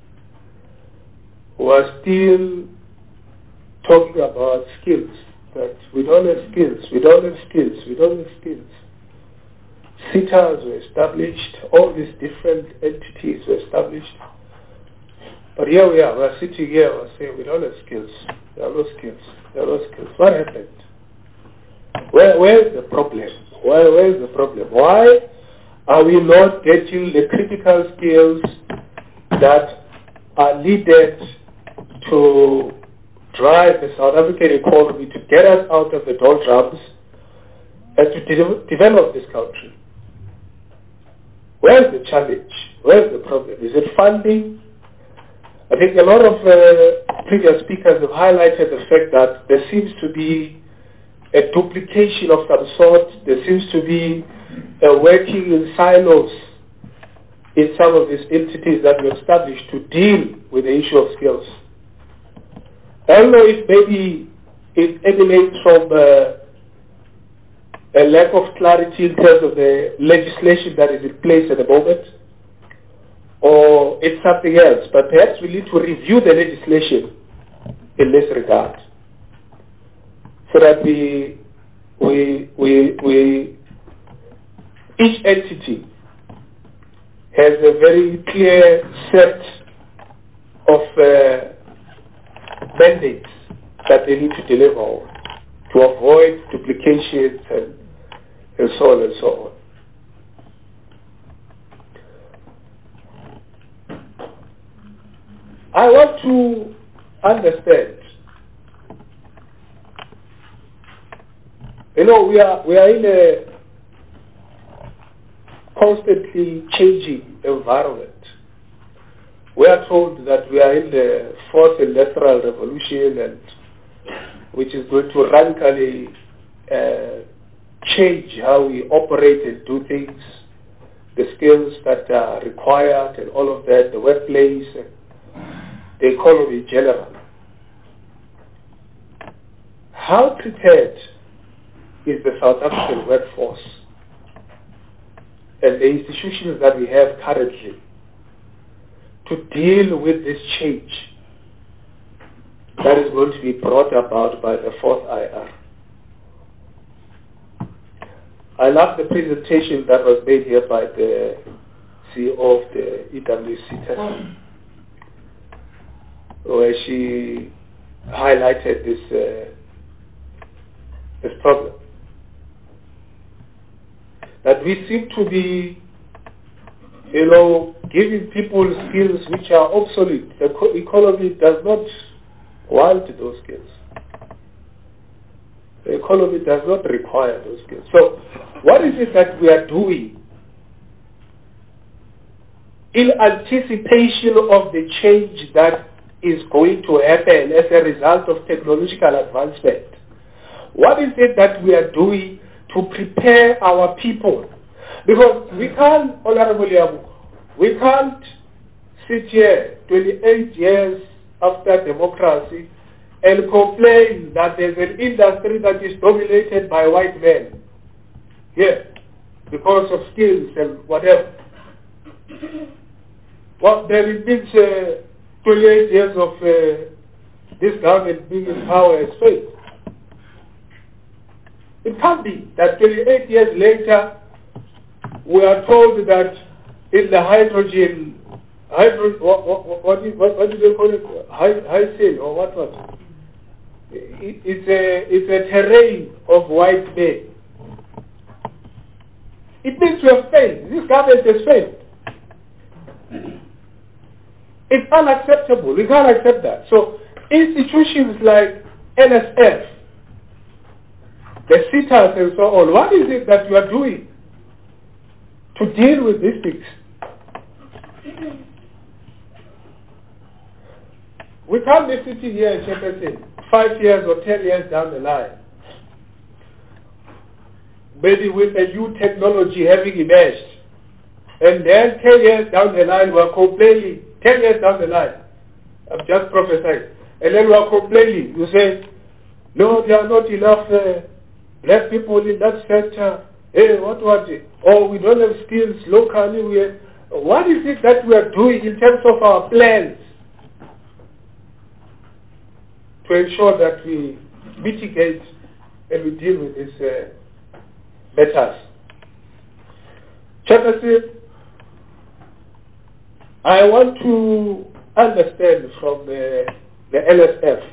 We are still talking about skills, that we don't have skills, we don't have skills, we don't have skills. CETAs were established, all these different entities were established. But here we are sitting here, we're saying we don't have skills, there are no skills, there are no skills. What happened? Where is the problem? Where is the problem? Why are we not getting the critical skills that are needed to drive the South African economy, to get us out of the doldrums and to develop this country? Where's the challenge? Where's the problem? Is it funding? I think a lot of previous speakers have highlighted the fact that there seems to be a duplication of some sort. There seems to be a working in silos in some of these entities that we established to deal with the issue of skills. I don't know if maybe it emanates from a lack of clarity in terms of the legislation that is in place at the moment, or it's something else, but perhaps we need to review the legislation in this regard, so that each entity has a very clear set of mandates that they need to deliver on, to avoid duplications and so on and so on. I want to understand. We are in a constantly changing environment. We are told that we are in the fourth industrial revolution, and which is going to radically change how we operate and do things, the skills that are required and all of that, the workplace, and the economy in general. How prepared is the South African workforce and the institutions that we have currently to deal with this change that is going to be brought about by the fourth IR? I love the presentation that was made here by the CEO of the EWC, where she highlighted this problem. That we seem to be, giving people skills which are obsolete. The economy does not want those skills. The economy does not require those skills. So, what is it that we are doing in anticipation of the change that is going to happen as a result of technological advancement? What is it that we are doing to prepare our people? Because we can't, Honorable Yabu, we can't sit here 28 years after democracy and complain that there's an industry that is dominated by white men here because of skills and whatever. Well, then it means 28 years of this government being in power has failed. It can't be that 28 years later we are told that in the hydrogen, what do they call it? High sail or what? It's a terrain of white men. It means we have failed. This government has failed. It's unacceptable. We can't accept that. So institutions like NSF, the CETAs and so on, what is it that you are doing to deal with these things? we can't be sitting here in Chairperson 5 years or 10 years down the line, maybe with a new technology having emerged, and then 10 years down the line we're complaining, 10 years down the line, I'm just prophesying, and then we're complaining, you say, no, there are not enough black people in that sector, hey, what it? Oh, we don't have skills locally, what is it that we are doing in terms of our plans to ensure that we mitigate and we deal with these matters? Chairperson, I want to understand from the LSF.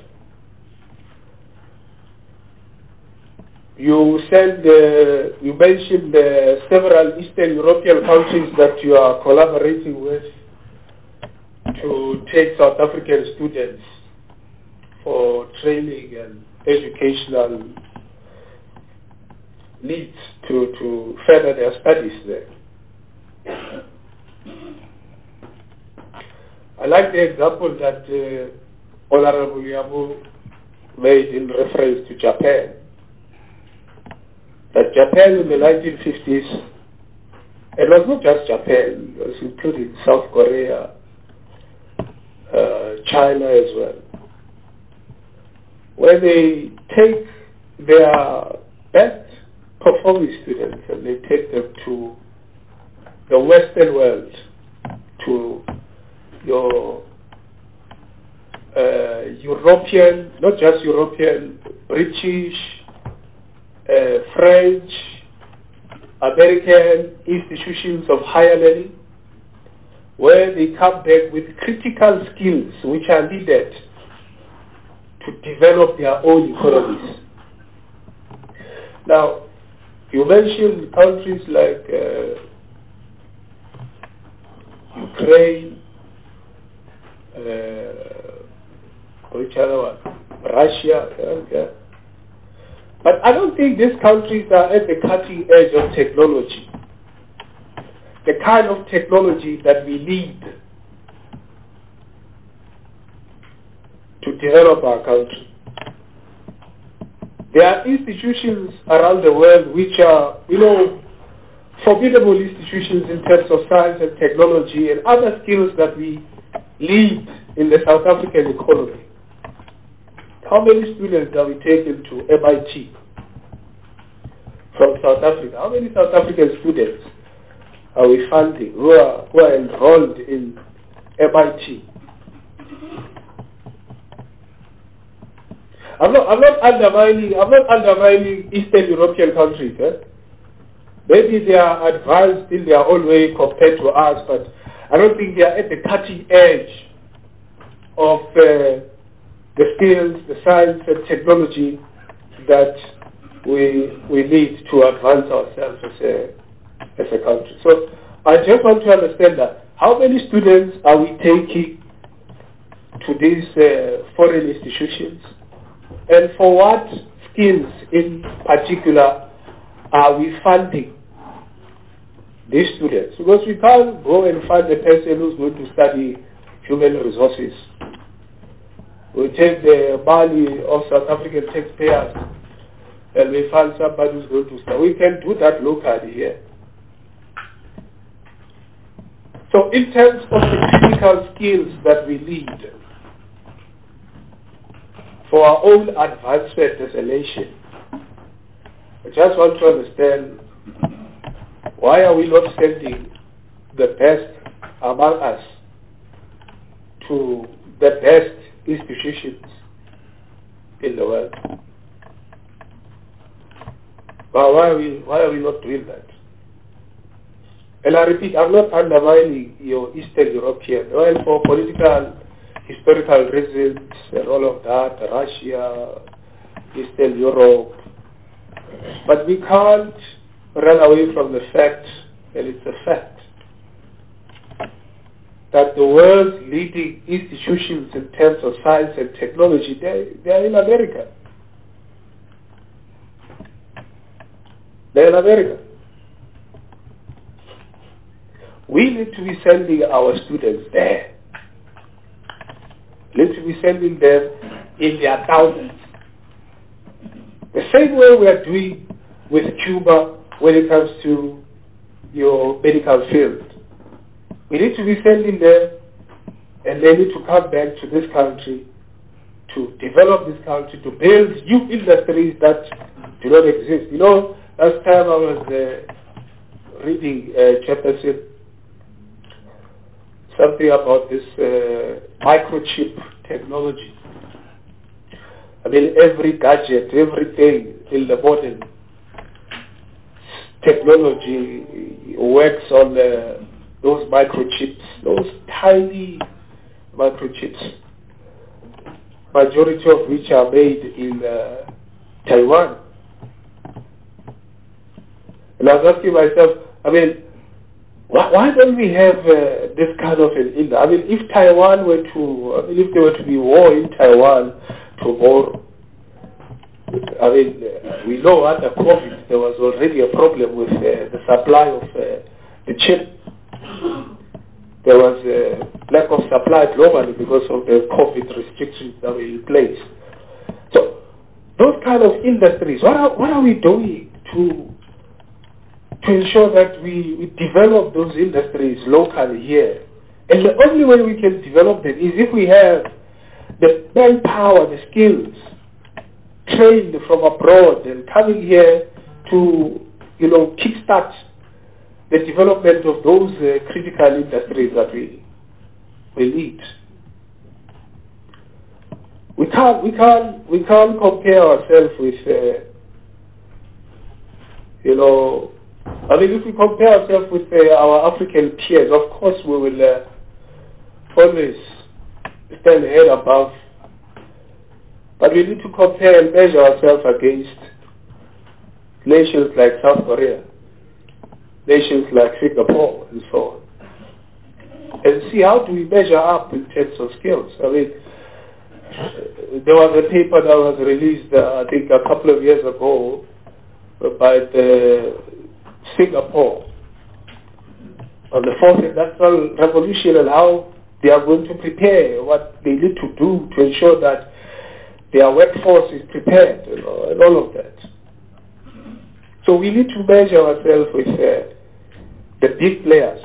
You said, you mentioned several Eastern European countries that you are collaborating with to take South African students for training and educational needs to further their studies there. I like the example that Honorable Yabu made in reference to Japan. That Japan in the 1950s, it was not just Japan, it was including South Korea, China as well, where they take their best performing students and they take them to the Western world, to your European, not just European, British, French, American institutions of higher learning, where they come back with critical skills which are needed to develop their own economies. Now, you mentioned countries like Ukraine, which other one? Russia, But I don't think these countries are at the cutting edge of technology. The kind of technology that we need to develop our country. There are institutions around the world which are, formidable institutions in terms of science and technology and other skills that we need in the South African economy. How many students are we taking to MIT from South Africa? How many South African students are we funding who are enrolled in MIT? I'm not undermining Eastern European countries. Maybe they are advanced in their own way compared to us, but I don't think they are at the cutting edge of the skills, the science and technology that we need to advance ourselves as a country. So I just want to understand that. How many students are we taking to these foreign institutions? And for what skills in particular are we funding these students? Because we can't go and find a person who's going to study human resources. We take the money of South African taxpayers and we find somebody who's going to study. We can do that locally here. So in terms of the critical skills that we need for our own advancement as a nation, I just want to understand, why are we not sending the best among us to the best institutions in the world? But why are we not doing that? And I repeat, I'm not undermining your Eastern European, well, for political, historical reasons and all of that, Russia, Eastern Europe. But we can't run away from the fact, and it's a fact, that the world's leading institutions in terms of science and technology, they're in America. They're in America. We need to be sending our students there. We need to be sending them in their thousands. The same way we are doing with Cuba when it comes to your medical field. We need to be sending them, and they need to come back to this country to develop this country, to build new industries that do not exist. You know, last time I was reading Chairperson, something about this microchip technology. I mean, every gadget, everything in the modern technology works on those microchips, those tiny microchips, majority of which are made in Taiwan. And I was asking myself, I mean, why don't we have this kind of an industry? I mean, if Taiwan were to, if there were to be war in Taiwan tomorrow, I mean, we know under COVID there was already a problem with the supply of the chip. There was a lack of supply globally because of the COVID restrictions that were in place. So, those kind of industries, what are we doing to ensure that we develop those industries locally here? And the only way we can develop them is if we have the manpower, the skills, trained from abroad and coming here to, kickstart the development of those critical industries that we need. We can't compare ourselves with, I mean, if we compare ourselves with our African peers, of course we will always stand ahead above. But we need to compare and measure ourselves against nations like South Korea, nations like Singapore, and so on. And see how do we measure up in terms of skills. I mean, there was a paper that was released, I think, a couple of years ago by Singapore on the fourth industrial revolution and how they are going to prepare, what they need to do to ensure that their workforce is prepared, and all of that. So we need to measure ourselves with the big players.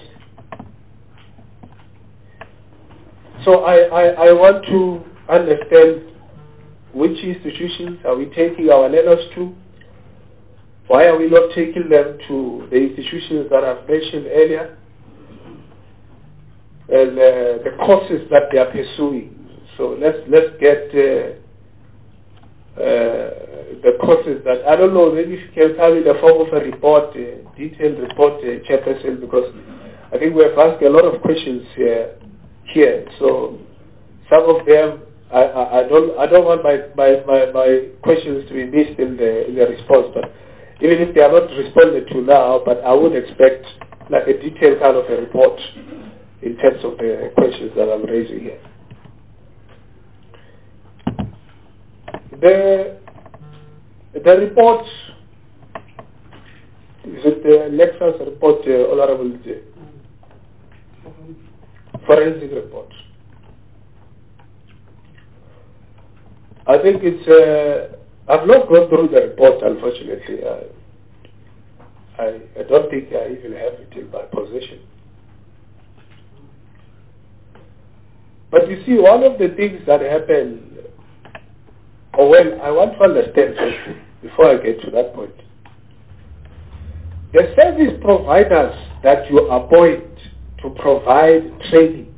So I want to understand which institutions are we taking our learners to? Why are we not taking them to the institutions that I've mentioned earlier? And the courses that they are pursuing. So let's get the courses that, I don't know, maybe if you can come in the form of a report, a detailed report, Chairperson, because I think we have asked a lot of questions here. So some of them, I don't want my questions to be missed in the response, but even if they are not responded to now, but I would expect like a detailed kind of a report in terms of the questions that I'm raising here. The report, is it the Lexus report, Honorable forensic report? I think it's, I've not gone through the report, unfortunately. I don't think I even have it in my possession. But you see, one of the things that happen, or when I want to understand something before I get to that point, the service providers that you appoint to provide training,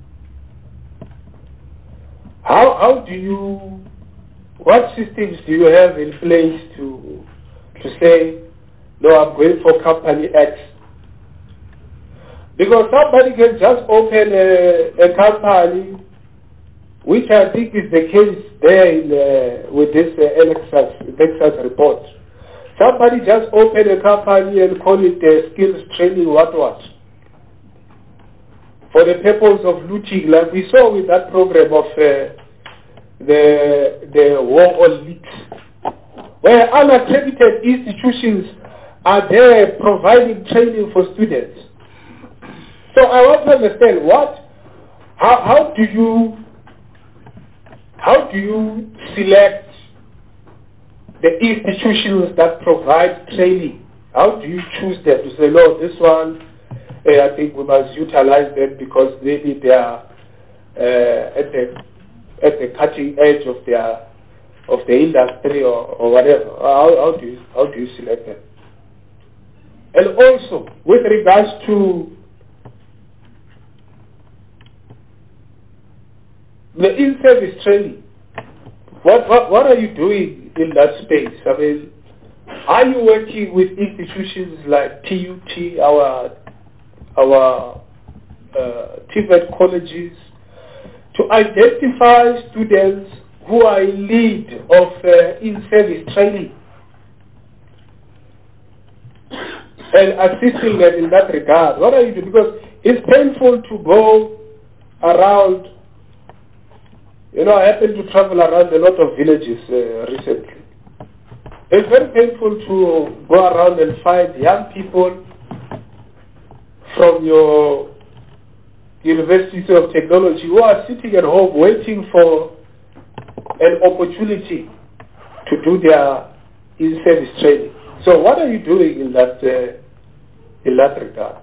how do you, what systems do you have in place to say, no, I'm going for company X? Because somebody can just open a company, which I think is the case there with this Lexus report. Somebody just open a company and call it skills training what. For the purpose of looting, like we saw with that program of the war on leaks, where unaccredited institutions are there providing training for students. So I want to understand how how do you select the institutions that provide training? How do you choose them to say, no, this one, I think we must utilize them because maybe they are at the cutting edge of the industry or whatever. How do you select them? And also, with regards to the in-service training, what are you doing in that space? I mean, are you working with institutions like TUT, our TVET colleges, to identify students who are in need of in-service training and assisting them in that regard? What are you doing? Because it's painful to go around. You know, I happen to travel around a lot of villages recently. It's very painful to go around and find young people from your universities of technology who are sitting at home waiting for an opportunity to do their in-service training. So what are you doing in that regard?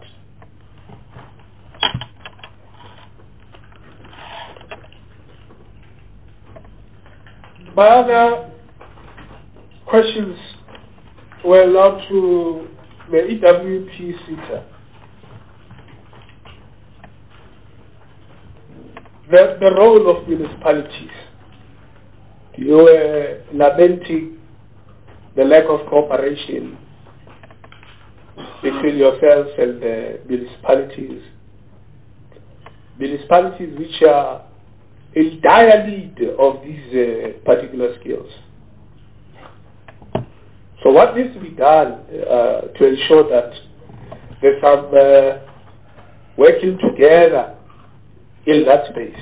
My other questions were now to the EWP SETA. The role of municipalities. You were lamenting the lack of cooperation between yourselves and the municipalities. Municipalities which are in dire need of these particular skills. So what needs to be done to ensure that there's some working together in that space?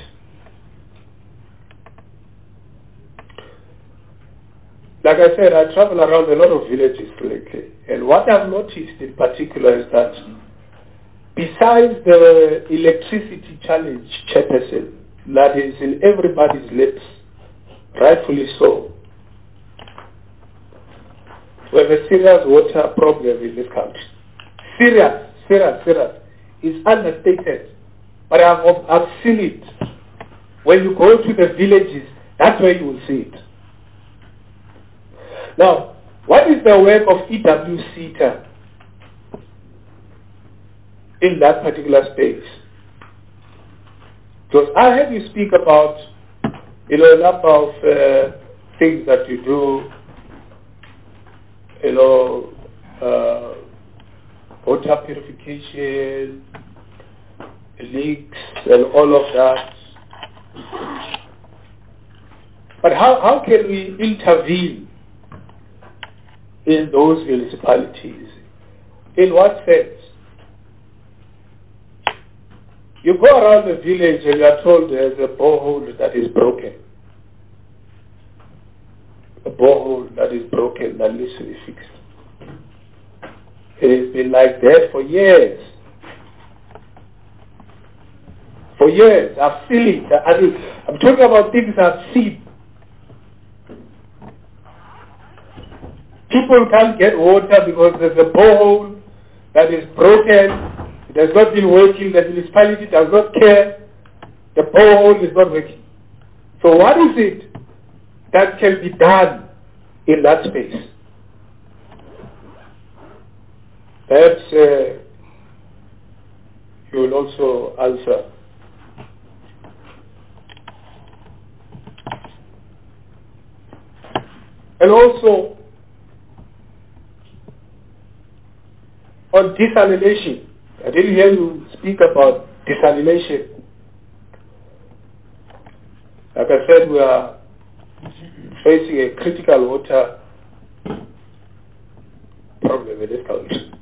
Like I said, I travel around a lot of villages lately, and what I've noticed in particular is that besides the electricity challenge, Chairperson, that is in everybody's lips, rightfully so, we have a serious water problem in this country. Serious. It's understated. But I've seen it. When you go to the villages, that's where you will see it. Now, what is the work of EWCETA in that particular space? Because I heard you speak about, a number of things that you do, water purification, leaks, and all of that. But how can we intervene in those municipalities? In what sense? You go around the village and you are told there's a borehole that is broken. A borehole that is broken that needs to be fixed. It has been like that for years. For years. I've seen it. I'm talking about things I've seen. People can't get water because there's a borehole that is broken. It has not been working. The municipality does not care. The borehole is not working. So what is it that can be done in that space? Perhaps you will also answer. And also, on desalination, I didn't hear you speak about desalination. Like I said, we are facing a critical water problem in this country.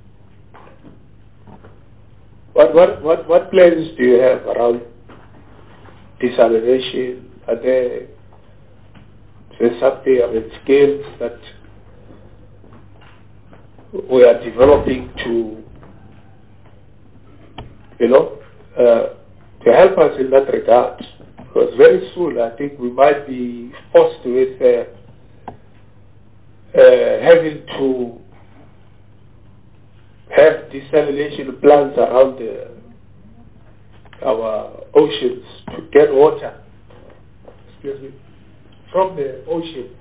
What plans do you have around desalination? Are there something, skills that we are developing to help us in that regard? Because very soon I think we might be forced with having to have desalination plants around our oceans to get water, from the ocean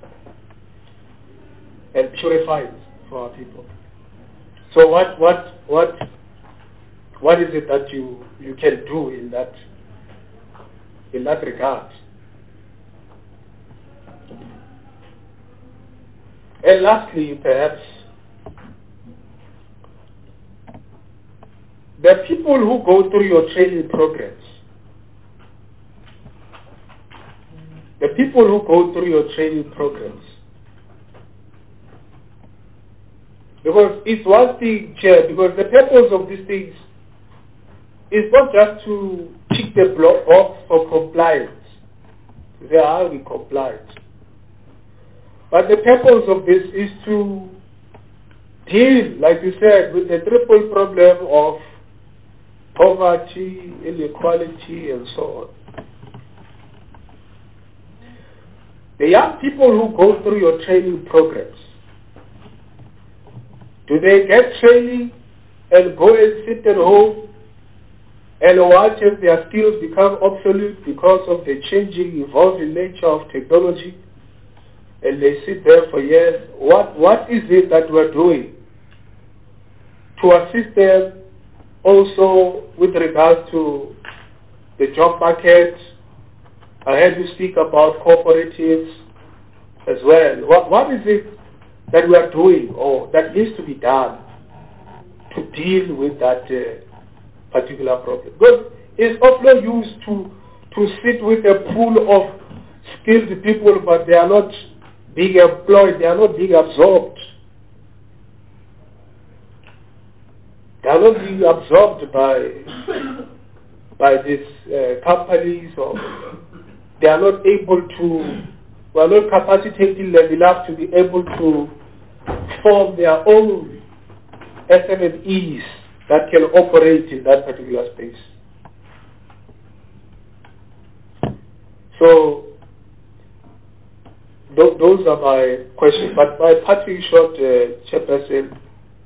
and purify it for our people. So what is it that you can do in that regard? And lastly, perhaps, the people who go through your training programs, because it's one thing, Chair, because the purpose of these things is not just to tick the box for compliance. They are we compliant. But the purpose of this is to deal, like you said, with the triple problem of poverty, inequality, and so on. The young people who go through your training programs, do they get training and go and sit at home and watch as their skills become obsolete because of the changing, evolving nature of technology, and they sit there for years? What is it that we're doing to assist them also with regards to the job market? I heard you speak about cooperatives as well. What is it that we are doing or that needs to be done to deal with that particular problem? Because it's of no use to sit with a pool of skilled people, but they are not being employed, they are not being absorbed. They are not being absorbed by these companies, or they are not able to, we are not capacitating them enough to be able to form their own SMEs that can operate in that particular space. So those are my questions. But my parting short, Chairperson,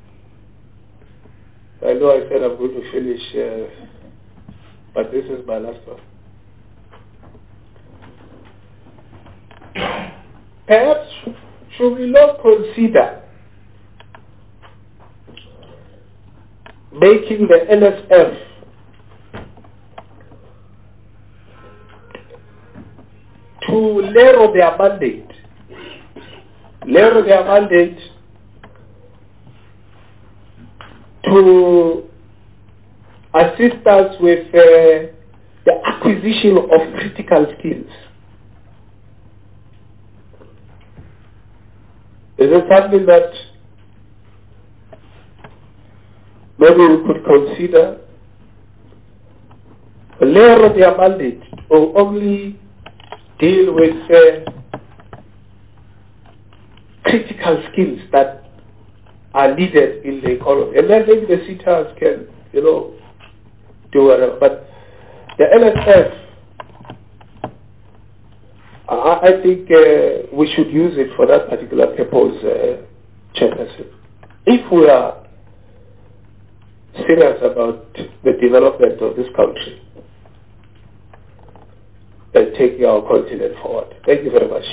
I know I said I'm going to finish, but this is my last one. Perhaps should we not consider making the NSF to narrow their mandate to assist us with the acquisition of critical skills? Is it something that maybe we could consider? Narrow their mandate or only deal with critical skills that are needed in the economy, and then maybe the CETAs can, do whatever. But the NSF, I think we should use it for that particular purpose, Chairperson. If we are serious about the development of this country and taking our continent forward. Thank you very much.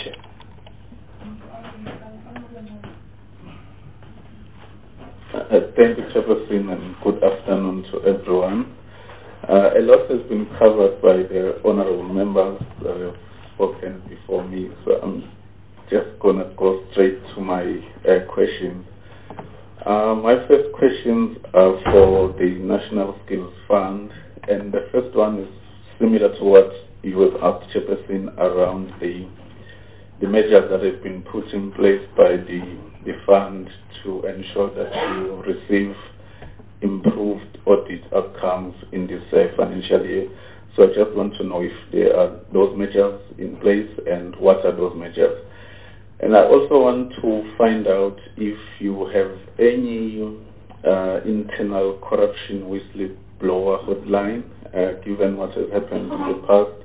Thank you, Chairperson, and good afternoon to everyone. A lot has been covered by the honorable members that have spoken before me, so I'm just going to go straight to my questions. My first questions are for the National Skills Fund, and the first one is similar to what you have asked, Chairperson, around the measures that have been put in place by the fund to ensure that you receive improved audit outcomes in this financial year. So I just want to know if there are those measures in place and what are those measures. And I also want to find out if you have any internal corruption whistleblower hotline, given what has happened in the past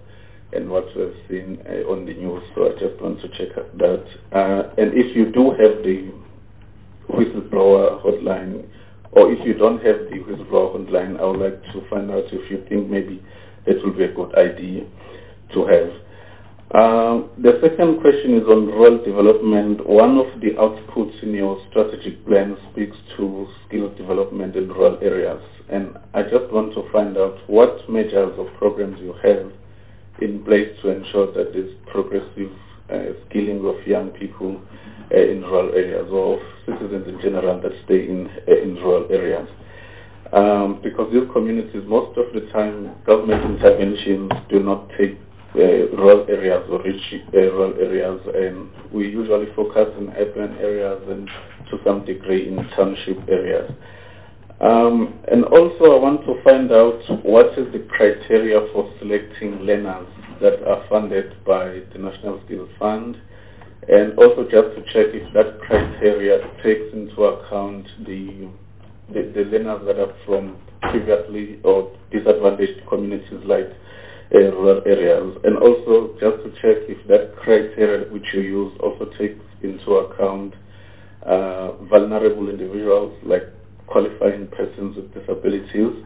and what we have seen on the news. So I just want to check that. And if you do have the whistleblower hotline, or if you don't have the whistleblower hotline, I would like to find out if you think maybe that will be a good idea to have. The second question is on rural development. One of the outputs in your strategic plan speaks to skill development in rural areas, and I just want to find out what measures or programs you have in place to ensure that there's progressive skilling of young people in rural areas, or of citizens in general that stay in rural areas. Because these communities, most of the time, government interventions do not take rural areas or rich rural areas, and we usually focus in urban areas and to some degree in township areas. And also I want to find out what is the criteria for selecting learners that are funded by the National Skills Fund, and also just to check if that criteria takes into account the learners that are from previously or disadvantaged communities like rural areas, and also just to check if that criteria which you use also takes into account vulnerable individuals like qualifying persons with disabilities,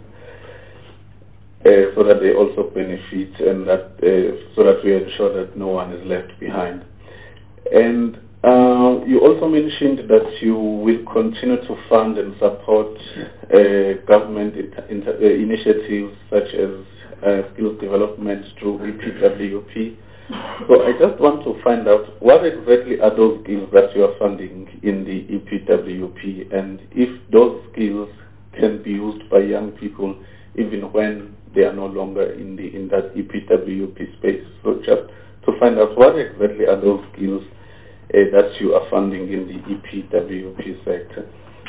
so that they also benefit, and that so that we ensure that no one is left behind. And you also mentioned that you will continue to fund and support government initiatives such as skills development through EPWP. So I just want to find out what exactly are those skills that you are funding in the EPWP, and if those skills can be used by young people even when they are no longer in that EPWP space. So just to find out what exactly are those skills that you are funding in the EPWP sector.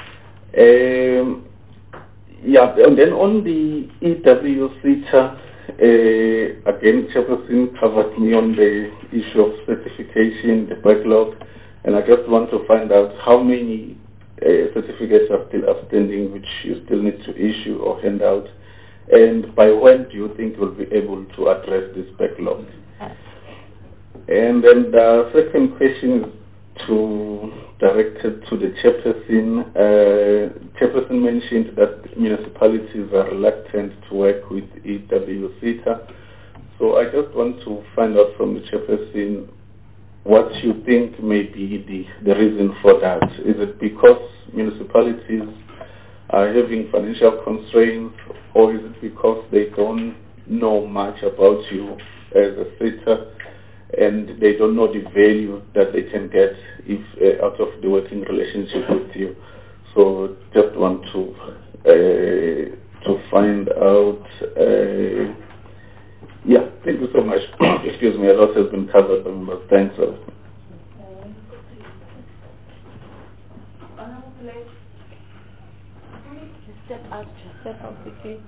And then on the EWSETA, again, Chairperson covered me on the issue of certification, the backlog, and I just want to find out how many certificates are still outstanding which you still need to issue or hand out, and by when do you think you'll be able to address this backlog? And then the second question is directed to the chairperson. Chairperson mentioned that municipalities are reluctant to work with EWSETA. So I just want to find out from the chairperson what you think may be the reason for that. Is it because municipalities are having financial constraints, or is it because they don't know much about you as a SETA, and they don't know the value that they can get if out of the working relationship with you? So just want to find out. Thank you so much. Excuse me, a lot has been covered, but thanks. Step out, okay.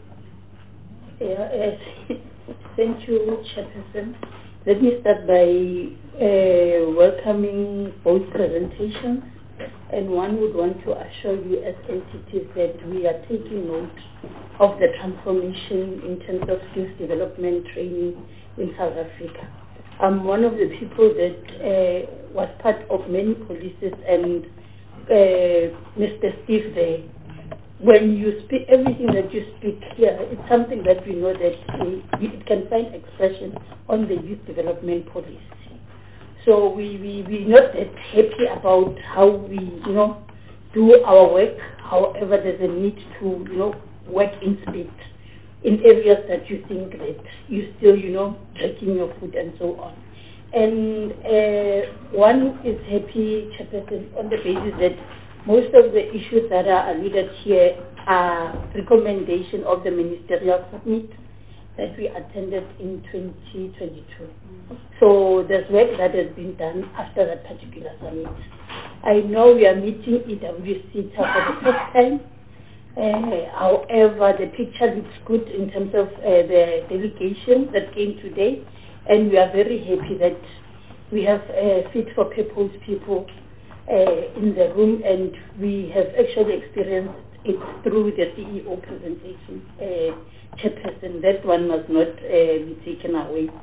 Thank you, Chairperson. Let me start by welcoming both presentations, and one would want to assure you as entities that we are taking note of the transformation in terms of skills development training in South Africa. I'm one of the people that was part of many policies, and Mr. Steve there, when you speak, everything that you speak here, it's something that we know that it can find expression on the youth development policy. So we're not that happy about how we, do our work. However, there's a need to, work in speed in areas that you think that you still, dragging your foot and so on. And one is happy, Chairperson, on the basis that most of the issues that are alluded here are recommendation of the ministerial summit that we attended in 2022. So there's work that has been done after that particular summit. I know we are meeting EWSETA for the first time. However, the picture looks good in terms of the delegation that came today, and we are very happy that we have fit for purpose people in the room, and we have actually experienced it through the CEO presentation, Chairperson. That one must not be taken away.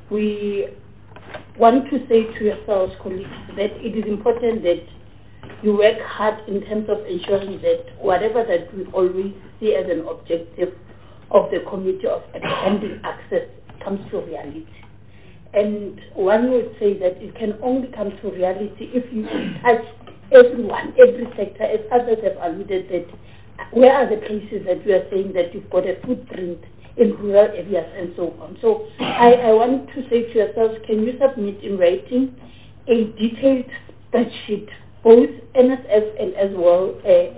we want to say to yourselves, colleagues, that it is important that you work hard in terms of ensuring that whatever that we always see as an objective of the Committee of Expanding Access comes to reality. And one would say that it can only come to reality if you touch everyone, every sector, as others have alluded that where are the places that we are saying that you've got a footprint in rural areas and so on. So I want to say to yourselves, can you submit in writing a detailed spreadsheet, both NSF and as well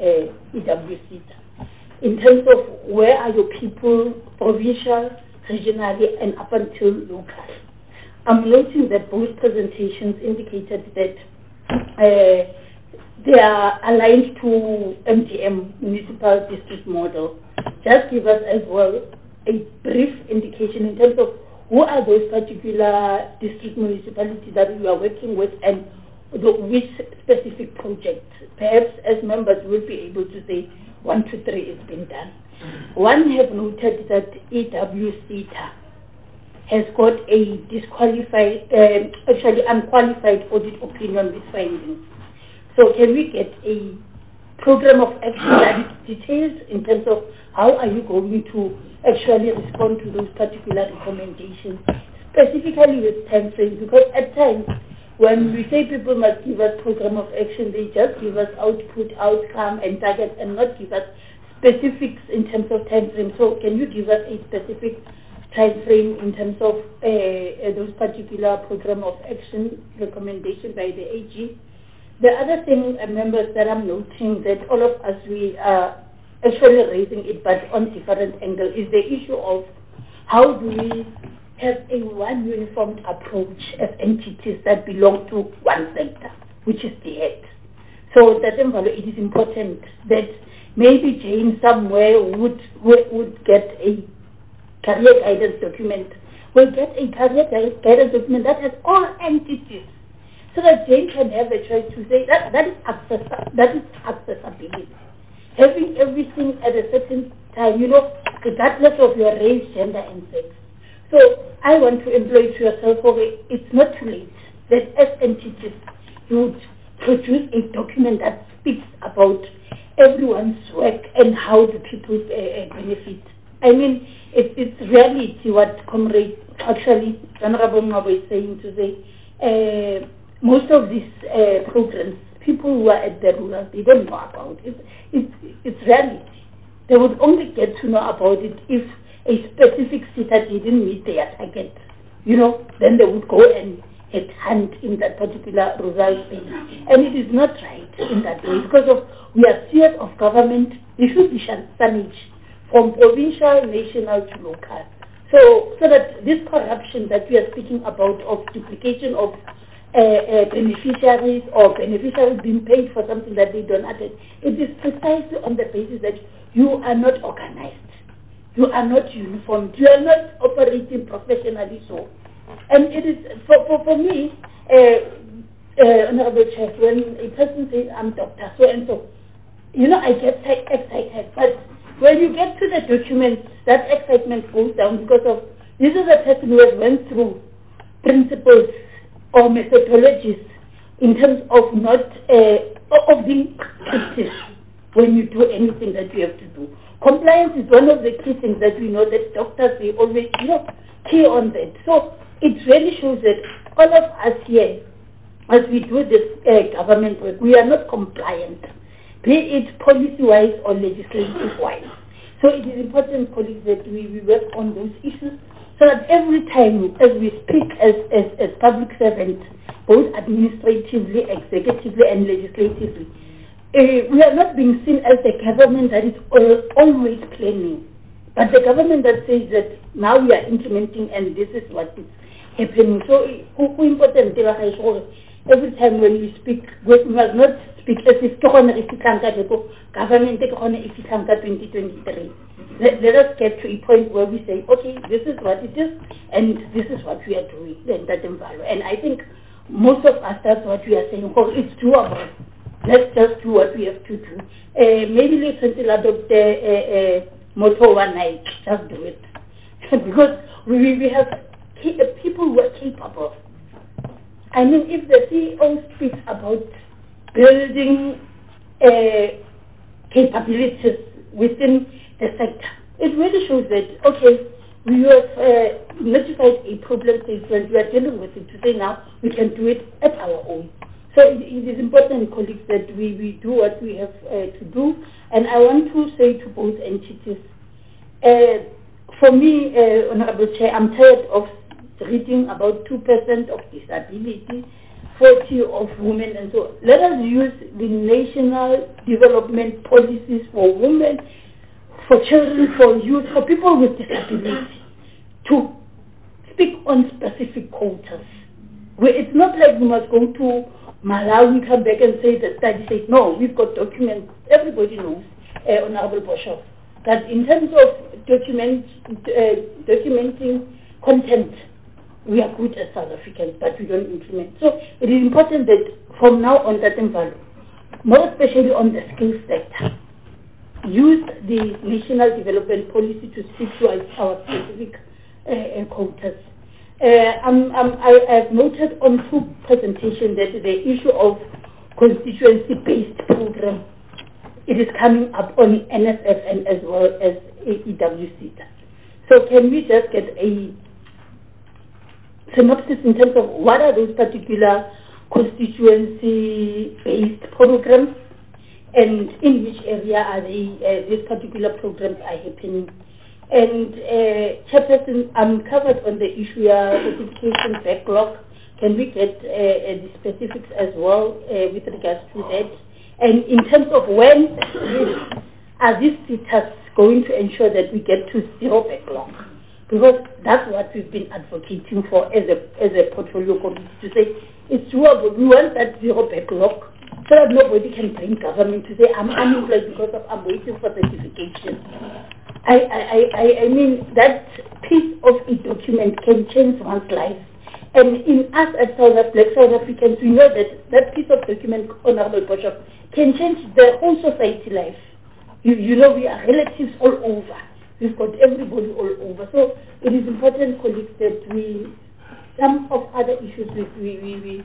EWC, in terms of where are your people, provincial, regionally, and up until local. I'm noting that both presentations indicated that they are aligned to MDM, Municipal District Model. Just give us as well a brief indication in terms of who are those particular district municipalities that we are working with and which specific projects. Perhaps as members will be able to say 1 to 3 is being done. One have noted that EWCTA has got a actually unqualified audit opinion with findings. So can we get a program of action that is detailed in terms of how are you going to actually respond to those particular recommendations, specifically with time frames? Because at times, when we say people must give us program of action, they just give us output, outcome, and target, and not give us specifics in terms of time frame. So can you give us a specific time frame in terms of those particular program of action recommendation by the AG? The other thing, members, that I'm noting that all of us, we are actually raising it, but on different angle, is the issue of how do we have a one uniform approach as entities that belong to one sector, which is the head. So that it is important that maybe Jane somewhere would get a career guidance document, will get a career guidance document that has all entities, so that Jane can have a choice to say that is accessibility. Having everything at a certain time, regardless of your race, gender, and sex. So I want to employ to yourself, it's not too late that as entities you would produce a document that speaks about everyone's work and how the people benefit. I mean, it's reality what Comrade, actually, Honorable Ngabo is saying to say, most of these programs, people who are at the rural, they don't know about it. It's reality. They would only get to know about it if a specific city didn't meet their target. Then they would go and hunt in that particular rural space. And it is not right in that way because we are spheres of government. There should be signage from provincial, national to local. So that this corruption that we are speaking about of duplication of beneficiaries or beneficiaries being paid for something that they don't attend, it is precisely on the basis that you are not organized, you are not uniformed, you are not operating professionally. So, and it is for me, Honorable Chair, when a person says I'm Dr. So and so, I get excited, but when you get to the documents, that excitement goes down because of this is a person who has went through principles or methodologies in terms of not of being cryptic when you do anything that you have to do. Compliance is one of the key things that we know that doctors, they always key on that. So it really shows that all of us here, as we do this government work, we are not compliant, be it policy-wise or legislative-wise. So it is important, colleagues, that we work on those issues so that every time as we speak as public servants, both administratively, executively, and legislatively, we are not being seen as the government that is always planning, but the government that says that now we are implementing and this is what is happening. So important every time when we speak, we must not speak as if government 2023. Let us get to a point where we say, okay, this is what it is, and this is what we are doing. And I think most of us, that's what we are saying. Oh, it's doable. Let's just do what we have to do. Maybe let's adopt the motto one night. Just do it, because we have people who are capable. I mean, if the CEO speaks about building capabilities within the sector, it really shows that, okay, we have notified a problem statement, we are dealing with it today now, we can do it at our own. So it is important, colleagues, that we do what we have to do. And I want to say to both entities, for me, Honorable Chair, I'm tired of reading about 2% of disability, 40% of women, and so let us use the national development policies for women, for children, for youth, for people with disability, to speak on specific quotas. Where it's not like we must go to Malawi, come back and say the study says, no, we've got documents. Everybody knows, Honorable Boshoff, that in terms of documenting content, we are good as South Africans, but we don't implement. So it is important that from now on, that value, more especially on the skills sector, use the national development policy to speak to our specific quotas. I've noted on 2 presentations that the issue of constituency-based program, it is coming up on NSF and as well as EWC. So can we just get a synopsis in terms of what are those particular constituency-based programs, and in which area are they, these particular programs are happening? And Chairperson, I'm covered on the issue of certification backlog. Can we get the specifics as well with regards to that? And in terms of when are these sitters going to ensure that we get to zero backlog? Because that's what we've been advocating for as a portfolio committee, to say it's doable. We want that zero backlog so that nobody can blame government to say I'm unemployed because I'm waiting for certification. I mean, that piece of a document can change one's life. And in us as Black South Africans, we know that that piece of document, Honorable Boshoff, can change the whole society life. You know, we are relatives all over. We've got everybody all over. So it is important, colleagues, that some of other issues, we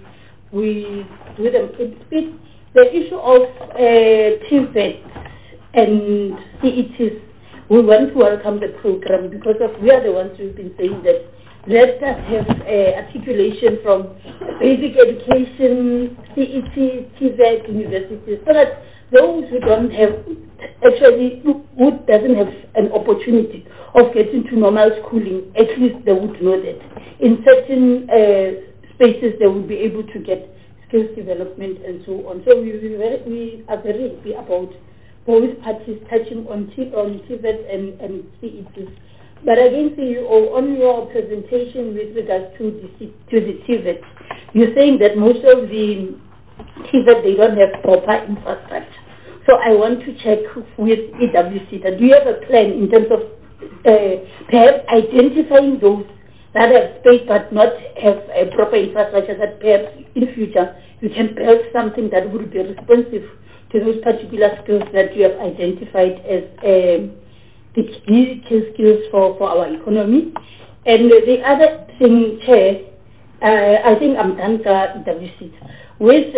do them in speed. The issue of TVET and CETs, we want to welcome the program because we are the ones who've been saying that let us have articulation from basic education, CET, TVET, universities, so that those who don't have, actually, who doesn't have an opportunity of getting to normal schooling, at least they would know that in certain spaces they would be able to get skills development and so on. So we are very happy about both parties touching on TVET and CETs. But again, CEO, on your presentation with regards to the TVET, you're saying that most of the TVET, they don't have proper infrastructure. So I want to check with EWC that do you have a plan in terms of perhaps identifying those that have space but not have a proper infrastructure, that perhaps in future you can build something that would be responsive to those particular skills that you have identified as the key skills for our economy. And the other thing, Chair, I think I'm done with EWC. With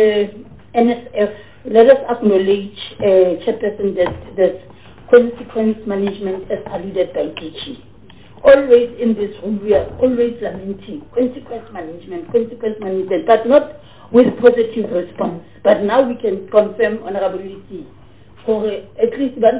NSF, let us acknowledge, Chairperson, that consequence management as alluded by DG. Always in this room, we are always lamenting consequence management, but not with positive response. But now we can confirm honorability for at least they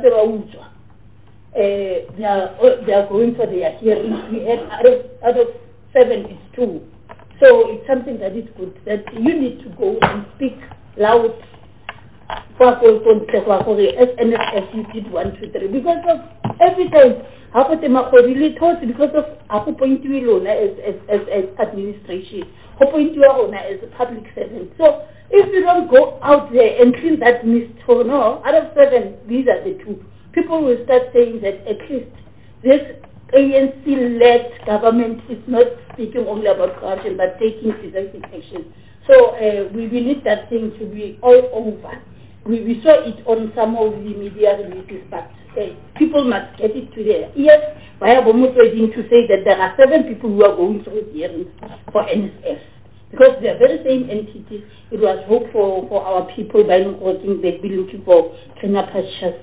are going for their hearings. We had out of 7, it's 2. So it's something that is good, that you need to go and speak loud for as NSF you did 1, 2, 3. Because of every time, because of point as administration, point as a public servant. So if you don't go out there and clean that mist for no, out of 7, these are the 2. People will start saying that at least this ANC-led government is not speaking only about corruption but taking decisive action. So we need that thing to be all over. We saw it on some of the media releases, but people must get it to their ears via Bomutsweding to say that there are 7 people who are going through hearings for NSF. Because they are very same entities. It was hope for our people by not working, they'd be looking for cleaner pastures.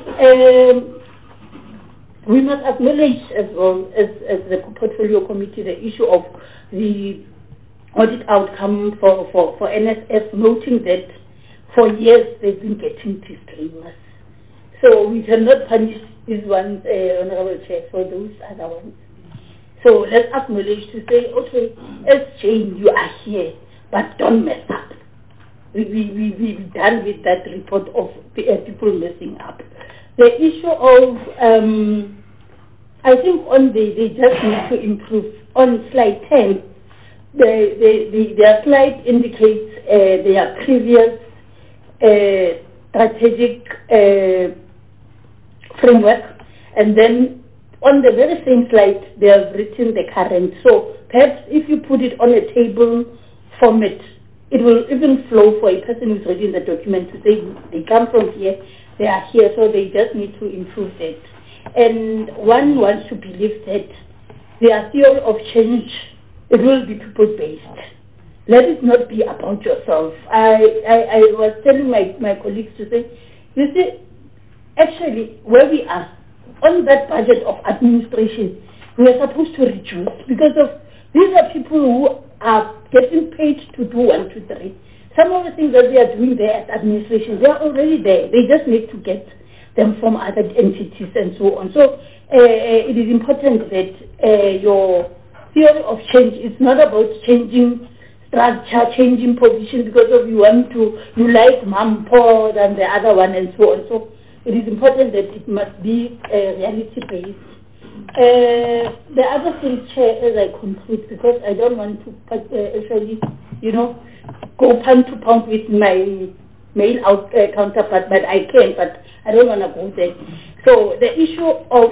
We must acknowledge as well as the portfolio committee the issue of the audit outcome for NSF, noting that for years they've been getting disclaimers. So we cannot punish these ones, Honorable Chair, for those other ones. So let's acknowledge to say, okay, as Jane, you are here, but don't mess up. We're done with that report of people messing up. The issue of, I think they just need to improve. On slide 10, their slide indicates their previous strategic framework, and then on the very same slide, they have written the current. So perhaps if you put it on a table format, it will even flow for a person who's reading the document to say they come from here, they are here, so they just need to improve that. And one wants to believe that their theory of change, it will be people-based. Let it not be about yourself. I was telling my colleagues to say, you see, actually, where we are, on that budget of administration, we are supposed to reduce because of these are people who are getting paid to do 1, 2, 3. Some of the things that they are doing there at administration, they are already there. They just need to get them from other entities and so on. So it is important that your theory of change is not about changing structure, changing position because of you like mom more than the other one and so on. So it is important that it must be reality-based. The other thing, Chair, as I conclude, because I don't want to actually, go pound to pound with my male counterpart, but I can, but I don't want to go there. So the issue of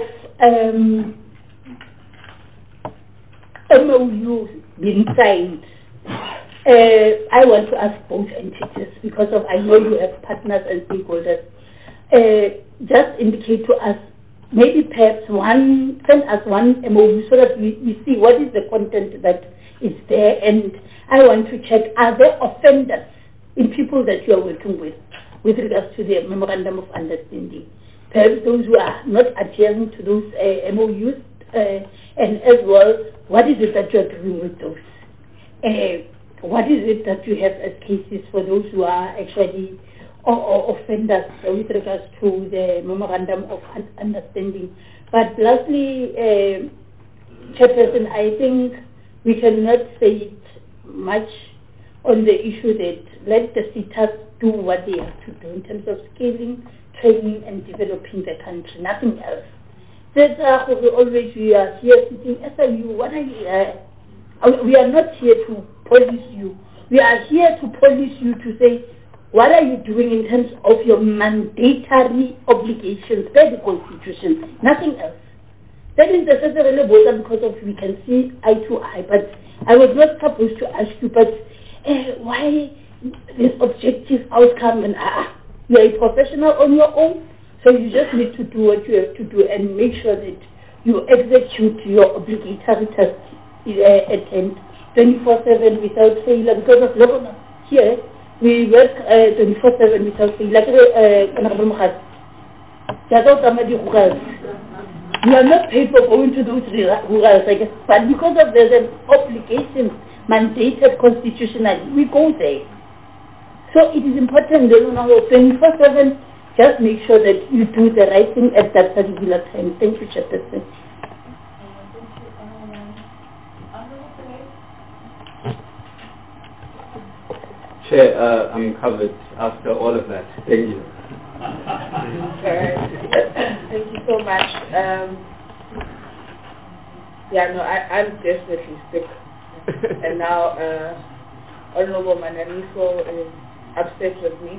MOU being signed, I want to ask both entities because I know you have partners and stakeholders. Just indicate to us, maybe perhaps send us one MOU so that we see what is the content that is there. And I want to check, are there offenders in people that you are working with regards to the Memorandum of Understanding? Perhaps those who are not adhering to those MOUs, and as well, what is it that you are doing with those? What is it that you have as cases for those who are actually offenders with regards to the Memorandum of Understanding? But lastly, Chairperson, I think we cannot say it much on the issue that let the CETAs do what they have to do in terms of scaling, training, and developing the country, nothing else. That's always we are here sitting, SLU, what are you, we are not here to police you. We are here to police you to say, what are you doing in terms of your mandatory obligations by the Constitution? Nothing else. That is necessarily important because of we can see eye to eye. But I was not supposed to ask you, but why this objective outcome? And you are a professional on your own, so you just need to do what you have to do and make sure that you execute your obligatory tasks at hand 24/7 without failure. Because of Lebanon, here we work 24/7 without failure. Like Honorable Mukhaz, we are not paid for going to those rurals, I guess, but because of there's an obligation mandated constitutionally, we go there. So it is important that 24/7, just make sure that you do the right thing at that particular time. Thank you, Chairperson. Chair, I'm covered after all of that. Thank you. Thank you so much. I'm definitely sick. And now Honorable Mananiso is upset with me.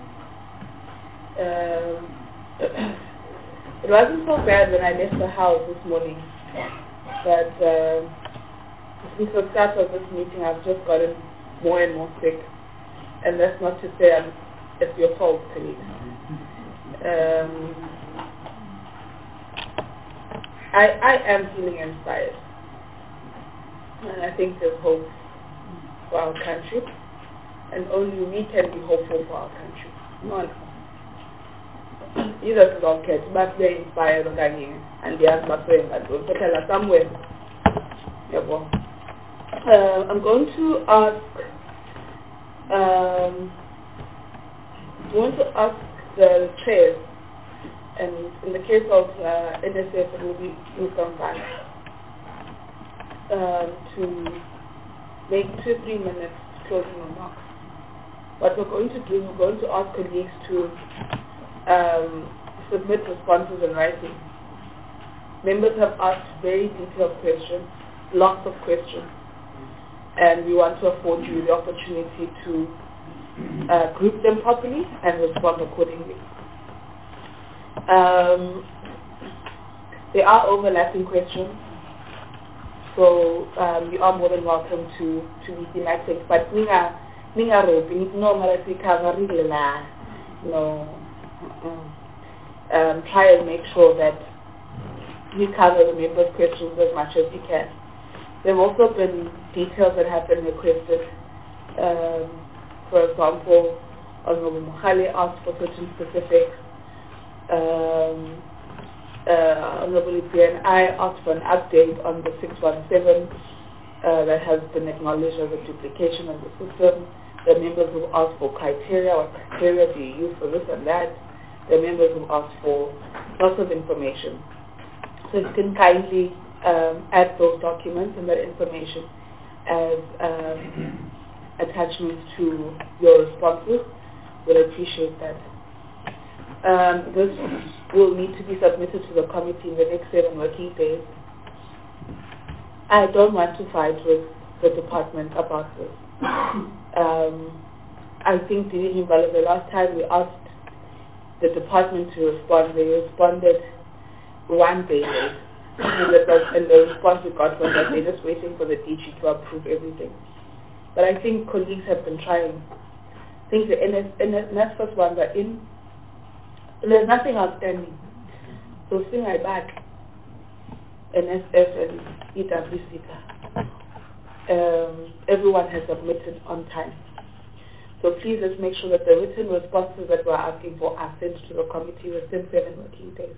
It wasn't so bad when I left the house this morning, but since the start of this meeting I've just gotten more and more sick. And that's not to say it's your fault, colleagues. I am feeling inspired. And I think there's hope for our country. And only we can be hopeful for our country. No. Either to don't get but they're inspired and they are not saying that. So tell us somewhere. Yeah, well. I'm going to ask the chairs, and in the case of NSF it will be Mukamban, to make 2-3 minutes closing remarks. What we're going to do, we're going to ask colleagues to submit responses in writing. Members have asked very detailed questions, lots of questions, and we want to afford you the opportunity to group them properly and respond accordingly. There are overlapping questions, so you are more than welcome to be thematic, but try and make sure that you cover the members' questions as much as you can. There have also been details that have been requested. For example, Honorable Mohale asked for certain specifics. Honorable BNI asked for an update on the 617 that has been acknowledged as a duplication of the system. The members who asked for criteria, what criteria do you use for this and that. The members who asked for lots of information. So you can kindly add those documents and that information as attachments to your responses. We'll appreciate that. This will need to be submitted to the committee in the next 7 working days. I don't want to fight with the department about this. I think the last time we asked the department to respond, they responded 1 day late. And the response we got was that they're just waiting for the DG to approve everything. But I think colleagues have been trying. I think the NSFAS ones are in. And there's nothing outstanding. So swing I back. NSF and EWC. Everyone has submitted on time. So please let's make sure that the written responses that we're asking for are sent to the committee within 7 working days.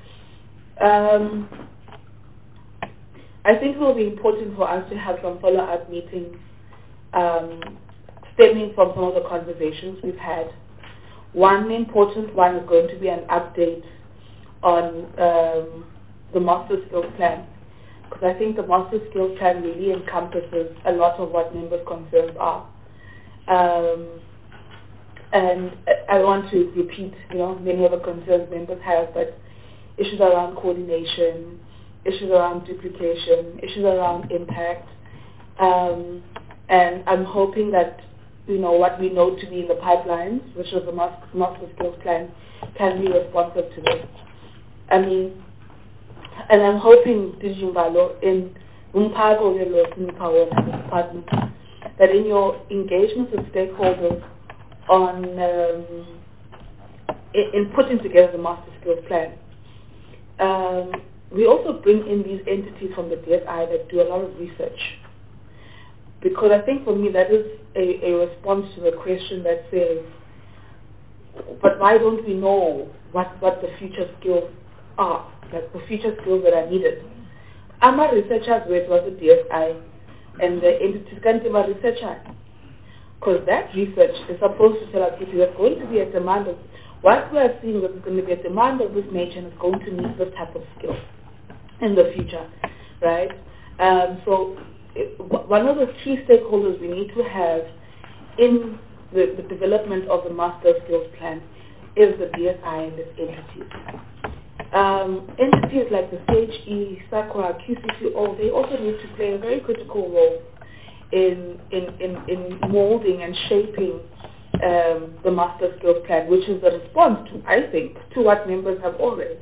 I think it will be important for us to have some follow-up meetings stemming from some of the conversations we've had. One important one is going to be an update on the Master Skills Plan, because I think the Master Skills Plan really encompasses a lot of what members' concerns are. And I want to repeat, many of the concerns members have, but issues around coordination, issues around duplication, issues around impact, and I'm hoping that what we know to be in the pipelines, which is the Master Skills Plan, can be responsive to this. And I'm hoping, Dijimbalo, in Umpago department, that in your engagements with stakeholders on in putting together the Master Skills Plan, we also bring in these entities from the DSI that do a lot of research. Because I think for me that is a response to the question that says, but why don't we know what the future skills are, like the future skills that are needed? I'm a researcher with what the DSI and the entities can't even research. Because that research is supposed to tell us if there's going to be a demand of what we are seeing, there's going to be a demand of this nature and it's going to need this type of skill in the future, right? So one of the key stakeholders we need to have in the development of the Master Skills Plan is the DSI and its entities. Entities like the CHE, SAQA, QCCO, they also need to play a very critical role in molding and shaping the Master Skills Plan, which is a response to, I think, to what members have already.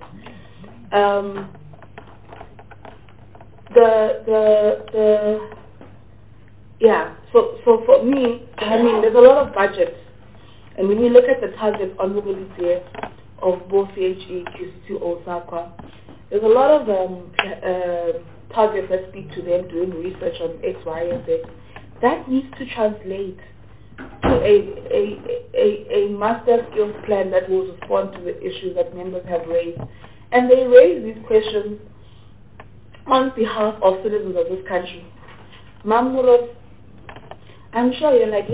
So for me, there's a lot of budgets, and when you look at the targets on mobility of both CHE, QCCO, SAQA, there's a lot of targets that speak to them doing research on X, Y, and Z. That needs to translate to a master skills plan that will respond to the issues that members have raised. And they raise these questions on behalf of citizens of this country. Mamulos, I'm sure you're like,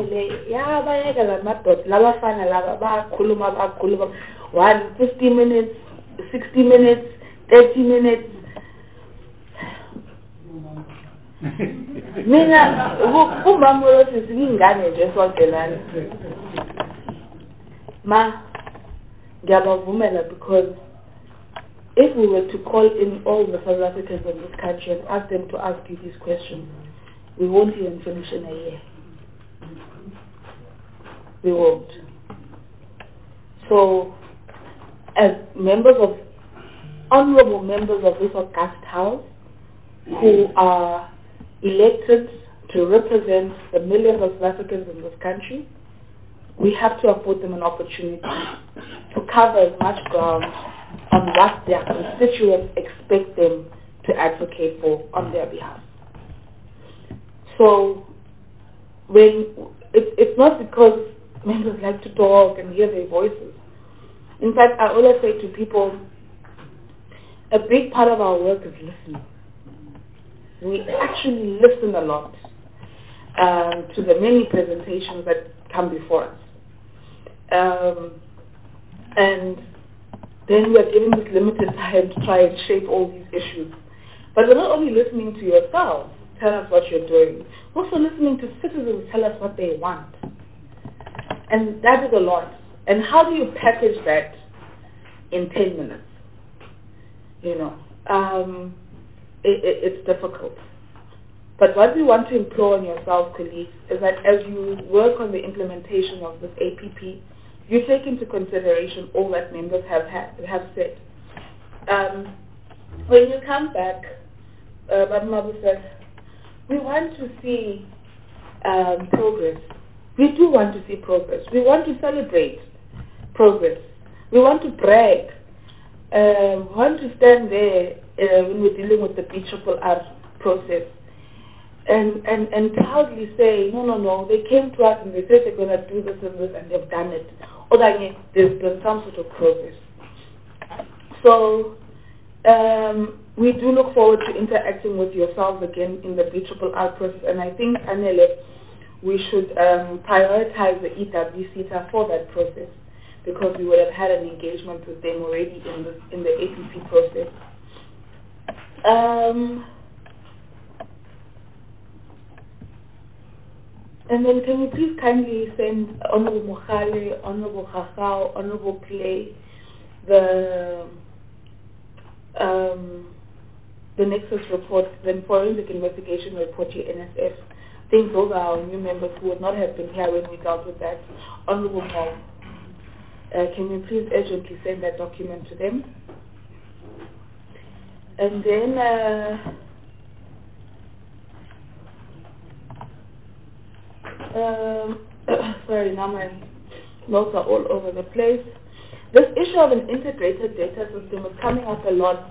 one, 50 minutes, 60 minutes, 30 minutes. Mina, umamulos is ingane nje sonke lana. Ma, ngiyabavumela because if we were to call in all the South Africans in this country and ask them to ask you these questions, we won't even finish in a year. We won't. So, as honorable members of this august house, who are elected to represent the millions of South Africans in this country, we have to afford them an opportunity to cover as much ground on what their constituents expect them to advocate for on their behalf. So, it's not because members like to talk and hear their voices. In fact, I always say to people, a big part of our work is listening. We actually listen a lot to the many presentations that come before us. And then we are given this limited time to try and shape all these issues. But we're not only listening to yourselves, tell us what you're doing. We're also listening to citizens tell us what they want. And that is a lot. And how do you package that in 10 minutes? You know, it's difficult. But what we want to implore on yourselves, colleagues, is that as you work on the implementation of this APP, you take into consideration all that members have said. When you come back, Mabu said, we want to see progress. We do want to see progress. We want to celebrate progress. We want to brag. We want to stand there when we're dealing with the BRRR process and proudly say, no, they came to us and they said they're going to do this and this and they've done it. Or that there's been some sort of progress. So we do look forward to interacting with yourselves again in the BRRR process, and I think, Anele, we should prioritize the EWCTA for that process, because we would have had an engagement with them already in the APP process. And then can you please kindly send Honorable Mohale, Honorable Khachao, Honorable Clay, the Nexus report, the forensic investigation report to NSF. I think those are our new members who would not have been here when we dealt with that. Honorable Paul, can you please urgently send that document to them? And then sorry, now my notes are all over the place. This issue of an integrated data system is coming up a lot,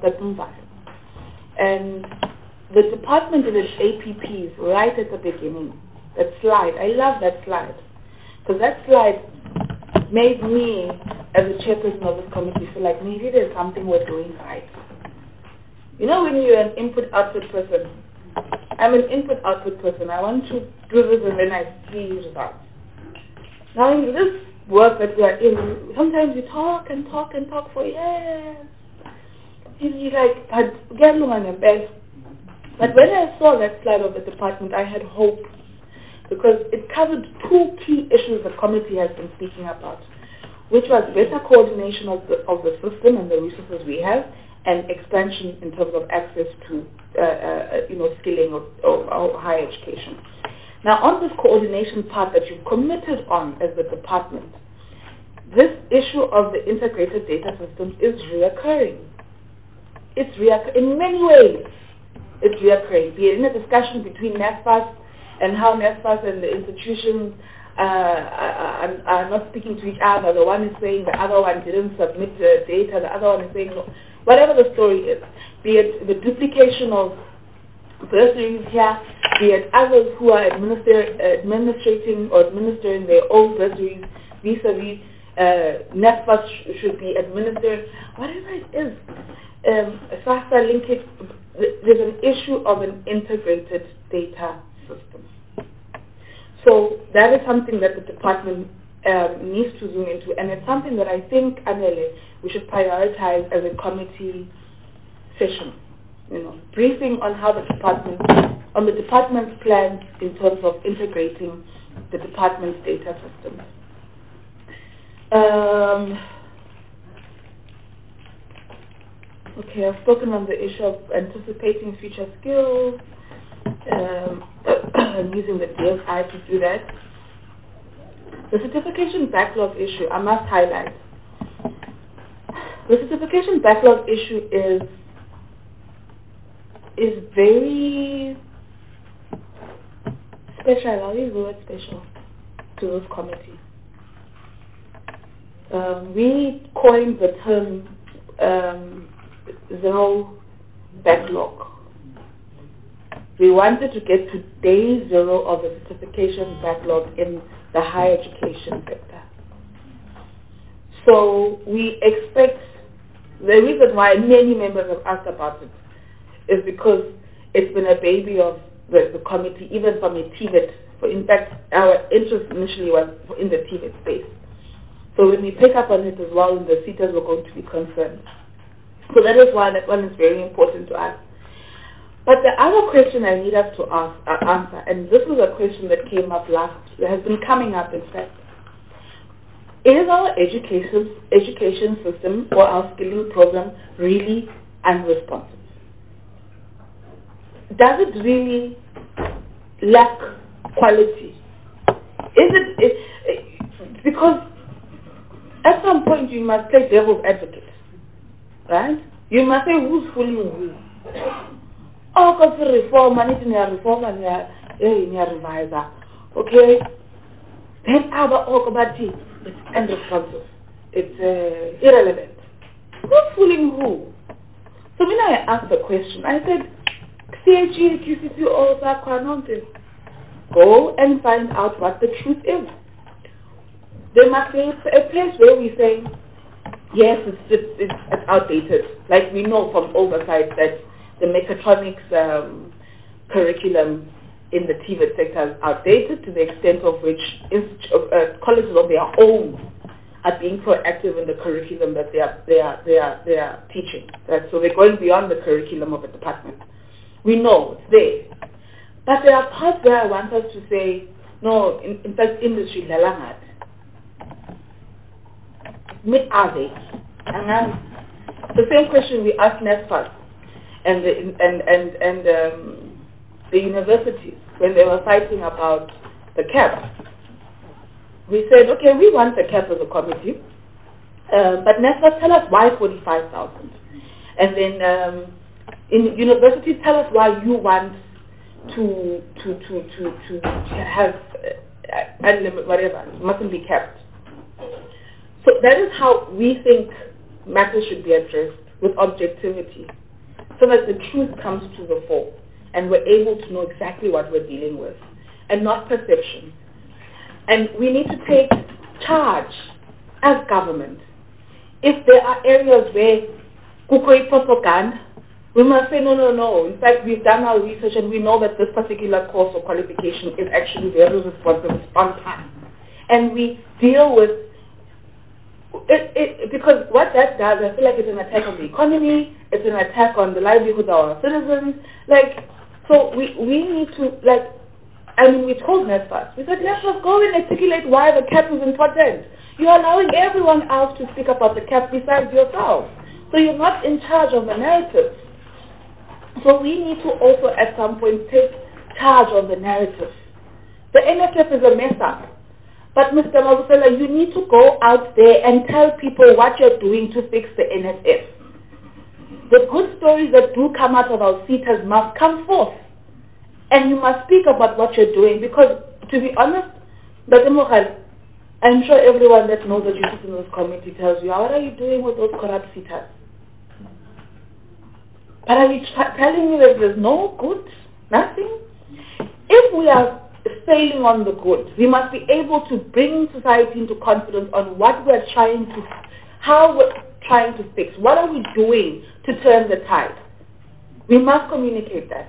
and the department in its APPs right at the beginning, that slide, I love that slide, because that slide made me, as a chairperson of this committee, feel like maybe there's something we're doing right. You know, when you're an input-output person, I'm an input-output person. I want to do this and then I see results. Now in this work that we are in, sometimes you talk and talk and talk for years. You're like, but get on your best. But when I saw that slide of the department, I had hope, because it covered two key issues the committee has been speaking about, which was better coordination of the system and the resources we have, and expansion in terms of access to skilling or higher education. Now, on this coordination part that you've committed on as the department, this issue of the integrated data system is reoccurring. It's in many ways. It's reoccurring. Be it in a discussion between NSFAS and how NSFAS and the institutions are not speaking to each other. The one is saying the other one didn't submit the data. The other one is saying no. Whatever the story is, be it the duplication of bursaries here, be it others who are administrating or administering their own bursaries vis-a-vis NSFAS should be administered. Whatever it is, SASSA linkage, there's an issue of an integrated data system. So that is something that the department needs to zoom into, and it's something that I think, Anele, we should prioritize as a committee session. Briefing on how the department's plans in terms of integrating the department's data systems. Okay, I've spoken on the issue of anticipating future skills, and using the DSI to do that. The certification backlog issue, I must highlight. The certification backlog issue is very special. I'll use the word special to this committee. We coined the term zero backlog. We wanted to get to day zero of the certification backlog in the higher education sector. So we expect, the reason why many members have asked about it is because it's been a baby of the committee, even from a TVET. In fact, our interest initially was in the TVET space. So when we pick up on it as well, the CETAs were going to be concerned. So that is why that one is very important to us. But the other question I need us to answer, and this was a question that came up that has been coming up in fact, is our education system or our skilling program really unresponsive? Does it really lack quality? Because at some point you must play devil's advocate, right? You must say who's fooling who. Oh, because the reform, I need to reform and reviser. Okay? Then our Okabati, it's unresponsive. It's irrelevant. Who's fooling who? So when I asked the question, I said, CHE, QCC, go and find out what the truth is. There must be a place where we say, yes, it's outdated. Like we know from oversight that the mechatronics curriculum in the TVET sector is outdated to the extent of which colleges of their own are being proactive in the curriculum that they are teaching. Right? So they're going beyond the curriculum of a department. We know it's there. But there are parts where I want us to say, no, in fact, industry lalangat. Are they? And the same question we asked NSFAS and the universities when they were fighting about the cap. We said, okay, we want the cap as a committee, but NSFAS tell us why 45,000, and then in universities tell us why you want to have unlimited whatever, it mustn't be capped. So that is how we think matters should be addressed, with objectivity, so that the truth comes to the fore and we're able to know exactly what we're dealing with and not perception. And we need to take charge as government. If there are areas where kukoi propaganda, we must say no. In fact, we've done our research and we know that this particular course or qualification is actually very responsive, on time. And we deal with it, because what that does, I feel like it's an attack on the economy, it's an attack on the livelihood of our citizens. So we need to, we told NSFAS, we said, NSFAS, go and articulate why the cap is important. You're allowing everyone else to speak about the cap besides yourself. So you're not in charge of the narrative. So we need to also at some point take charge of the narrative. The NSF is a mess up. But Mr. Mabusela, you need to go out there and tell people what you're doing to fix the NSF. The good stories that do come out of our CETAs must come forth. And you must speak about what you're doing, because to be honest, But I'm sure everyone that knows that you sit in this committee tells you, what are you doing with those corrupt sitters? But are you telling me that there's no good? Nothing? If we are failing on the good, we must be able to bring society into confidence on what we're trying to, how we're trying to fix. What are we doing to turn the tide? We must communicate that.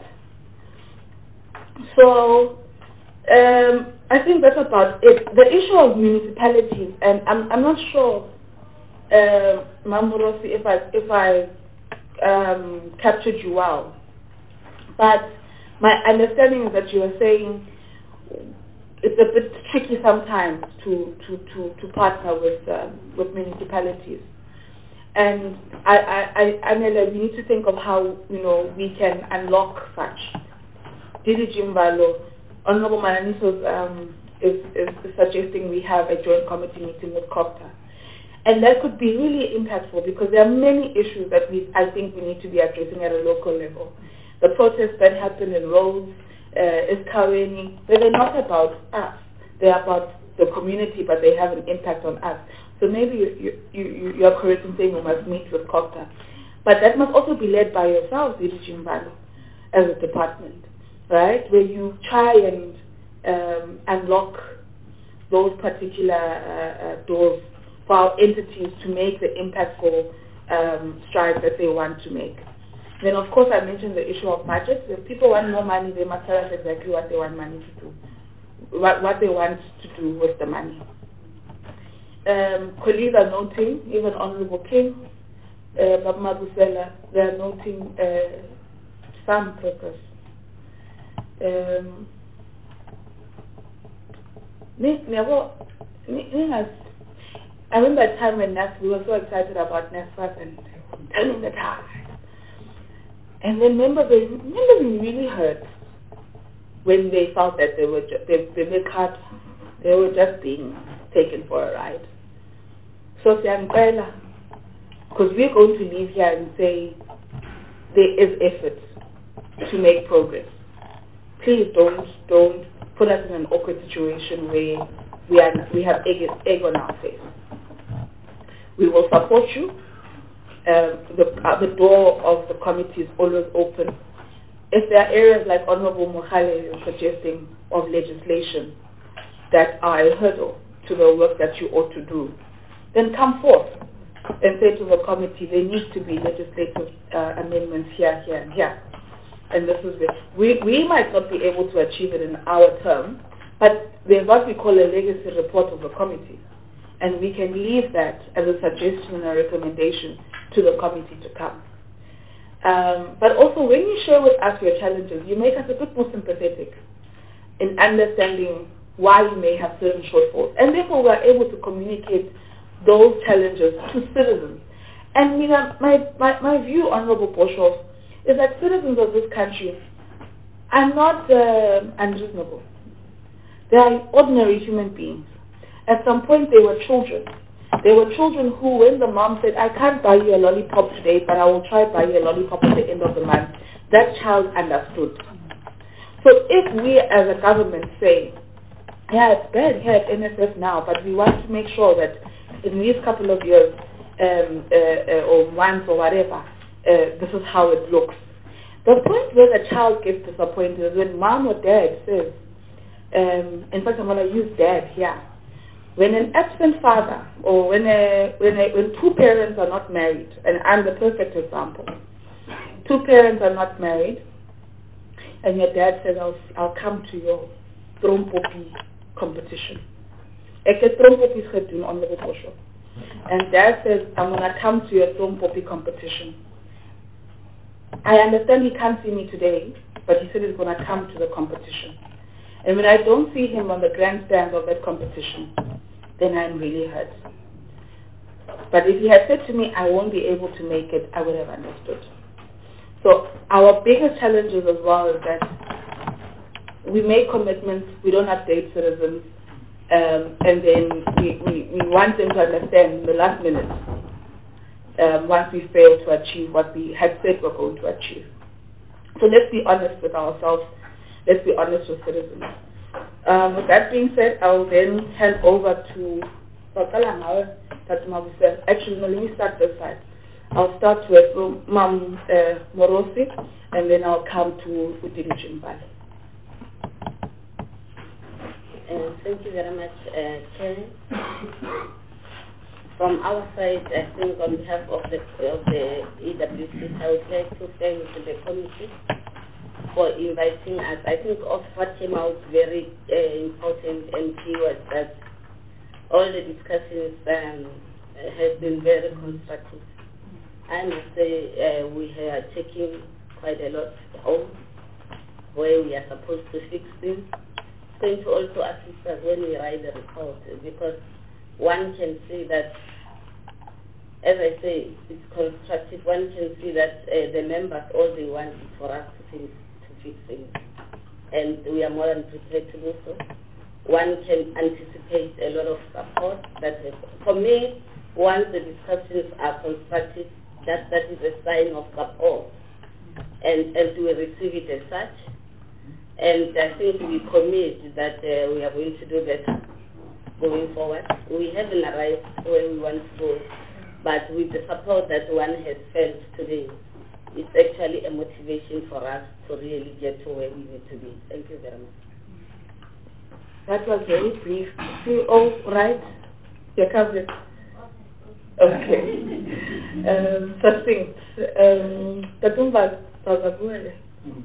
So, I think that's about it. The issue of municipalities, and I'm not sure, Mamburosi, if I captured you well, but my understanding is that you are saying it's a bit tricky sometimes to partner with municipalities, and I mean, we need to think of how we can unlock such. Didi Jimbalo, Honorable Mananiso is suggesting we have a joint committee meeting with COPTA. And that could be really impactful because there are many issues that I think we need to be addressing at a local level. The protests that happen in Rhodes, Eskaweni, they're not about us. They're about the community, but they have an impact on us. So maybe you are correct in saying we must meet with COPTA. But that must also be led by yourselves, Didi Jimbalo, as a department, right? Where you try and unlock those particular doors for our entities to make the impactful strides that they want to make. Then, of course, I mentioned the issue of budgets. If people want more money, they must tell us exactly what they want money to do, what they want to do with the money. Colleagues are noting, even Honorable King, Baba Mabusela, they are noting some progress. I remember a time when we were so excited about NSFAS and turning the tide. And then remember we really hurt when they felt that they were just being taken for a ride. So because we're going to leave here and say there is effort to make progress. Please don't put us in an awkward situation where we have egg on our face. We will support you. The door of the committee is always open. If there are areas like Honorable Mohale is suggesting of legislation that are a hurdle to the work that you ought to do, then come forth and say to the committee there needs to be legislative amendments here, here, and here. And this is it. We might not be able to achieve it in our term, but there's what we call a legacy report of the committee. And we can leave that as a suggestion and a recommendation to the committee to come. But also when you share with us your challenges, you make us a bit more sympathetic in understanding why you may have certain shortfalls. And therefore we are able to communicate those challenges to citizens. And my view, Honorable Boshoff, is that citizens of this country are not unreasonable. They are ordinary human beings. At some point they were children. They were children who, when the mom said, I can't buy you a lollipop today, but I will try to buy you a lollipop at the end of the month, that child understood. So if we as a government say, yeah, it's bad here at NSF now, but we want to make sure that in these couple of years or months or whatever, this is how it looks. The point where the child gets disappointed is when mom or dad says, in fact I'm going to use dad here, when an absent father or when two parents are not married, and I'm the perfect example, two parents are not married, and your dad says, I'll come to your Trompopi competition. Trompopi is gedaan on the Boshoff. And dad says, I'm going to come to your Trompopi competition. I understand he can't see me today, but he said he's going to come to the competition. And when I don't see him on the grandstand of that competition, then I'm really hurt. But if he had said to me, I won't be able to make it, I would have understood. So our biggest challenges as well is that we make commitments, we don't update citizens, and then we want them to understand in the last minute once we fail to achieve what we had said we're going to achieve. So let's be honest with ourselves. Let's be honest with citizens. With that being said, I will then hand over to Actually, no, let me start this side. I'll start with Mam Morosi, and then I'll come to Udini Jimbali. Thank you very much, Chair. From our side, I think on behalf of the EWC, I would like to thank the committee for inviting us. I think of what came out very important and key was that all the discussions have been very constructive. I must say we are taking quite a lot home where we are supposed to fix things. It's going to also assist us when we write the report, because one can see that, as I say, it's constructive. One can see that the members, all they want is for us to fix things. And we are more than prepared to do so. One can anticipate a lot of support. For me, once the discussions are constructive, that is a sign of support. And we receive it as such. And I think we commit that we are going to do better going forward. We haven't arrived where we want to go, but with the support that one has felt today, it's actually a motivation for us to really get to where we need to be. Thank you very much. That was very brief. CEO, right? You covered. Okay. Succinct. Tatumba Tazabuele.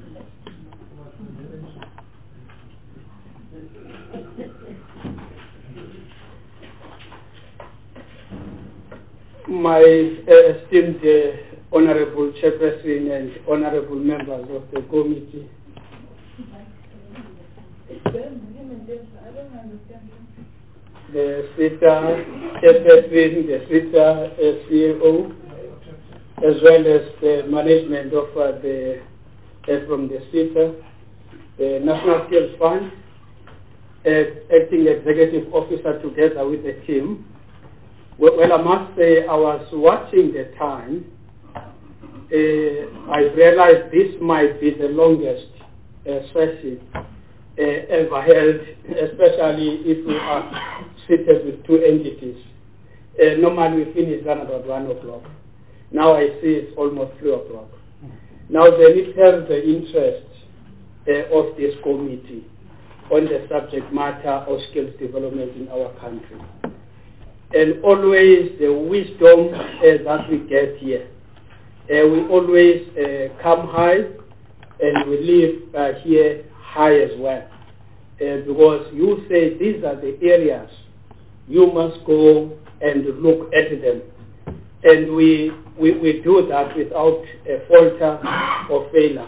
My esteemed Honorable Chairperson and Honorable members of the committee, the SITA Chairperson, the SITA CEO, as well as the management of from the SITA, the National Skills Fund, acting executive officer together with the team. Well, I must say I was watching the time. I realized this might be the longest session ever held, especially if we are seated with two entities. Normally we finish around about 1 o'clock. Now I see it's almost 3 o'clock. Now then it tells the interest of this committee on the subject matter of skills development in our country. And always the wisdom that we get here. We always come high and we leave here high as well. Because you say these are the areas you must go and look at them. And we do that without a falter or failure.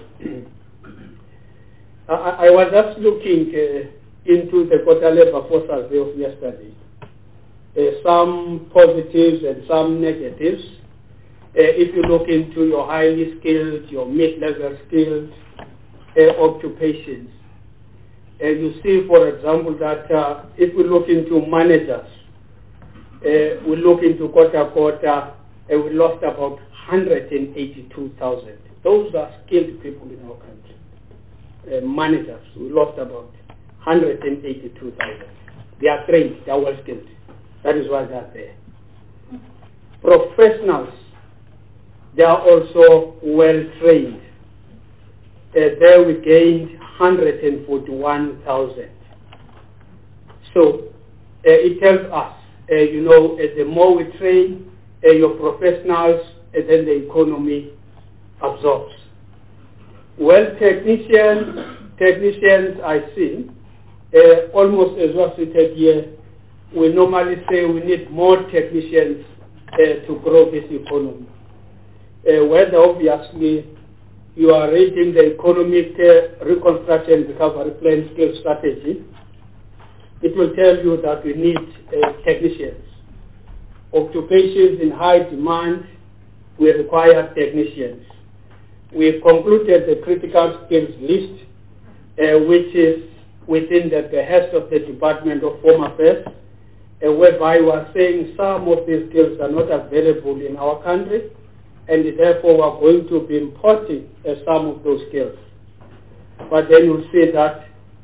I was just looking into the Kota Labor Force survey of yesterday. Some positives and some negatives. If you look into your highly skilled, your mid-level skilled occupations, you see, for example, that if we look into managers, we look into Kota, we lost about 182,000. Those are skilled people in our country. Managers, we lost about 182,000. They are trained, they are well skilled. That is why they are there. Professionals, they are also well trained. There we gained 141,000. So it tells us, the more we train your professionals, then the economy absorbs. Well, technicians I see, almost exhausted here. We normally say we need more technicians to grow this economy. Whether obviously you are reading the economic reconstruction recovery plan scale strategy, it will tell you that we need technicians. Occupations in high demand, we require technicians. We've concluded the critical skills list, which is within the behest of the Department of Home Affairs, whereby we are saying some of these skills are not available in our country, and therefore we are going to be importing some of those skills. But then you'll see that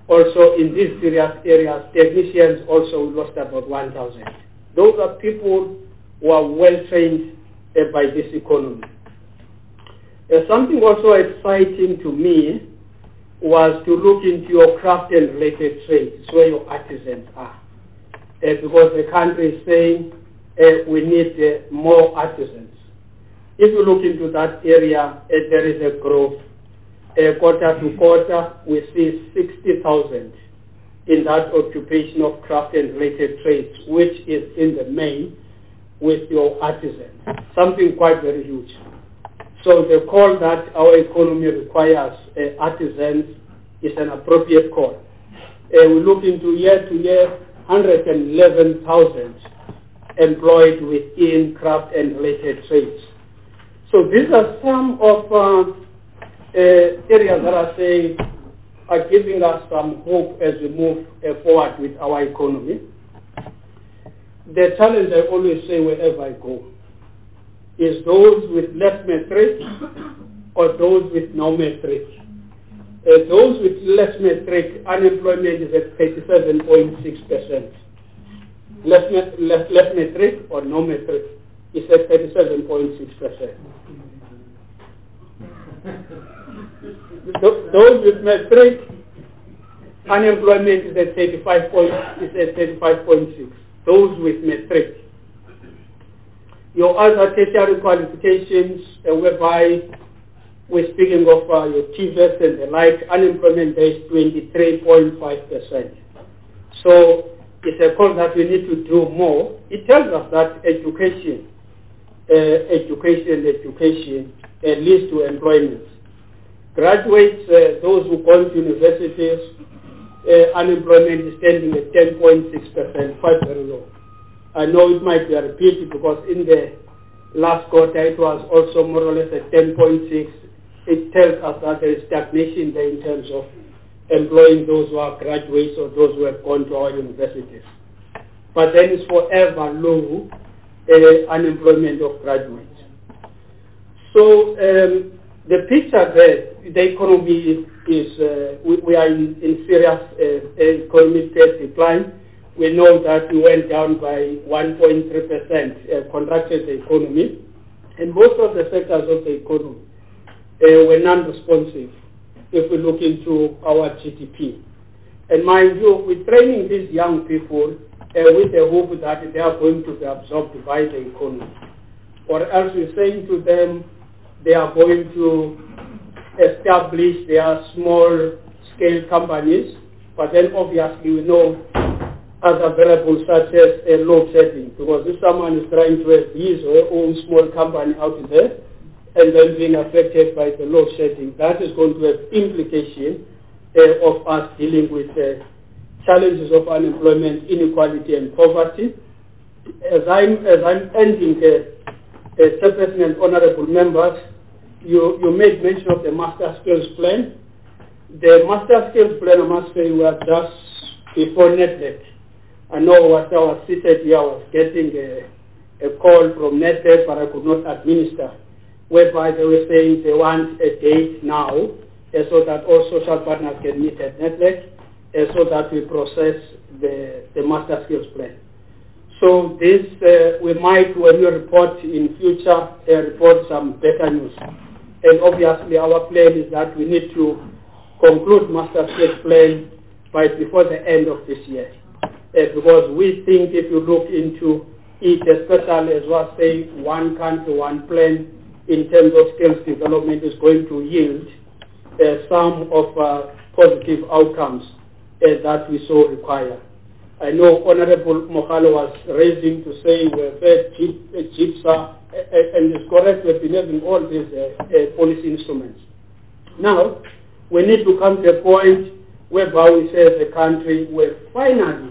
Also in these serious areas, technicians also lost about 1,000. Those are people who are well trained by this economy. Something also exciting to me was to look into your craft and related trades, where your artisans are. Because the country is saying we need more artisans. If you look into that area, there is a growth. Quarter to quarter, we see 60,000 in that occupation of craft and related trades, which is in the main with your artisans. Something quite very huge. So the call that our economy requires artisans is an appropriate call. We look into year to year, 111,000 employed within craft and related trades. So these are some of areas that I say are giving us some hope as we move forward with our economy. The challenge I always say wherever I go is those with less metric or those with no metric. Those with less metric, unemployment is at 37.6%. Less metric or no metric is at 37.6%. Those with metric, unemployment is at 35.6. Those with metric. Your other tertiary qualifications, whereby we're speaking of your TVET and the like, unemployment there is 23.5%. So it's a call that we need to do more. It tells us that education leads to employment. Graduates, those who go to universities, unemployment is standing at 10.6%, quite very low. I know it might be a repeat because in the last quarter it was also more or less at 10.6. It tells us that there is stagnation there in terms of employing those who are graduates or those who have gone to our universities. But then it's forever low unemployment of graduates. So the picture there, the economy is, we are in serious economic decline. We know that we went down by 1.3%, contracted the economy, and most of the sectors of the economy were non-responsive if we look into our GDP. And mind you, we're training these young people with the hope that they are going to be absorbed by the economy. Or else we're saying to them, they are going to establish their small-scale companies, but then obviously we know other variables such as load shedding, because if someone is trying to have his or her own small company out there and then being affected by the load shedding, that is going to have implication of us dealing with challenges of unemployment, inequality and poverty. As I'm ending, Chairperson and honorable members, you made mention of the Master Skills Plan. The Master Skills Plan, I must say, we are just before NEDLEC. I know what I was seated here, I was getting a call from NEDLEC, but I could not administer, whereby they were saying they want a date now so that all social partners can meet at NEDLEC so that we process the Master Skills Plan. So this, we might, when we report in future, report some better news. And obviously our plan is that we need to conclude Master Skills Plan before the end of this year. Because we think if you look into it, especially as we are saying, one country, one plan in terms of skills development is going to yield some of positive outcomes that we so require. I know Honorable Mohalo was raising to say we've had GIPSA, and it's correct, we've been having all these policy instruments. Now, we need to come to a point whereby we say as a country, we've finally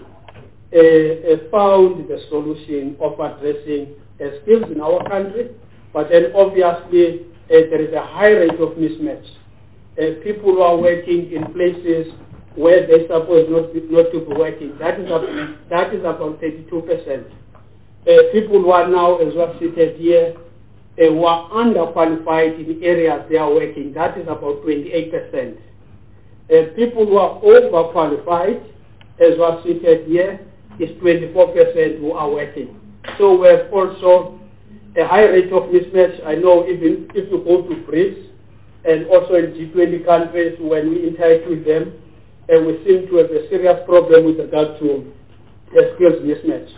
found the solution of addressing skills in our country, but then obviously there is a high rate of mismatch. People who are working in places where they're supposed not to be working, that is about 32%. People who are now, as we have seated here, who are underqualified in areas they are working, that is about 28%. People who are overqualified, as was stated here, is 24% who are working. So we have also a high rate of mismatch. I know even if you go to BRICS and also in G20 countries, when we interact with them, we seem to have a serious problem with regard to the skills mismatch.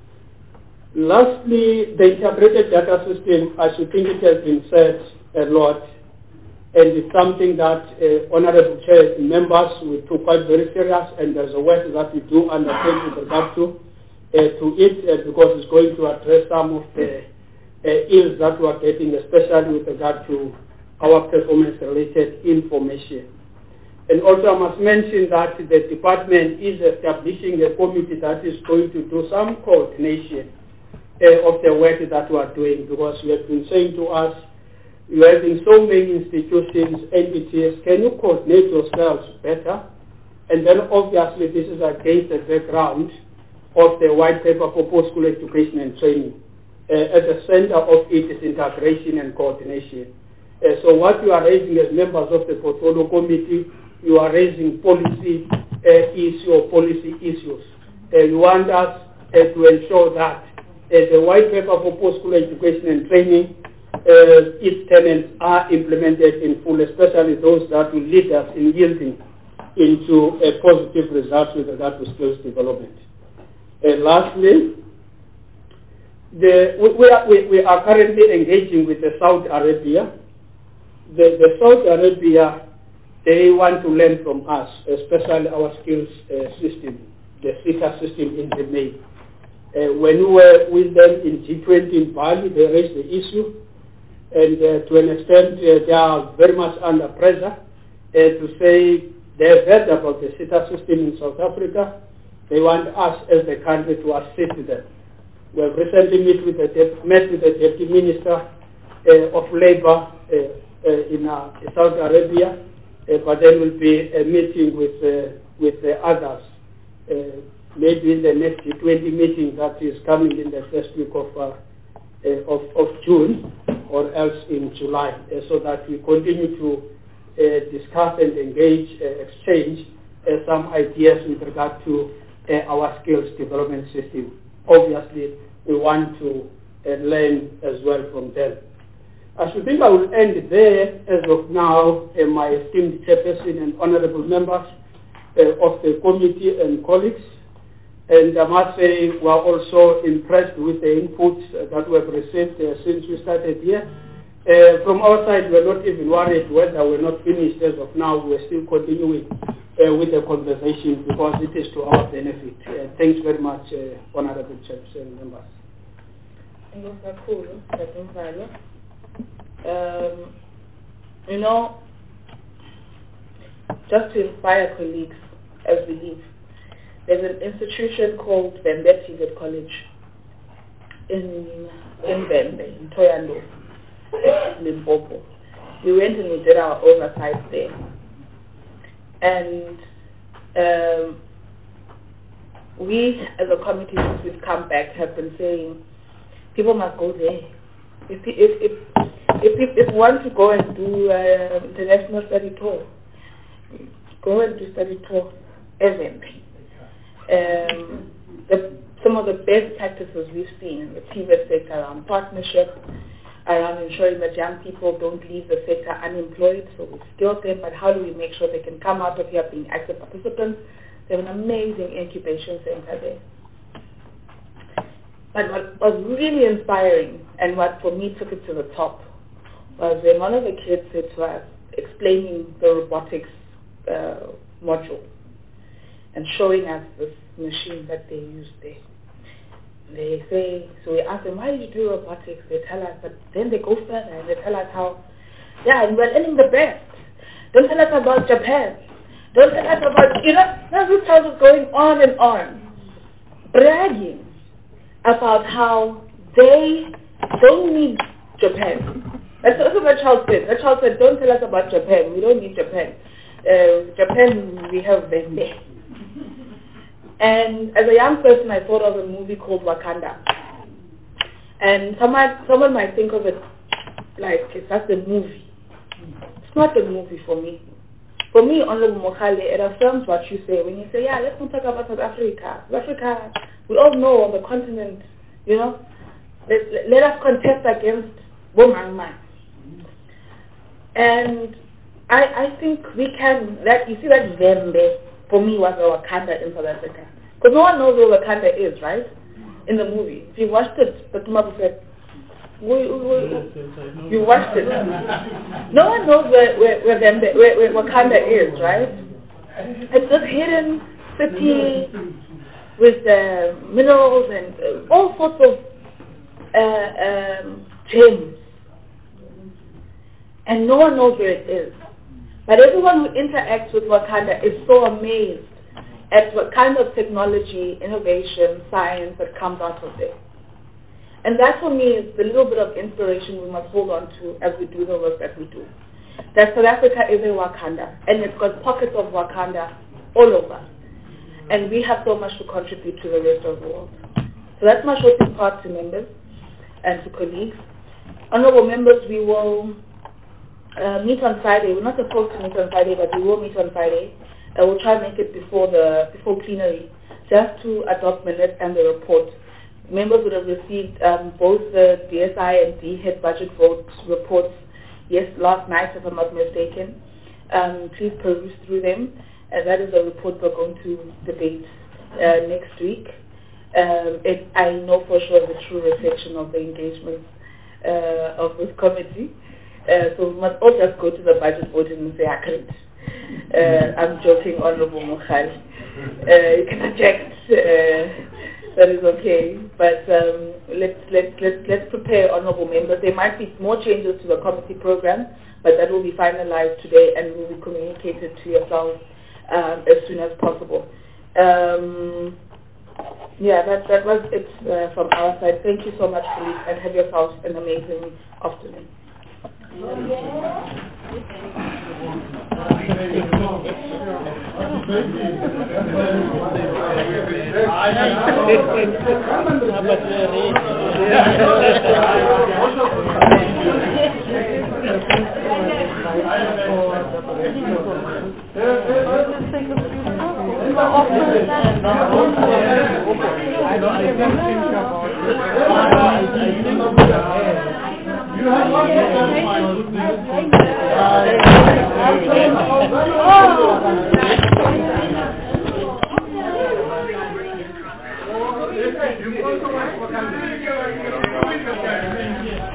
Lastly, the integrated data system, I should think it has been said a lot, and it's something that Honorable Chair members we took quite very serious, and there's a work that we do undertake with regard to it, because it's going to address some of the ills that we are getting, especially with regard to our performance-related information. And also I must mention that the department is establishing a committee that is going to do some coordination of the work that we are doing, because you have been saying to us, you are having so many institutions, entities, can you coordinate yourselves better? And then obviously this is against the background of the white paper for post-school education and training. At the center of it is integration and coordination. So what you are raising as members of the portfolio committee, you are raising policy issues. You want us to ensure that the white paper for post-school education and training, its tenets are implemented in full, especially those that will lead us in yielding into a positive result with regard to skills development. And lastly, we are currently engaging with Saudi Arabia. The Saudi Arabia, they want to learn from us, especially our skills system, the SITA system in the main. When we were with them in G20 in Bali, they raised the issue, and to an extent they are very much under pressure to say they have heard about the SITA system in South Africa. They want us as the country to assist them. We have recently met with the Deputy Minister of Labour in Saudi Arabia, but there will be a meeting with others, maybe in the next G20 meeting that is coming in the first week of June or else in July, so that we continue to discuss and engage, exchange some ideas with regard to our skills development system. Obviously, we want to learn as well from them. I should think I will end there as of now, my esteemed chairperson and honorable members of the committee and colleagues. And I must say we are also impressed with the inputs that we have received since we started here. From our side, we are not even worried whether we're not finished as of now. We're still continuing with the conversation because it is to our benefit. Thanks very much, honorable chairperson and members. You know, just to inspire colleagues as we leave, there's an institution called Vembetivet College in Vembe, in Toyando, Limpopo. We went and we did our oversight there. And we, as a committee, since we've come back, have been saying people must go there. If you want to go and do international study tour, go and do study tour everywhere. Some of the best practices we've seen in the TVET sector around partnership, around ensuring that young people don't leave the sector unemployed, so we skill them, but how do we make sure they can come out of here being active participants? They have an amazing incubation center there. But what was really inspiring, and what for me took it to the top, was when one of the kids said to us, explaining the robotics module, and showing us this machine that they use there. They say, so we ask them, why did you do robotics? They tell us, but then they go further and they tell us how, and we're learning the best. Don't tell us about Japan. Don't tell us about, this child was going on, bragging about how they don't need Japan. That's what the child said. The child said, don't tell us about Japan. We don't need Japan. Japan, we have them there. And as a young person, I thought of a movie called Wakanda. And someone might think of it like it's just a movie. It's not a movie for me. for me, Honorable Mokhale, it affirms what you say when you say, yeah, let's not talk about South Africa. South Africa, we all know on the continent, you know, let us contest against Bomangman. And I think we can, you see that Vembe, for me, was Wakanda in South Africa. Because no one knows where Wakanda is, right? In the movie. If you watched it, but Tumabu said, you watched it. No one knows where Wakanda is, right? It's this hidden city with minerals and all sorts of gems. And no one knows where it is. But everyone who interacts with Wakanda is so amazed at what kind of technology, innovation, science that comes out of there. And that for me is the little bit of inspiration we must hold on to as we do the work that we do. That South Africa is a Wakanda, and it's got pockets of Wakanda all over. And we have so much to contribute to the rest of the world. So that's my short part to members and to colleagues. Honorable members, we will meet on Friday. We're not supposed to meet on Friday, but we will meet on Friday. We'll try and make it before plenary, just to adopt minutes and the report. Members would have received both the DSI and DHED budget vote reports last night, if I'm not mistaken. Please peruse through them. That is a report we're going to debate next week. I know for sure it's a true reflection of the engagement of this committee. So we must all just go to the budget vote and say, I couldn't. I'm joking, Honorable Mokhale. You can object. That is okay. But let's prepare, honorable members. There might be more changes to the committee program, but that will be finalized today and will be communicated to yourselves as soon as possible. That was it from our side. Thank you so much, colleagues, and have yourselves an amazing afternoon. You